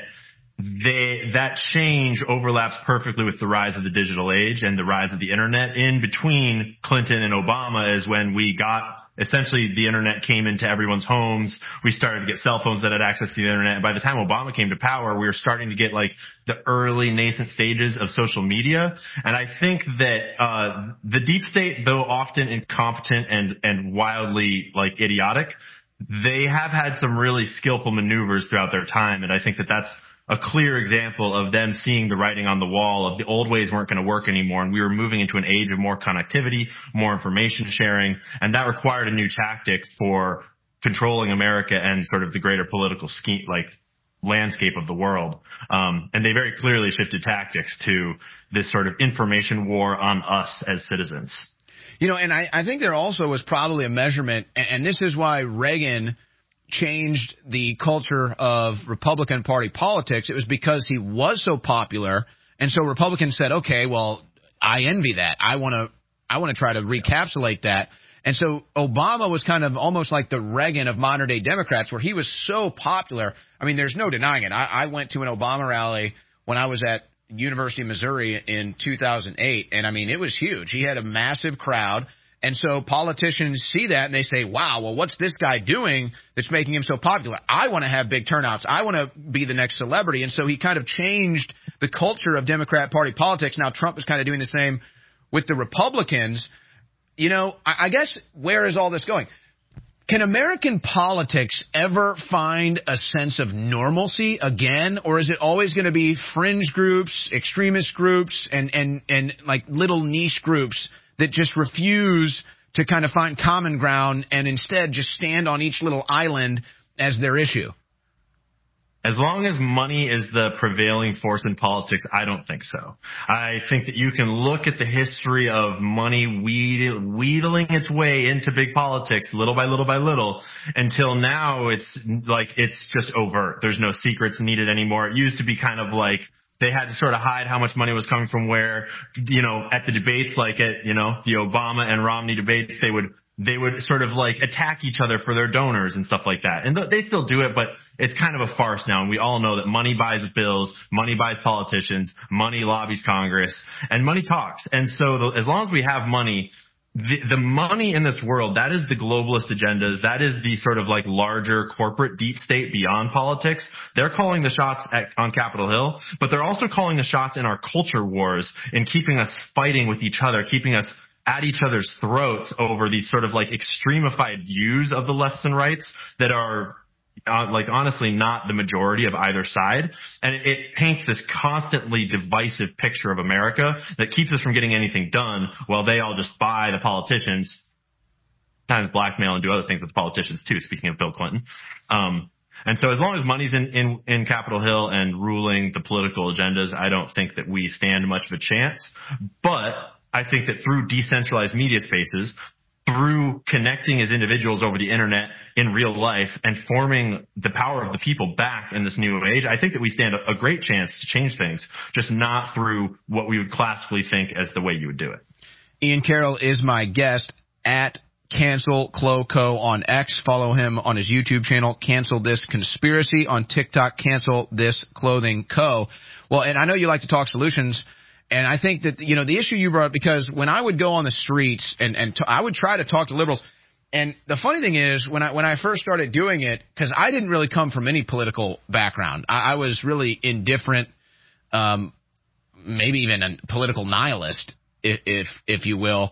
that change overlaps perfectly with the rise of the digital age and the rise of the internet. In between Clinton and Obama is when we got, essentially the internet came into everyone's homes. We started to get cell phones that had access to the internet. And by the time Obama came to power, we were starting to get like the early nascent stages of social media. And I think that the deep state, though often incompetent and wildly like idiotic, they have had some really skillful maneuvers throughout their time. And I think that that's a clear example of them seeing the writing on the wall of the old ways weren't going to work anymore. And we were moving into an age of more connectivity, more information sharing. And that required a new tactic for controlling America and sort of the greater political scheme, like landscape of the world. And they very clearly shifted tactics to this sort of information war on us as citizens. And I think there also was probably a measurement, and this is why Reagan changed the culture of Republican Party politics. It was because he was so popular, and so Republicans said, okay, well, I envy that. I want to try to recapsulate that. And so Obama was kind of almost like the Reagan of modern-day Democrats, where he was so popular. I mean, there's no denying it. I went to an Obama rally when I was at University of Missouri in 2008, and I mean, it was huge. He had a massive crowd, and so politicians see that and they say, wow, well, what's this guy doing that's making him so popular? I want to have big turnouts. I want to be the next celebrity. And so he kind of changed the culture of Democrat Party politics. Now Trump is kind of doing the same with the Republicans, I guess where is all this going? Can American politics ever find a sense of normalcy again, or is it always going to be fringe groups, extremist groups, and like little niche groups that just refuse to kind of find common ground and instead just stand on each little island as their issue? As long as money is the prevailing force in politics, I don't think so. I think that you can look at the history of money wheedling its way into big politics little by little by little until now it's just overt. There's no secrets needed anymore. It used to be kind of like they had to sort of hide how much money was coming from where, at the debates, like at, the Obama and Romney debates, they would sort of like attack each other for their donors and stuff like that. And they still do it, but it's kind of a farce now. And we all know that money buys bills, money buys politicians, money lobbies Congress, and money talks. And so as long as we have money, the money in this world, that is the globalist agendas. That is the sort of like larger corporate deep state beyond politics. They're calling the shots on Capitol Hill, but they're also calling the shots in our culture wars in keeping us fighting with each other, keeping us at each other's throats over these sort of like extremified views of the lefts and rights that are honestly not the majority of either side. And it paints this constantly divisive picture of America that keeps us from getting anything done while they all just buy the politicians, sometimes blackmail and do other things with the politicians too, speaking of Bill Clinton. And so as long as money's in Capitol Hill and ruling the political agendas, I don't think that we stand much of a chance. But I think that through decentralized media spaces, through connecting as individuals over the internet in real life and forming the power of the people back in this new age, I think that we stand a great chance to change things, just not through what we would classically think as the way you would do it. Ian Carroll is my guest at Cancel Cloco on X. Follow him on his YouTube channel, Cancel This Conspiracy, on TikTok, Cancel This Clothing Co. Well, and I know you like to talk solutions. And I think that, the issue you brought up, because when I would go on the streets and I would try to talk to liberals, and the funny thing is when I first started doing it, because I didn't really come from any political background. I was really indifferent, maybe even a political nihilist, if you will,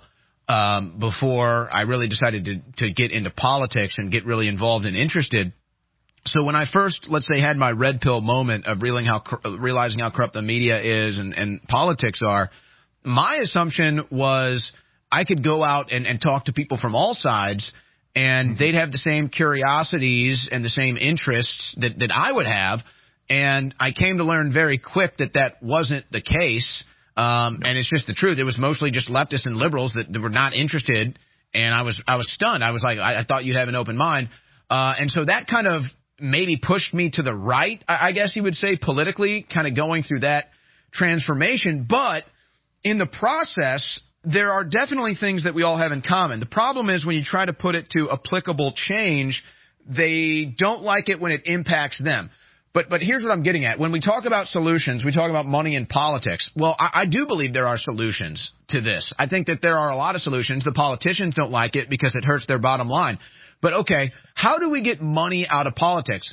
before I really decided to get into politics and get really involved and interested. So when I first, let's say, had my red pill moment of realizing how corrupt the media is and politics are, my assumption was I could go out and talk to people from all sides, and they'd have the same curiosities and the same interests that I would have. And I came to learn very quick that wasn't the case. And it's just the truth. It was mostly just leftists and liberals that were not interested. And I was stunned. I was like, I thought you'd have an open mind. And so that kind of maybe pushed me to the right, I guess you would say, politically, kind of going through that transformation. But in the process, there are definitely things that we all have in common. The problem is when you try to put it to applicable change, they don't like it when it impacts them. But here's what I'm getting at. When we talk about solutions, we talk about money in politics. Well, I do believe there are solutions to this. I think that there are a lot of solutions. The politicians don't like it because it hurts their bottom line. But, okay, how do we get money out of politics?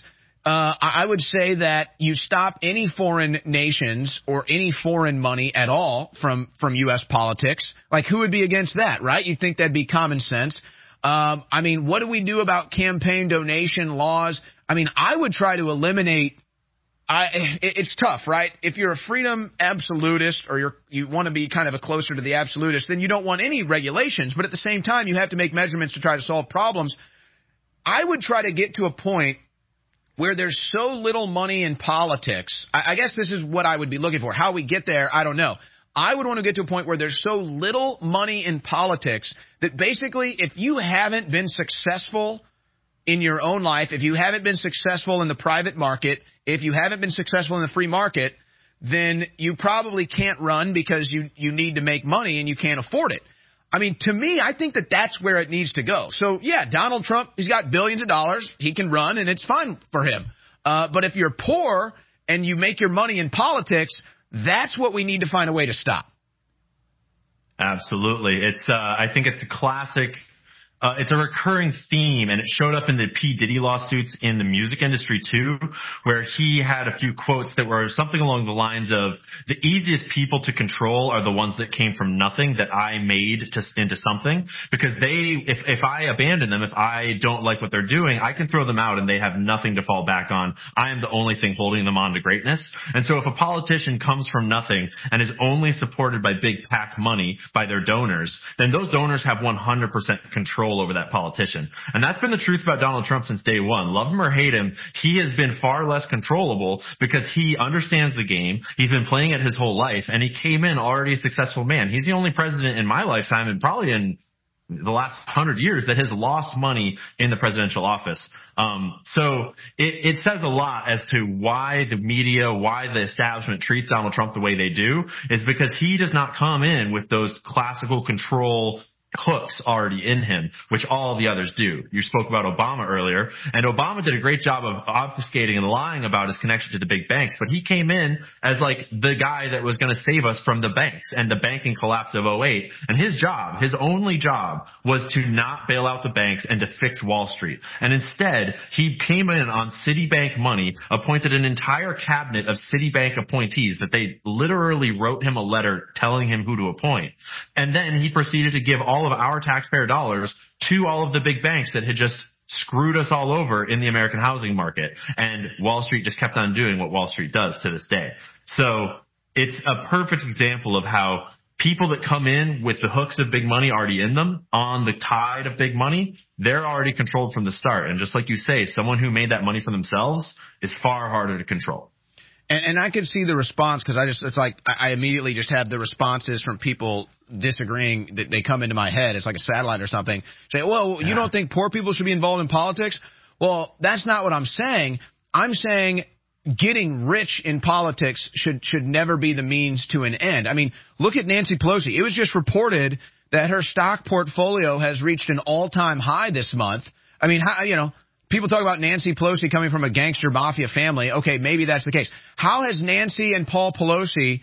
I would say that you stop any foreign nations or any foreign money at all from U.S. politics. Like, who would be against that, right? You'd think that'd be common sense. I mean, what do we do about campaign donation laws? I mean, I would try to eliminate it's tough, right? If you're a freedom absolutist or you want to be kind of a closer to the absolutist, then you don't want any regulations. But at the same time, you have to make measurements to try to solve problems. I would try to get to a point where there's so little money in politics. I guess this is what I would be looking for. How we get there, I don't know. I would want to get to a point where there's so little money in politics that basically if you haven't been successful in your own life, if you haven't been successful in the private market, if you haven't been successful in the free market, then you probably can't run because you need to make money and you can't afford it. I mean, to me, I think that that's where it needs to go. So, yeah, Donald Trump, he's got billions of dollars. He can run, and it's fine for him. But if you're poor and you make your money in politics, that's what we need to find a way to stop. Absolutely. I think it's a classic it's a recurring theme, and it showed up in the P. Diddy lawsuits in the music industry too, where he had a few quotes that were something along the lines of, the easiest people to control are the ones that came from nothing that I made into something, because if I abandon them, if I don't like what they're doing, I can throw them out and they have nothing to fall back on. I am the only thing holding them on to greatness. And so if a politician comes from nothing and is only supported by big PAC money, by their donors, then those donors have 100% control over that politician. And that's been the truth about Donald Trump since day one. Love him or hate him, he has been far less controllable because he understands the game. He's been playing it his whole life, and he came in already a successful man. He's the only president in my lifetime, and probably in the last 100 years, that has lost money in the presidential office. So it says a lot as to why the media, why the establishment treats Donald Trump the way they do, is because he does not come in with those classical control hooks already in him, which all the others do. You spoke about Obama earlier, and Obama did a great job of obfuscating and lying about his connection to the big banks, but he came in as like the guy that was going to save us from the banks and the banking collapse of 2008, and his only job was to not bail out the banks and to fix Wall Street. And instead, he came in on Citibank money, appointed an entire cabinet of Citibank appointees that they literally wrote him a letter telling him who to appoint. And then he proceeded to give all of our taxpayer dollars to all of the big banks that had just screwed us all over in the American housing market. And Wall Street just kept on doing what Wall Street does to this day. So it's a perfect example of how people that come in with the hooks of big money already in them, on the tide of big money, they're already controlled from the start. And just like you say, someone who made that money for themselves is far harder to control. And I could see the response, because it's like I immediately just have the responses from people disagreeing that they come into my head. It's like a satellite or something. Say, well, you don't think poor people should be involved in politics? Well, that's not what I'm saying. I'm saying getting rich in politics should never be the means to an end. I mean, look at Nancy Pelosi. It was just reported that her stock portfolio has reached an all-time high this month. I mean, people talk about Nancy Pelosi coming from a gangster mafia family. Okay, maybe that's the case. How has Nancy and Paul Pelosi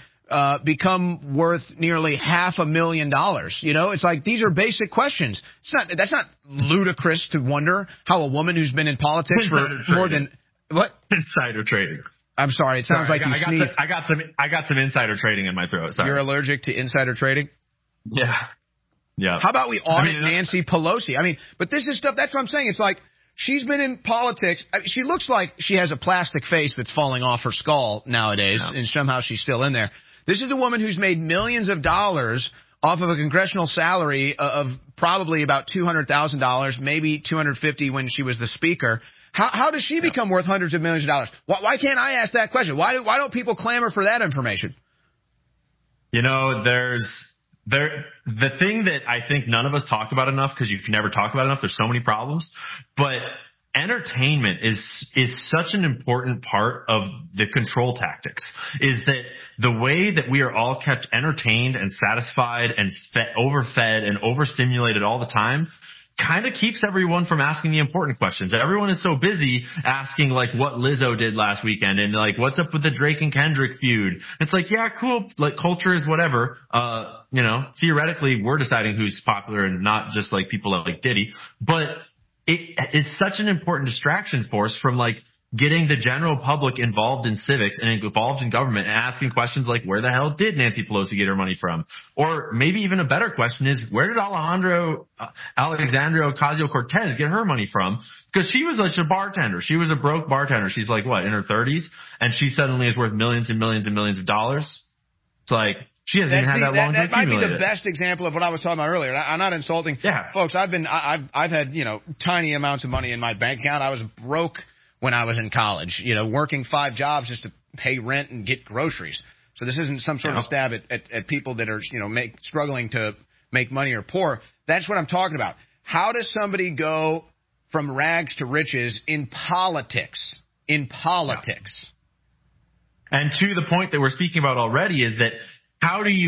become worth nearly $500,000? You know, it's like these are basic questions. That's not ludicrous to wonder how a woman who's been in politics for more than what? Insider trading. I'm sorry. It sounds like you sneezed. I got some insider trading in my throat. Sorry. You're allergic to insider trading? Yeah. Yeah. How about we audit Nancy Pelosi? I mean, but this is stuff. That's what I'm saying. It's like, she's been in politics. She looks like she has a plastic face that's falling off her skull nowadays, and somehow she's still in there. This is a woman who's made millions of dollars off of a congressional salary of probably about $200,000, maybe $250,000 when she was the speaker. How does she become worth hundreds of millions of dollars? Why can't I ask that question? Why don't people clamor for that information? You know, the thing that I think none of us talk about enough, because you can never talk about enough, there's so many problems, but entertainment is such an important part of the control tactics, is that the way that we are all kept entertained and satisfied and overfed and overstimulated all the time kind of keeps everyone from asking the important questions. Everyone is so busy asking like what Lizzo did last weekend and like what's up with the Drake and Kendrick feud. It's like, yeah, cool. Like culture is whatever. Theoretically we're deciding who's popular and not just like people like Diddy, but it is such an important distraction for us from like getting the general public involved in civics and involved in government and asking questions like, where the hell did Nancy Pelosi get her money from? Or maybe even a better question is, where did Alexandria Ocasio-Cortez get her money from? Because she was like a bartender. She was a broke bartender. She's like, what, in her 30s? And she suddenly is worth millions and millions and millions of dollars. It's like, she hasn't even had that long to accumulate. That might be the best example of what I was talking about earlier. I'm not insulting. Yeah. Folks, I've had, tiny amounts of money in my bank account. I was broke when I was in college, working 5 jobs just to pay rent and get groceries. So this isn't some sort of stab at people that are, struggling to make money or poor. That's what I'm talking about. How does somebody go from rags to riches in politics? And to the point that we're speaking about already is that how do you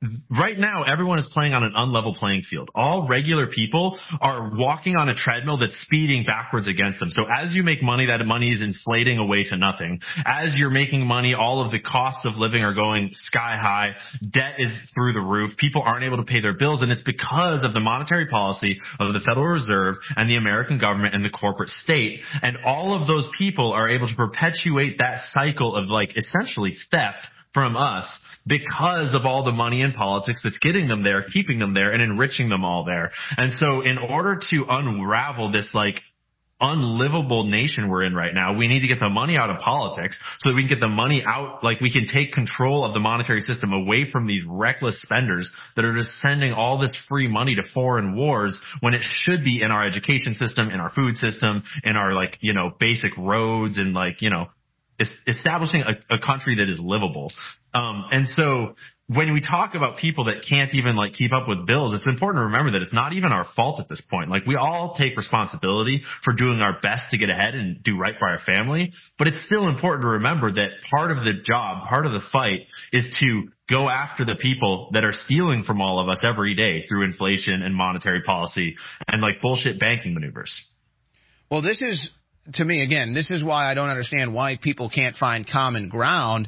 right now, everyone is playing on an unlevel playing field. All regular people are walking on a treadmill that's speeding backwards against them. So as you make money, that money is inflating away to nothing. As you're making money, all of the costs of living are going sky high. Debt is through the roof. People aren't able to pay their bills, and it's because of the monetary policy of the Federal Reserve and the American government and the corporate state. And all of those people are able to perpetuate that cycle of like essentially theft from us because of all the money in politics that's getting them there, keeping them there, and enriching them all there. And so in order to unravel this like unlivable nation we're in right now, we need to get the money out of politics so that we can get the money out, like we can take control of the monetary system away from these reckless spenders that are just sending all this free money to foreign wars when it should be in our education system, in our food system, in our like, you know, basic roads and like, you know, establishing a country that is livable. And so when we talk about people that can't even like keep up with bills, it's important to remember that it's not even our fault at this point. Like we all take responsibility for doing our best to get ahead and do right by our family. But it's still important to remember that part of the job, part of the fight is to go after the people that are stealing from all of us every day through inflation and monetary policy and like bullshit banking maneuvers. Well, this is, to me, again, this is why I don't understand why people can't find common ground.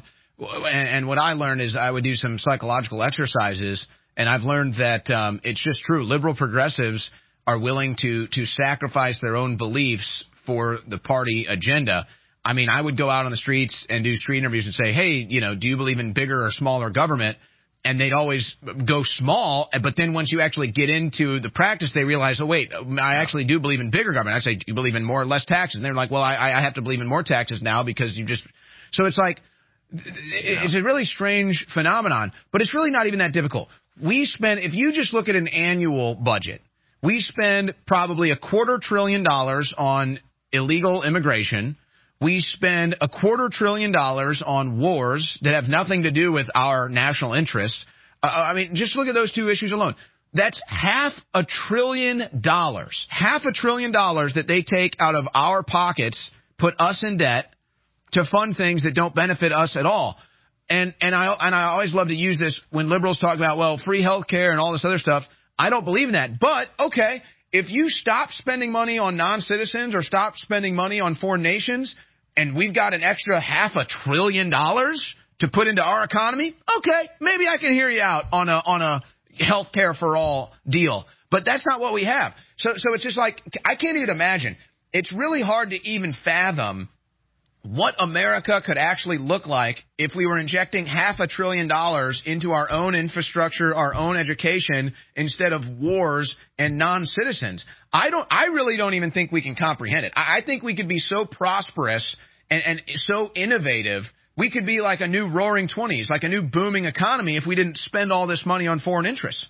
And what I learned is I would do some psychological exercises, and I've learned that it's just true. Liberal progressives are willing to sacrifice their own beliefs for the party agenda. I mean, I would go out on the streets and do street interviews and say, hey, you know, do you believe in bigger or smaller government? And they'd always go small, but then once you actually get into the practice, they realize, oh, wait, I actually do believe in bigger government. I say, do you believe in more or less taxes? And they're like, well, I have to believe in more taxes now because you just – so it's like it's a really strange phenomenon, but it's really not even that difficult. We spend – if you just look at an annual budget, we spend probably $250 billion on illegal immigration. We spend $250 billion on wars that have nothing to do with our national interests. I mean, just look at those two issues alone. That's $500 billion. $500 billion that they take out of our pockets, put us in debt to fund things that don't benefit us at all. And I always love to use this when liberals talk about, well, free health care and all this other stuff. I don't believe in that. But, okay, if you stop spending money on non-citizens or stop spending money on foreign nations and we've got an extra $500 billion to put into our economy, okay, maybe I can hear you out on a health care for all deal. But that's not what we have. So it's just like, I can't even imagine. It's really hard to even fathom what America could actually look like if we were injecting $500 billion into our own infrastructure, our own education, instead of wars and non-citizens. I really don't even think we can comprehend it. I think we could be so prosperous and so innovative. We could be like a new roaring 20s, like a new booming economy if we didn't spend all this money on foreign interests.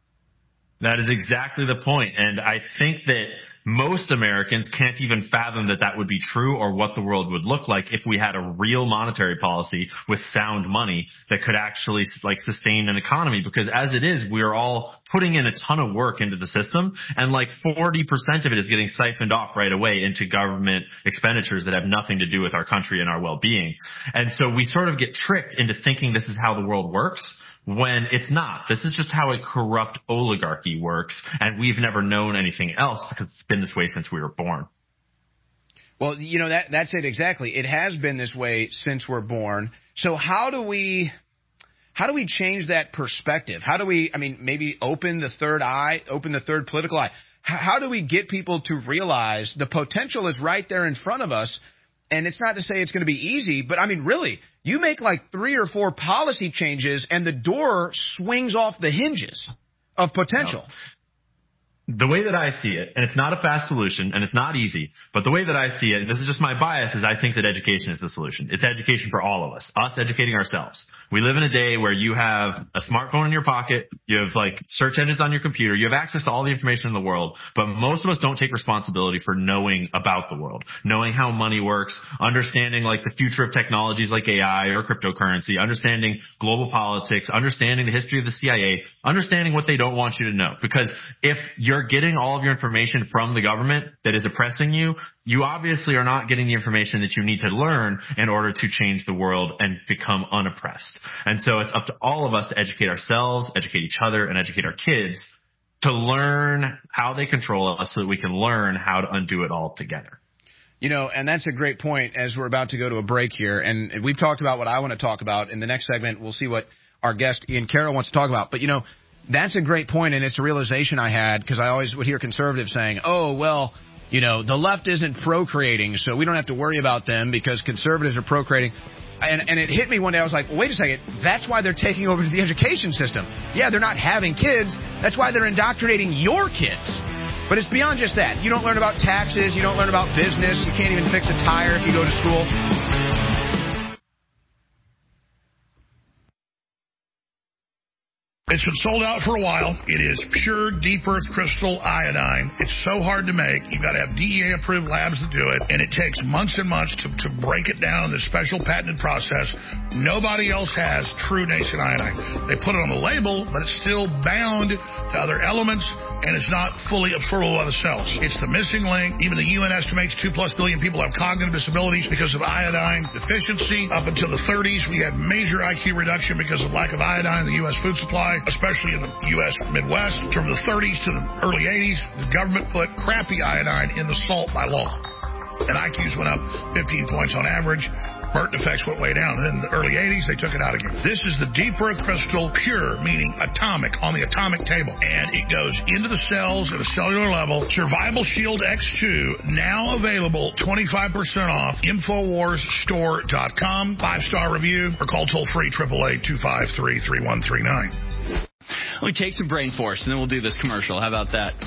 That is exactly the point. And I think that most Americans can't even fathom that that would be true or what the world would look like if we had a real monetary policy with sound money that could actually like sustain an economy. Because as it is, we are all putting in a ton of work into the system, and like 40% of it is getting siphoned off right away into government expenditures that have nothing to do with our country and our well-being. And so we sort of get tricked into thinking this is how the world works, when it's not. This is just how a corrupt oligarchy works, and we've never known anything else because it's been this way since we were born. Well, you know, that's it exactly. It has been this way since we're born. So how do we change that perspective? How do we, I mean, maybe open the third eye, open the third political eye? How do we get people to realize the potential is right there in front of us? And it's not to say it's going to be easy, but I mean, really, you make like 3 or 4 policy changes and the door swings off the hinges of potential. No. The way that I see it, and it's not a fast solution, and it's not easy, but the way that I see it, and this is just my bias, is I think that education is the solution. It's education for all of us educating ourselves. We live in a day where you have a smartphone in your pocket, you have like search engines on your computer, you have access to all the information in the world, but most of us don't take responsibility for knowing about the world, knowing how money works, understanding like the future of technologies like AI or cryptocurrency, understanding global politics, understanding the history of the CIA, understanding what they don't want you to know. Because if you're getting all of your information from the government that is oppressing you, you obviously are not getting the information that you need to learn in order to change the world and become unoppressed. And so it's up to all of us to educate ourselves, educate each other, and educate our kids to learn how they control us so that we can learn how to undo it all together. You know, and that's a great point as we're about to go to a break here. And we've talked about what I want to talk about. In the next segment, we'll see what our guest Ian Carroll wants to talk about. But, you know, that's a great point, and it's a realization I had because I always would hear conservatives saying, oh, well, you know, the left isn't procreating, so we don't have to worry about them because conservatives are procreating. And it hit me one day. I was like, well, wait a second. That's why they're taking over the education system. Yeah, they're not having kids. That's why they're indoctrinating your kids. But it's beyond just that. You don't learn about taxes. You don't learn about business. You can't even fix a tire if you go to school. It's been sold out for a while. It is pure deep earth crystal iodine. It's so hard to make. You've got to have DEA approved labs to do it. And it takes months and months to break it down in this special patented process. Nobody else has true nascent iodine. They put it on the label, but it's still bound to other elements, and it's not fully absorbable by the cells. It's the missing link. Even the UN estimates 2+ billion people have cognitive disabilities because of iodine deficiency. Up until the 30s, we had major IQ reduction because of lack of iodine in the U.S. food supply, especially in the U.S. Midwest. From the 30s to the early 80s, the government put crappy iodine in the salt by law. And IQs went up 15 points on average. Burnt effects went way down. And then in the early 80s, they took it out again. This is the deep earth crystal pure, meaning atomic, on the atomic table. And it goes into the cells at a cellular level. Survival Shield X2, now available 25% off. InfoWarsStore.com. 5-star review or call toll-free 888-253-3139. Let me take some brain force, and then we'll do this commercial. How about that?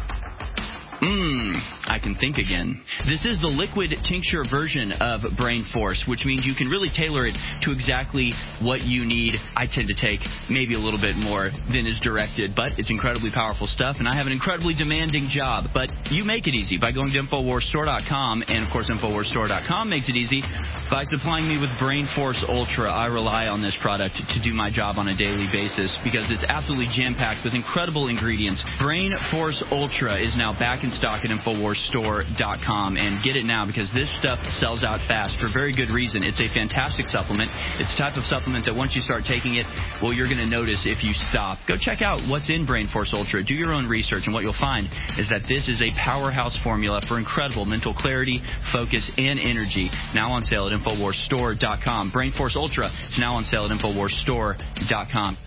I can think again. This is the liquid tincture version of Brain Force, which means you can really tailor it to exactly what you need. I tend to take maybe a little bit more than is directed, but it's incredibly powerful stuff, and I have an incredibly demanding job. But you make it easy by going to InfoWarsStore.com, and, of course, InfoWarsStore.com makes it easy by supplying me with Brain Force Ultra. I rely on this product to do my job on a daily basis because it's absolutely jam-packed with incredible ingredients. Brain Force Ultra is now back in stock at InfoWarsStore.com, and get it now because this stuff sells out fast for very good reason. It's a fantastic supplement. It's the type of supplement that once you start taking it, well, you're going to notice if you stop. Go check out what's in Brain Force Ultra. Do your own research, and what you'll find is that this is a powerhouse formula for incredible mental clarity, focus, and energy. Now on sale at InfoWarsStore.com. Brain Force Ultra is now on sale at InfoWarsStore.com.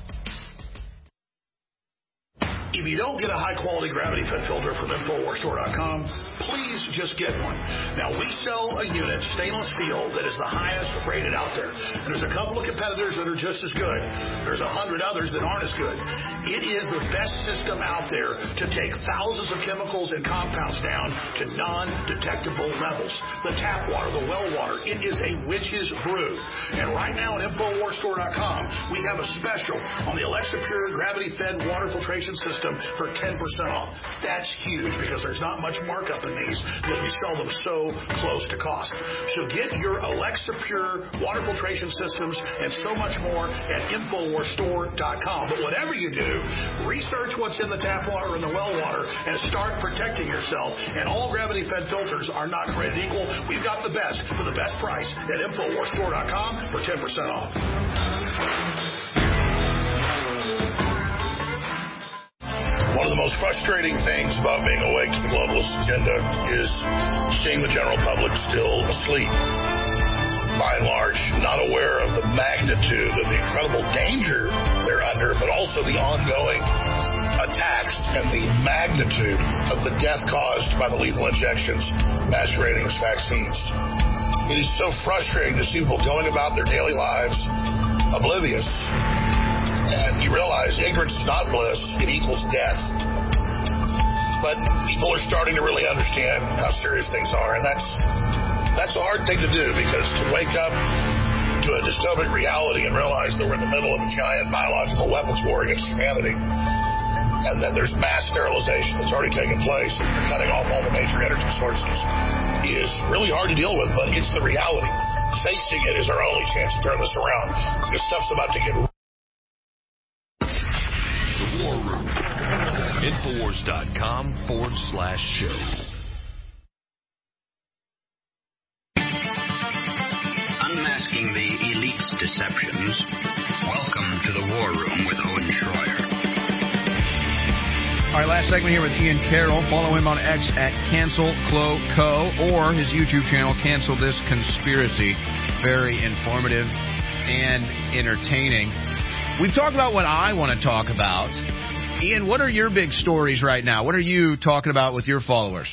If you don't get a high-quality gravity fed filter from InfoWarsStore.com, please just get one. Now, we sell a unit, stainless steel, that is the highest rated out there. And there's a couple of competitors that are just as good. There's 100 others that aren't as good. It is the best system out there to take thousands of chemicals and compounds down to non-detectable levels. The tap water, the well water, it is a witch's brew. And right now at InfoWarsStore.com, we have a special on the Alexa Pure gravity-fed water filtration system for 10% off. That's huge because there's not much markup in these because we sell them so close to cost. So get your Alexa Pure water filtration systems and so much more at InfoWarsStore.com. But whatever you do, research what's in the tap water and the well water and start protecting yourself. And all gravity-fed filters are not created equal. We've got the best for the best price at InfoWarsStore.com for 10% off. One of the most frustrating things about being awake to the globalist agenda is seeing the general public still asleep. By and large, not aware of the magnitude of the incredible danger they're under, but also the ongoing attacks and the magnitude of the death caused by the lethal injections masquerading as vaccines. It is so frustrating to see people going about their daily lives oblivious. And you realize ignorance is not bliss, it equals death. But people are starting to really understand how serious things are, and that's a hard thing to do because to wake up to a dystopic reality and realize that we're in the middle of a giant biological weapons war against humanity, and then there's mass sterilization that's already taken place, and they're cutting off all the major energy sources, is really hard to deal with, but it's the reality. Facing it is our only chance to turn this around because stuff's about to get Infowars.com/show. Unmasking the elite's deceptions. Welcome to the War Room with Owen Schroyer. All right, last segment here with Ian Carroll. Follow him on X at CancelCloCo or his YouTube channel, Cancel This Conspiracy. Very informative and entertaining. We've talked about what I want to talk about. Ian, what are your big stories right now? What are you talking about with your followers?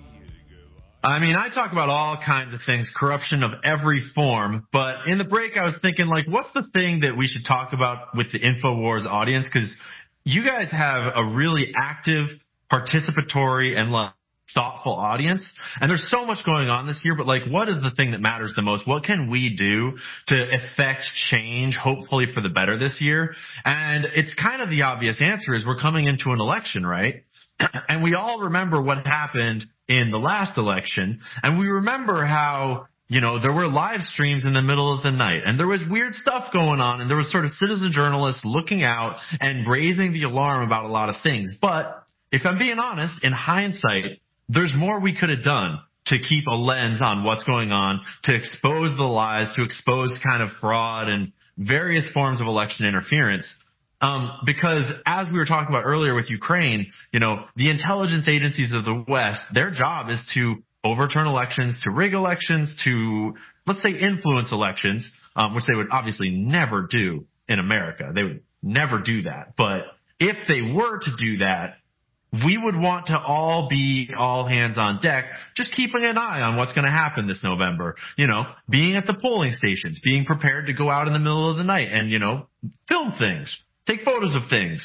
I mean, I talk about all kinds of things, corruption of every form, but in the break I was thinking, like, what's the thing that we should talk about with the InfoWars audience? Because you guys have a really active, participatory, and thoughtful audience, and there's so much going on this year, but like, what is the thing that matters the most? What can we do to effect change, hopefully for the better this year? And it's kind of the obvious answer is we're coming into an election, right? And we all remember what happened in the last election, and we remember how, you know, there were live streams in the middle of the night, and there was weird stuff going on, and there was sort of citizen journalists looking out and raising the alarm about a lot of things. But if I'm being honest, in hindsight, there's more we could have done to keep a lens on what's going on, to expose the lies, to expose kind of fraud and various forms of election interference. Because as we were talking about earlier with Ukraine, you know, the intelligence agencies of the West, their job is to overturn elections, to rig elections, to, let's say, influence elections, which they would obviously never do in America. They would never do that. But if they were to do that, we would want to all be all hands on deck, just keeping an eye on what's going to happen this November. You know, being at the polling stations, being prepared to go out in the middle of the night and, you know, film things, take photos of things.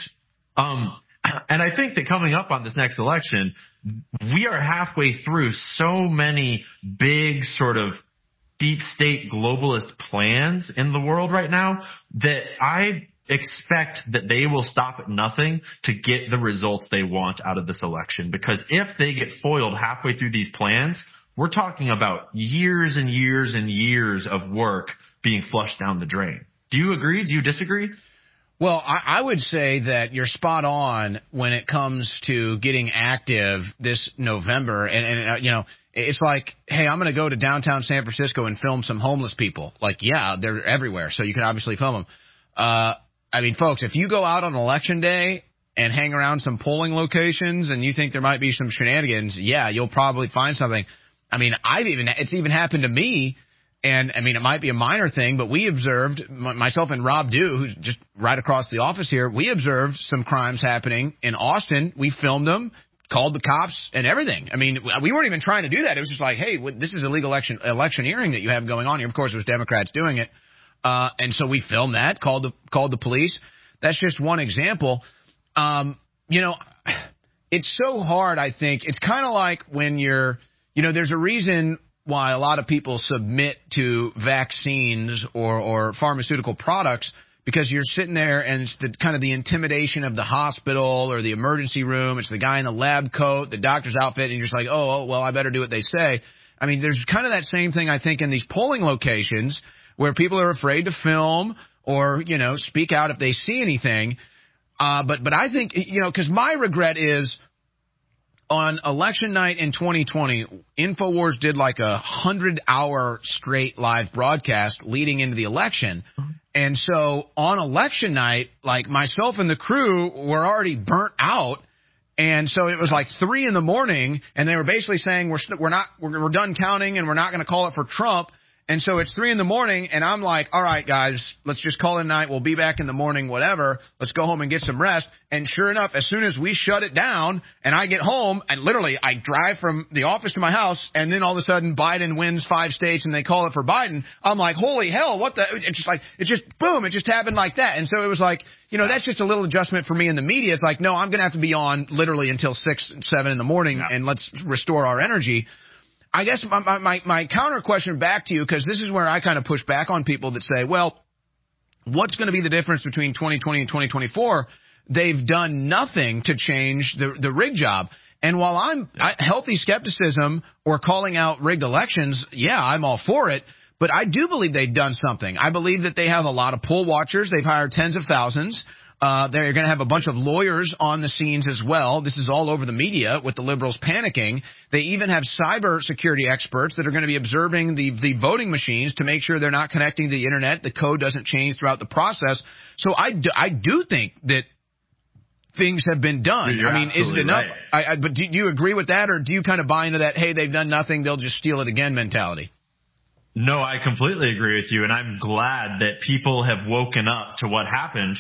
And I think that coming up on this next election, we are halfway through so many big sort of deep state globalist plans in the world right now that I expect that they will stop at nothing to get the results they want out of this election. Because if they get foiled halfway through these plans, we're talking about years and years and years of work being flushed down the drain. Do you agree? Do you disagree? Well, I would say that you're spot on when it comes to getting active this November. And you know, it's like, hey, I'm going to go to downtown San Francisco and film some homeless people. Like, yeah, they're everywhere, so you can obviously film them. I mean, folks, if you go out on election day and hang around some polling locations and you think there might be some shenanigans, yeah, you'll probably find something. I mean, it's even happened to me. And, I mean, it might be a minor thing, but we observed, myself and Rob Dew, who's just right across the office here, we observed some crimes happening in Austin. We filmed them, called the cops, and everything. I mean, we weren't even trying to do that. It was just like, hey, this is illegal electioneering that you have going on here. Of course, it was Democrats doing it. And so we filmed that, called the police. That's just one example. You know, it's so hard, I think. It's kind of like when there's a reason why a lot of people submit to vaccines or pharmaceutical products, because you're sitting there and it's the kind of the intimidation of the hospital or the emergency room. It's the guy in the lab coat, the doctor's outfit, and you're just like, oh, well, I better do what they say. I mean, there's kind of that same thing, I think, in these polling locations where people are afraid to film or, you know, speak out if they see anything. But I think, you know, because my regret is, on election night in 2020, InfoWars did like 100-hour straight live broadcast leading into the election. And so on election night, like myself and the crew were already burnt out. And so it was like 3 a.m, and they were basically saying we're done counting and we're not going to call it for Trump. And so it's 3 a.m, and I'm like, all right, guys, let's just call it a night. We'll be back in the morning, whatever. Let's go home and get some rest. And sure enough, as soon as we shut it down and I get home, and literally I drive from the office to my house, and then all of a sudden Biden wins 5 states and they call it for Biden. I'm like, holy hell, what the? It's just boom, it just happened like that. And so it was like, you know, that's just a little adjustment for me in the media. It's like, no, I'm going to have to be on literally until 6, 7 in the morning, and let's restore our energy. I guess my counter question back to you, because this is where I kind of push back on people that say, well, what's going to be the difference between 2020 and 2024? They've done nothing to change the rig job. And while healthy skepticism or calling out rigged elections, yeah, I'm all for it. But I do believe they've done something. I believe that they have a lot of poll watchers. They've hired tens of thousands. They're going to have a bunch of lawyers on the scenes as well. This is all over the media with the liberals panicking. They even have cyber security experts that are going to be observing the voting machines to make sure they're not connecting to the internet. The code doesn't change throughout the process. So I do think that things have been done. You're I mean, is it enough? Right. But do you agree with that, or do you kind of buy into that, hey, they've done nothing, they'll just steal it again mentality? No, I completely agree with you, and I'm glad that people have woken up to what happened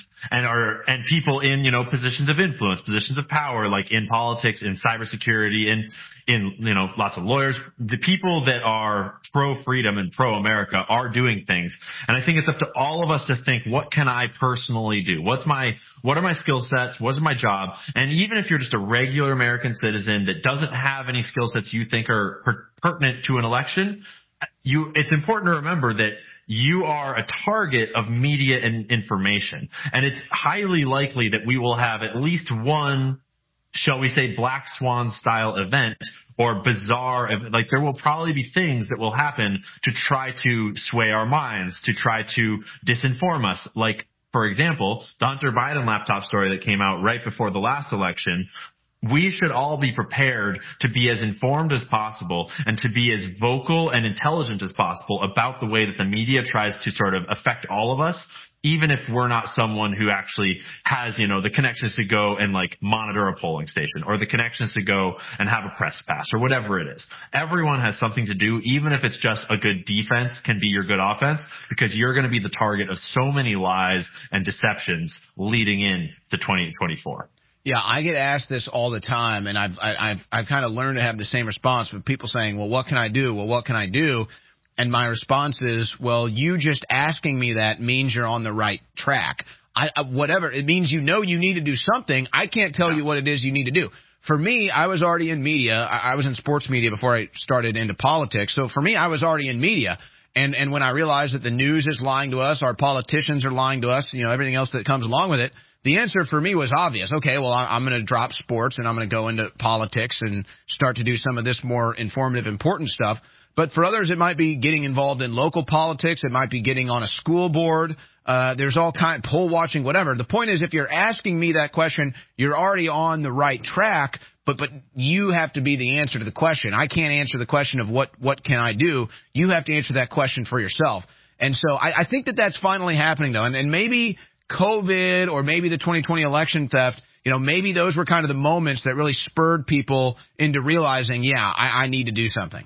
and people in, positions of influence, positions of power, like in politics, in cybersecurity, in lots of lawyers. The people that are pro-freedom and pro-America are doing things. And I think it's up to all of us to think, what can I personally do? What are my skill sets? What's my job? And even if you're just a regular American citizen that doesn't have any skill sets you think are pertinent to an election, it's important to remember that you are a target of media and information. And it's highly likely that we will have at least one, shall we say, black swan style event or bizarre, like there will probably be things that will happen to try to sway our minds, to try to disinform us. Like, for example, the Hunter Biden laptop story that came out right before the last election. We should all be prepared to be as informed as possible and to be as vocal and intelligent as possible about the way that the media tries to sort of affect all of us, even if we're not someone who actually has, the connections to go and like monitor a polling station or the connections to go and have a press pass or whatever it is. Everyone has something to do, even if it's just a good defense can be your good offense, because you're going to be the target of so many lies and deceptions leading in to 2024. Yeah, I get asked this all the time, and I've kind of learned to have the same response with people saying, well, what can I do? Well, what can I do? And my response is, well, you just asking me that means you're on the right track. Whatever. It means you need to do something. I can't tell you what it is you need to do. For me, I was already in media. I was in sports media before I started into politics. So for me, I was already in media. And when I realized that the news is lying to us, our politicians are lying to us, everything else that comes along with it, the answer for me was obvious. Okay, well, I'm going to drop sports and I'm going to go into politics and start to do some of this more informative, important stuff. But for others, it might be getting involved in local politics. It might be getting on a school board. There's all kind of poll watching, whatever. The point is, if you're asking me that question, you're already on the right track. But you have to be the answer to the question. I can't answer the question of what can I do. You have to answer that question for yourself. And so I think that's finally happening, though. And maybe COVID or maybe the 2020 election theft, maybe those were kind of the moments that really spurred people into realizing, I need to do something.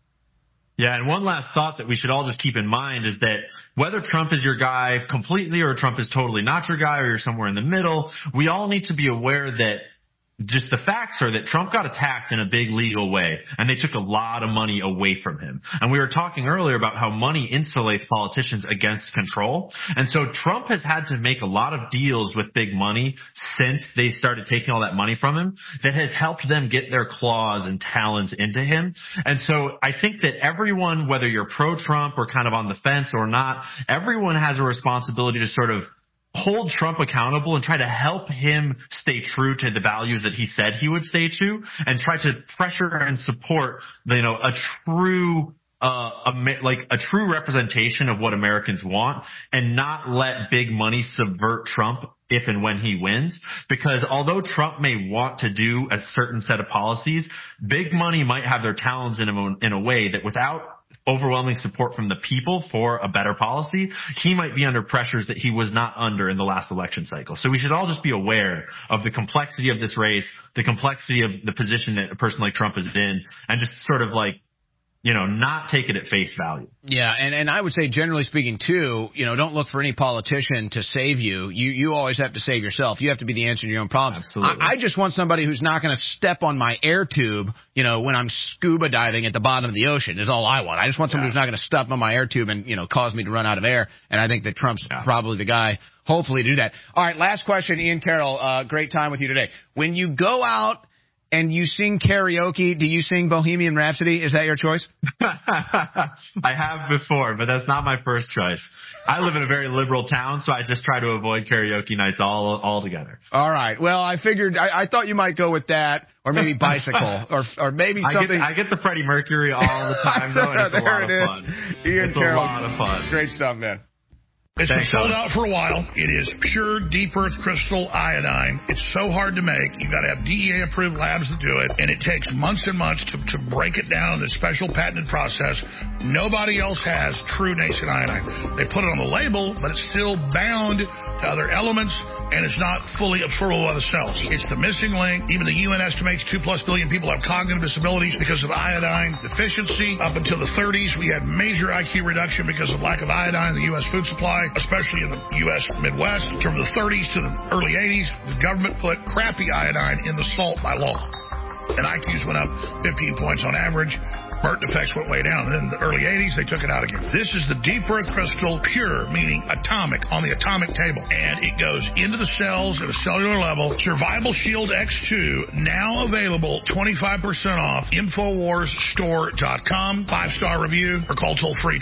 Yeah, and one last thought that we should all just keep in mind is that whether Trump is your guy completely or Trump is totally not your guy or you're somewhere in the middle, we all need to be aware that just the facts are that Trump got attacked in a big legal way, and they took a lot of money away from him. And we were talking earlier about how money insulates politicians against control. And so Trump has had to make a lot of deals with big money since they started taking all that money from him that has helped them get their claws and talons into him. And so I think that everyone, whether you're pro-Trump or kind of on the fence or not, everyone has a responsibility to sort of hold Trump accountable and try to help him stay true to the values that he said he would stay to, and try to pressure and support, a true representation of what Americans want, and not let big money subvert Trump if and when he wins. Because although Trump may want to do a certain set of policies, big money might have their talons in a way that without overwhelming support from the people for a better policy, he might be under pressures that he was not under in the last election cycle. So we should all just be aware of the complexity of this race, the complexity of the position that a person like Trump is in, and just sort of not take it at face value. Yeah, and I would say, generally speaking, too, don't look for any politician to save you. You always have to save yourself. You have to be the answer to your own problems. Absolutely. I just want somebody who's not going to step on my air tube, when I'm scuba diving at the bottom of the ocean, is all I want. I just want somebody who's not going to step on my air tube and, cause me to run out of air. And I think that Trump's probably the guy, hopefully, to do that. All right, last question, Ian Carroll. Great time with you today. When you go out and you sing karaoke, do you sing Bohemian Rhapsody? Is that your choice? I have before, but that's not my first choice. I live in a very liberal town, so I just try to avoid karaoke nights altogether. All right. Well, I figured, I thought you might go with that, or maybe Bicycle, or maybe something. I get the Freddie Mercury all the time, though, and it's a lot of fun. Ian it's Carroll. a lot of fun. Great stuff, man. It's been sold out for a while. It is pure deep earth crystal iodine. It's so hard to make. You've got to have DEA-approved labs to do it, and it takes months and months to break it down in a special patented process. Nobody else has true nascent iodine. They put it on the label, but it's still bound to other elements, and it's not fully absorbable by the cells. It's the missing link. Even the UN estimates 2+ billion people have cognitive disabilities because of iodine deficiency. Up until the 30s, we had major IQ reduction because of lack of iodine in the U.S. food supply, especially in the U.S. Midwest. From the 30s to the early 80s, the government put crappy iodine in the salt by law, and IQs went up 15 points on average. Birth defects went way down. And then in the early 80s, they took it out again. This is the deep earth crystal, pure, meaning atomic, on the atomic table. And it goes into the cells at a cellular level. Survival Shield X2, now available 25% off. InfoWarsStore.com. 5-star review, or call toll-free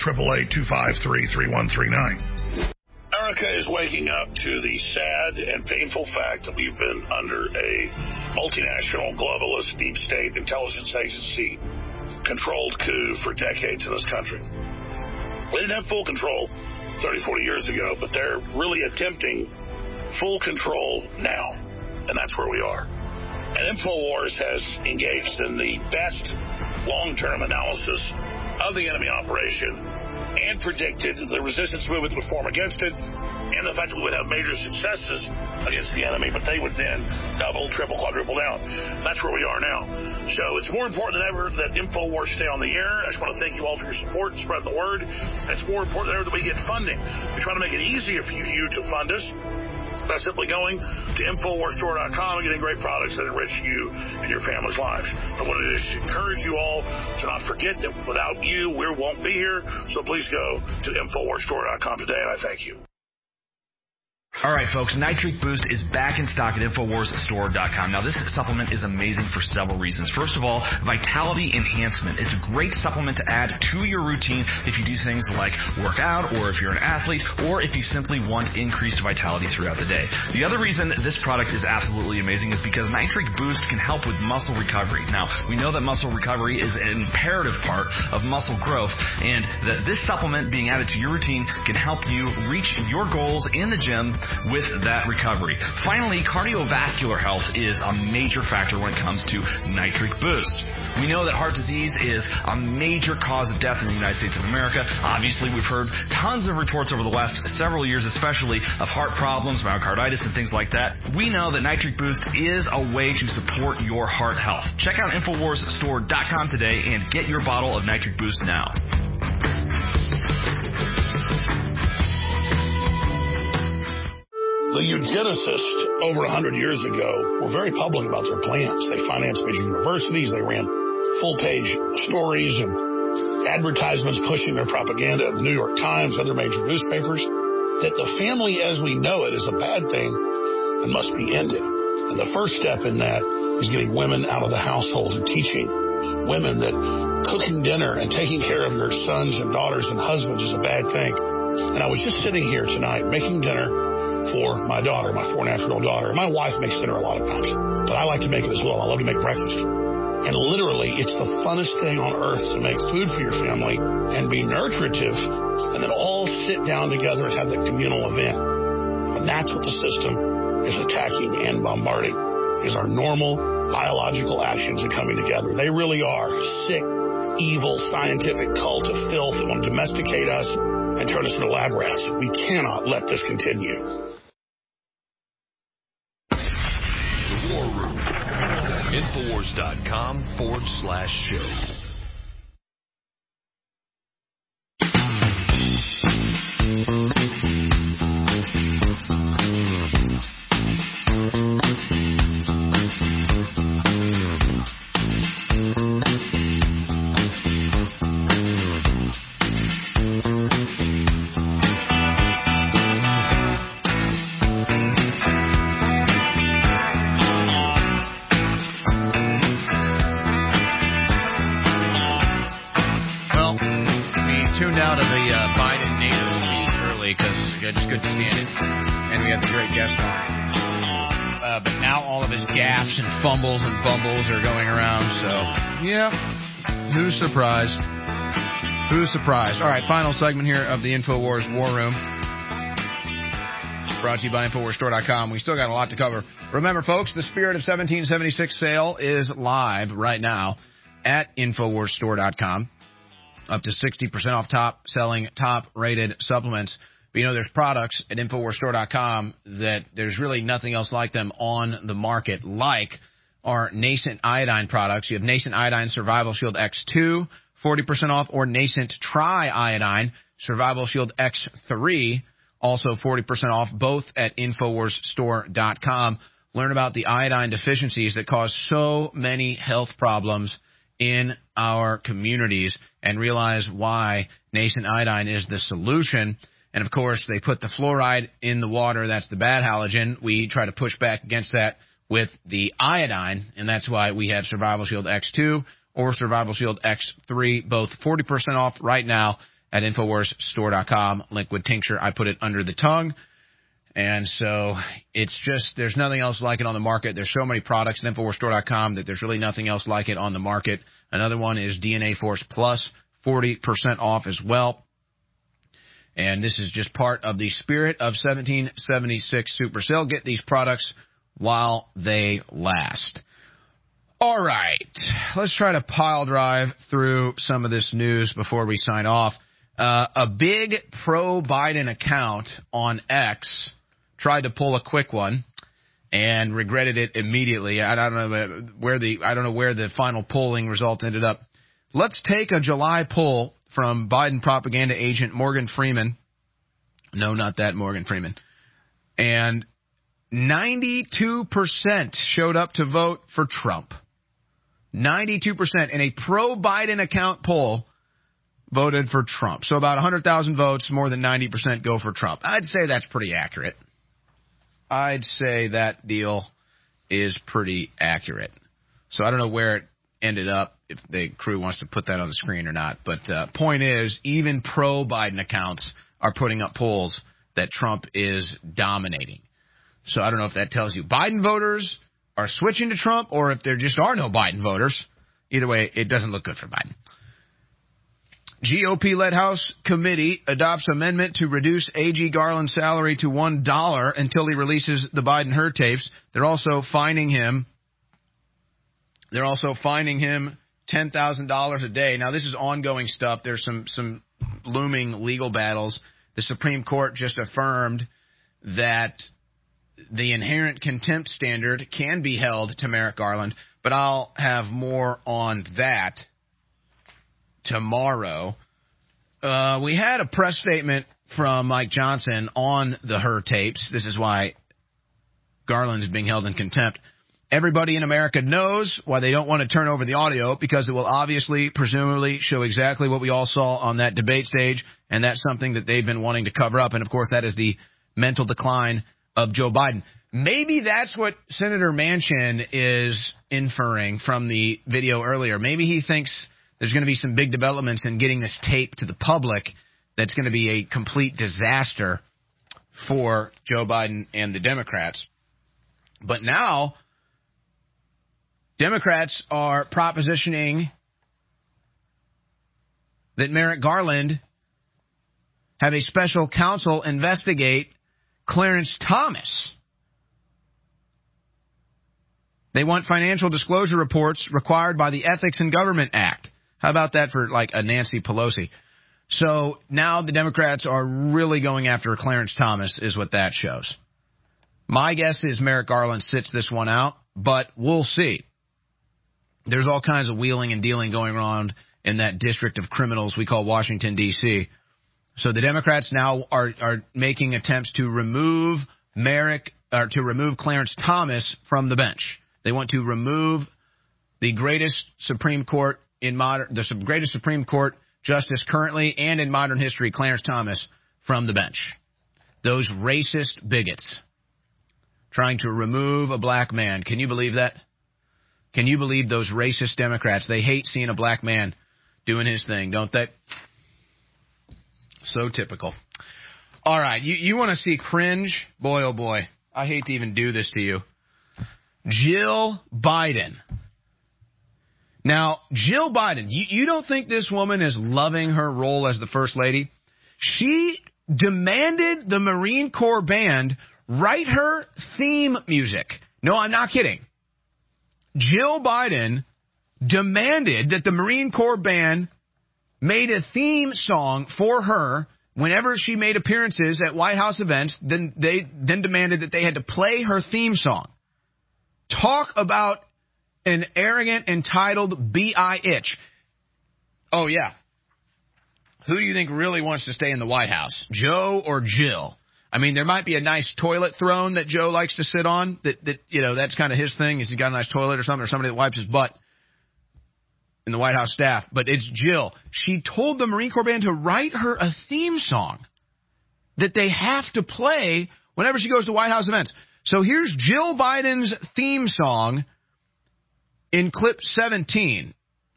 888-253-3139. America is waking up to the sad and painful fact that we've been under a multinational, globalist, deep state intelligence agency controlled coup for decades in this country. We didn't have full control 30, 40 years ago, but they're really attempting full control now, and that's where we are. And InfoWars has engaged in the best long-term analysis of the enemy operation and predicted the resistance movement would form against it, and the fact that we would have major successes against the enemy, but they would then double, triple, quadruple down. That's where we are now. So it's more important than ever that InfoWars stay on the air. I just want to thank you all for your support and spread the word. And it's more important than ever that we get funding. We try to make it easier for you to fund us by simply going to InfoWarsStore.com and getting great products that enrich you and your family's lives. I want to just encourage you all to not forget that without you, we won't be here. So please go to InfoWarsStore.com today, and I thank you. All right, folks, Nitric Boost is back in stock at InfoWarsStore.com. Now, this supplement is amazing for several reasons. First of all, vitality enhancement. It's a great supplement to add to your routine if you do things like work out, or if you're an athlete, or if you simply want increased vitality throughout the day. The other reason this product is absolutely amazing is because Nitric Boost can help with muscle recovery. Now, we know that muscle recovery is an imperative part of muscle growth, and that this supplement being added to your routine can help you reach your goals in the gym with that recovery. Finally, cardiovascular health is a major factor when it comes to Nitric Boost. We know that heart disease is a major cause of death in the United States of America. Obviously, we've heard tons of reports over the last several years, especially of heart problems, myocarditis, and things like that. We know that Nitric Boost is a way to support your heart health. Check out InfoWarsStore.com today and get your bottle of Nitric Boost now. The eugenicists over 100 years ago were very public about their plans. They financed major universities. They ran full-page stories and advertisements pushing their propaganda in the New York Times, other major newspapers, that the family as we know it is a bad thing and must be ended. And the first step in that is getting women out of the household and teaching women that cooking dinner and taking care of your sons and daughters and husbands is a bad thing. And I was just sitting here tonight making dinner for my daughter, my 4.5-year-old daughter. My wife makes dinner a lot of times, but I like to make it as well. I love to make breakfast. And literally, it's the funnest thing on earth to make food for your family and be nurturative, and then all sit down together and have that communal event. And that's what the system is attacking and bombarding, is our normal biological actions and coming together. They really are sick, evil, scientific cult of filth that want to domesticate us and turn us into lab rats. We cannot let this continue. The War Room. Infowars.com/show. Just couldn't stand it, and we had the great guest on. But now all of his gaffes and fumbles and bumbles are going around, so, yeah, who's surprised? Who's surprised? All right, final segment here of the InfoWars War Room. Brought to you by InfoWarsStore.com. We still got a lot to cover. Remember, folks, the Spirit of 1776 sale is live right now at InfoWarsStore.com. Up to 60% off top-selling, top-rated supplements. But, you know, there's products at InfoWarsStore.com that there's really nothing else like them on the market, like our Nascent Iodine products. You have Nascent Iodine Survival Shield X2, 40% off, or Nascent Tri-Iodine Survival Shield X3, also 40% off, both at InfoWarsStore.com. Learn about the iodine deficiencies that cause so many health problems in our communities and realize why Nascent Iodine is the solution. And, of course, they put the fluoride in the water. That's the bad halogen. We try to push back against that with the iodine, and that's why we have Survival Shield X2 or Survival Shield X3, both 40% off right now at InfoWarsStore.com. Liquid tincture, I put it under the tongue. And so it's just, there's nothing else like it on the market. There's so many products at InfoWarsStore.com that there's really nothing else like it on the market. Another one is DNA Force Plus, 40% off as well. And this is just part of the Spirit of 1776 Super Sale. Get these products while they last. All right, let's try to pile drive through some of this news before we sign off. A big pro-Biden account on X tried to pull a quick one and regretted it immediately. I don't know where the final polling result ended up. Let's take a July poll from Biden propaganda agent Morgan Freeman. No, not that Morgan Freeman. And 92% showed up to vote for Trump. 92% in a pro-Biden account poll voted for Trump. So about 100,000 votes, more than 90% go for Trump. I'd say that's pretty accurate. I'd say that deal is pretty accurate. So I don't know where it ended up, if the crew wants to put that on the screen or not. But point is, even pro-Biden accounts are putting up polls that Trump is dominating. So I don't know if that tells you Biden voters are switching to Trump or if there just are no Biden voters. Either way, it doesn't look good for Biden. GOP-led House committee adopts amendment to reduce A.G. Garland's salary to $1 until he releases the Biden-Hur tapes. They're also fining him $10,000 a day. Now, this is ongoing stuff. There's some looming legal battles. The Supreme Court just affirmed that the inherent contempt standard can be held to Merrick Garland, but I'll have more on that tomorrow. We had a press statement from Mike Johnson on the Hur tapes. This is why Garland is being held in contempt. Everybody in America knows why they don't want to turn over the audio, because it will obviously, presumably, show exactly what we all saw on that debate stage, and that's something that they've been wanting to cover up. And, of course, that is the mental decline of Joe Biden. Maybe that's what Senator Manchin is inferring from the video earlier. Maybe he thinks there's going to be some big developments in getting this tape to the public that's going to be a complete disaster for Joe Biden and the Democrats. But now Democrats are propositioning that Merrick Garland have a special counsel investigate Clarence Thomas. They want financial disclosure reports required by the Ethics in Government Act. How about that for like a Nancy Pelosi? So now the Democrats are really going after Clarence Thomas is what that shows. My guess is Merrick Garland sits this one out, but we'll see. There's all kinds of wheeling and dealing going on in that district of criminals we call Washington, D.C. So the Democrats now are making attempts to remove Clarence Thomas from the bench. They want to remove the greatest Supreme Court justice currently and in modern history, Clarence Thomas, from the bench. Those racist bigots trying to remove a black man. Can you believe that? Can you believe those racist Democrats? They hate seeing a black man doing his thing, don't they? So typical. All right, you want to see cringe? Boy, oh boy. I hate to even do this to you. Jill Biden. Now, Jill Biden, you don't think this woman is loving her role as the First Lady? She demanded the Marine Corps band write her theme music. No, I'm not kidding. Jill Biden demanded that the Marine Corps band made a theme song for her whenever she made appearances at White House events. Then they demanded that they had to play her theme song. Talk about an arrogant, entitled B.I.H. Oh, yeah. Who do you think really wants to stay in the White House, Joe or Jill? I mean, there might be a nice toilet throne that Joe likes to sit on. That's kind of his thing. He's got a nice toilet or something, or somebody that wipes his butt in the White House staff. But it's Jill. She told the Marine Corps band to write her a theme song that they have to play whenever she goes to White House events. So here's Jill Biden's theme song in clip 17.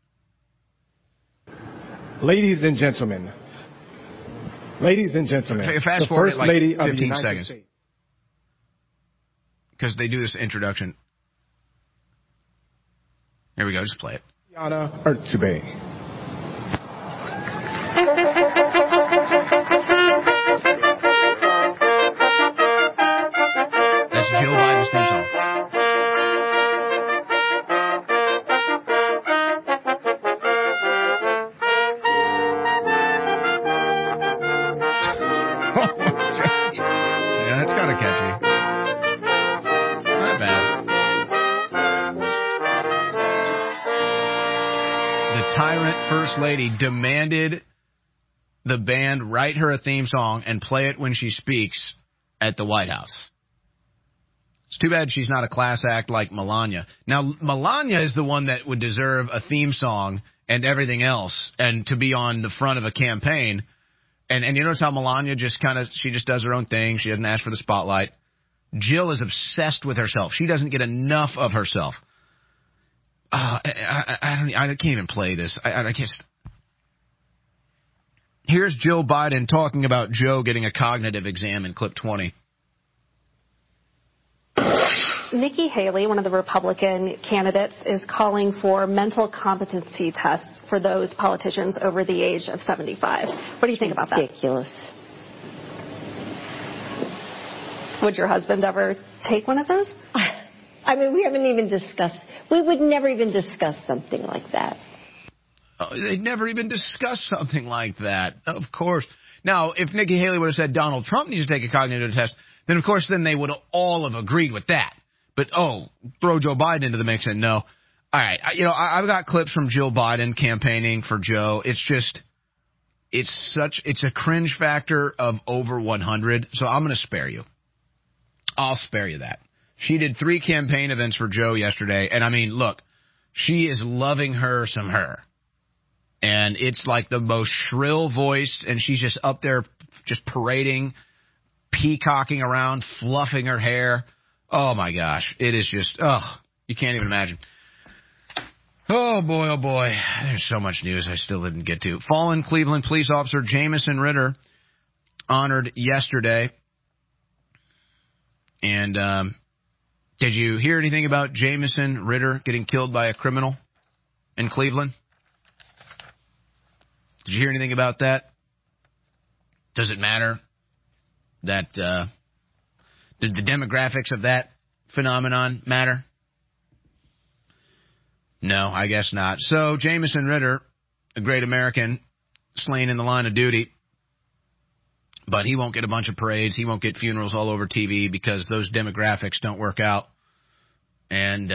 Ladies and gentlemen, fast forward First like Lady 15 of the United seconds. States. Because they do this introduction. Here we go, just play it. Yana Ertube. That's Joe Biden's theme song. Yeah, that's kind of catchy. Not bad. The tyrant First Lady demanded the band write her a theme song and play it when she speaks at the White House. It's too bad she's not a class act like Melania. Now, Melania is the one that would deserve a theme song and everything else and to be on the front of a campaign. And you notice how Melania she just does her own thing. She doesn't ask for the spotlight. Jill is obsessed with herself. She doesn't get enough of herself. I can't even play this. I just... Here's Jill Biden talking about Joe getting a cognitive exam in clip 20. Nikki Haley, one of the Republican candidates, is calling for mental competency tests for those politicians over the age of 75. What do you think about that? Ridiculous. Would your husband ever take one of those? I mean, we haven't even discussed, we would never even discuss something like that. They'd never even discuss something like that. Of course. Now, if Nikki Haley would have said Donald Trump needs to take a cognitive test, then, of course, then they would all have agreed with that. But, throw Joe Biden into the mix and no. All right. I've got clips from Jill Biden campaigning for Joe. It's a cringe factor of over 100. So I'm going to spare you. I'll spare you that. She did 3 campaign events for Joe yesterday. And I mean, look, she is loving her some her. And it's like the most shrill voice. And she's just up there just parading, peacocking around, fluffing her hair. Oh, my gosh. It is just, you can't even imagine. Oh, boy. There's so much news I still didn't get to. Fallen Cleveland police officer Jamison Ritter honored yesterday. And did you hear anything about Jamison Ritter getting killed by a criminal in Cleveland? Did you hear anything about that? Does it matter that did the demographics of that phenomenon matter? No, I guess not. So Jamison Ritter, a great American, slain in the line of duty, but he won't get a bunch of parades. He won't get funerals all over TV because those demographics don't work out. And,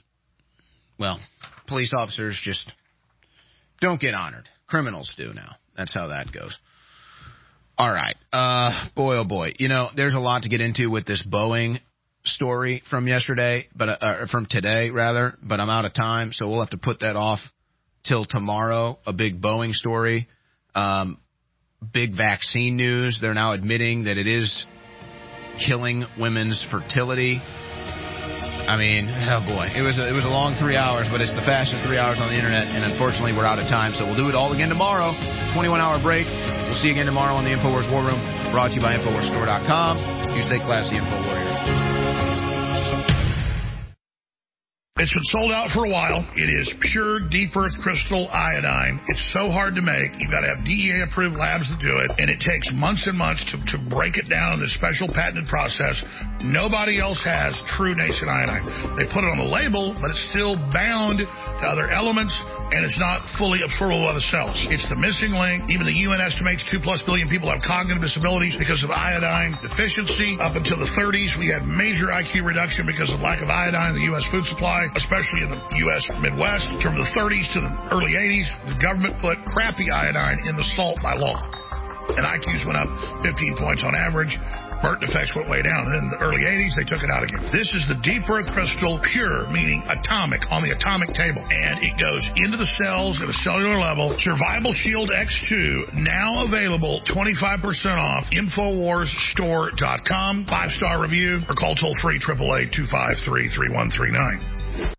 police officers just don't get honored. Criminals do now. That's how that goes. All right. Boy, oh boy. There's a lot to get into with this Boeing story from yesterday, from today, rather. But I'm out of time, so we'll have to put that off till tomorrow. A big Boeing story. Big vaccine news. They're now admitting that it is killing women's fertility. I mean, oh boy. It was a long 3 hours, but it's the fastest 3 hours on the internet, and unfortunately we're out of time, so we'll do it all again tomorrow. 21-hour break. We'll see you again tomorrow on the InfoWars War Room, brought to you by InfoWarsStore.com. You stay classy, InfoWarrior. It's been sold out for a while. It is pure deep earth crystal iodine. It's so hard to make. You've got to have DEA-approved labs to do it, and it takes months and months to break it down in this special patented process. Nobody else has true nascent iodine. They put it on the label, but it's still bound to other elements, and it's not fully absorbable by the cells. It's the missing link. Even the UN estimates 2+ billion people have cognitive disabilities because of iodine deficiency. Up until the 30s, we had major IQ reduction because of lack of iodine in the U.S. food supply, especially in the U.S. Midwest. From the 30s to the early 80s, the government put crappy iodine in the salt by law. And IQs went up 15 points on average. Birth defects went way down. And then in the early 80s, they took it out again. This is the deep earth crystal, pure, meaning atomic, on the atomic table. And it goes into the cells at a cellular level. Survival Shield X2, now available 25% off. InfoWarsStore.com. 5-star review, or call toll-free 888-253-3139.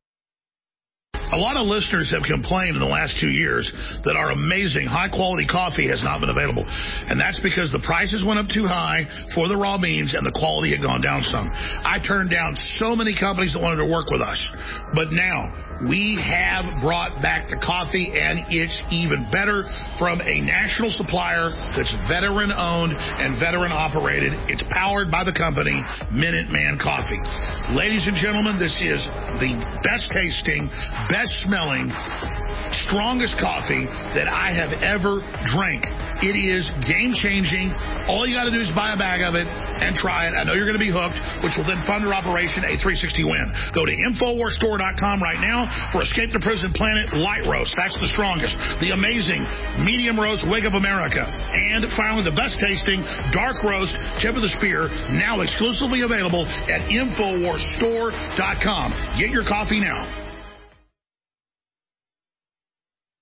A lot of listeners have complained in the last 2 years that our amazing high-quality coffee has not been available. And that's because the prices went up too high for the raw beans and the quality had gone down some. I turned down so many companies that wanted to work with us. But now, we have brought back the coffee, and it's even better from a national supplier that's veteran-owned and veteran-operated. It's powered by the company Minuteman Coffee. Ladies and gentlemen, this is the best-tasting, best-smelling, strongest coffee that I have ever drank. It is game-changing. All you got to do is buy a bag of it and try it. I know you're going to be hooked, which will then fund our Operation A360-WIN. Go to InfoWarsStore.com right now for Escape the Prison Planet Light Roast. That's the strongest. The amazing Medium Roast Wake Up America. And finally, the best-tasting Dark Roast Tip of the Spear, now exclusively available at InfoWarsStore.com. Get your coffee now.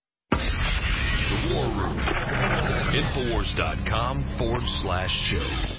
Infowars.com/show.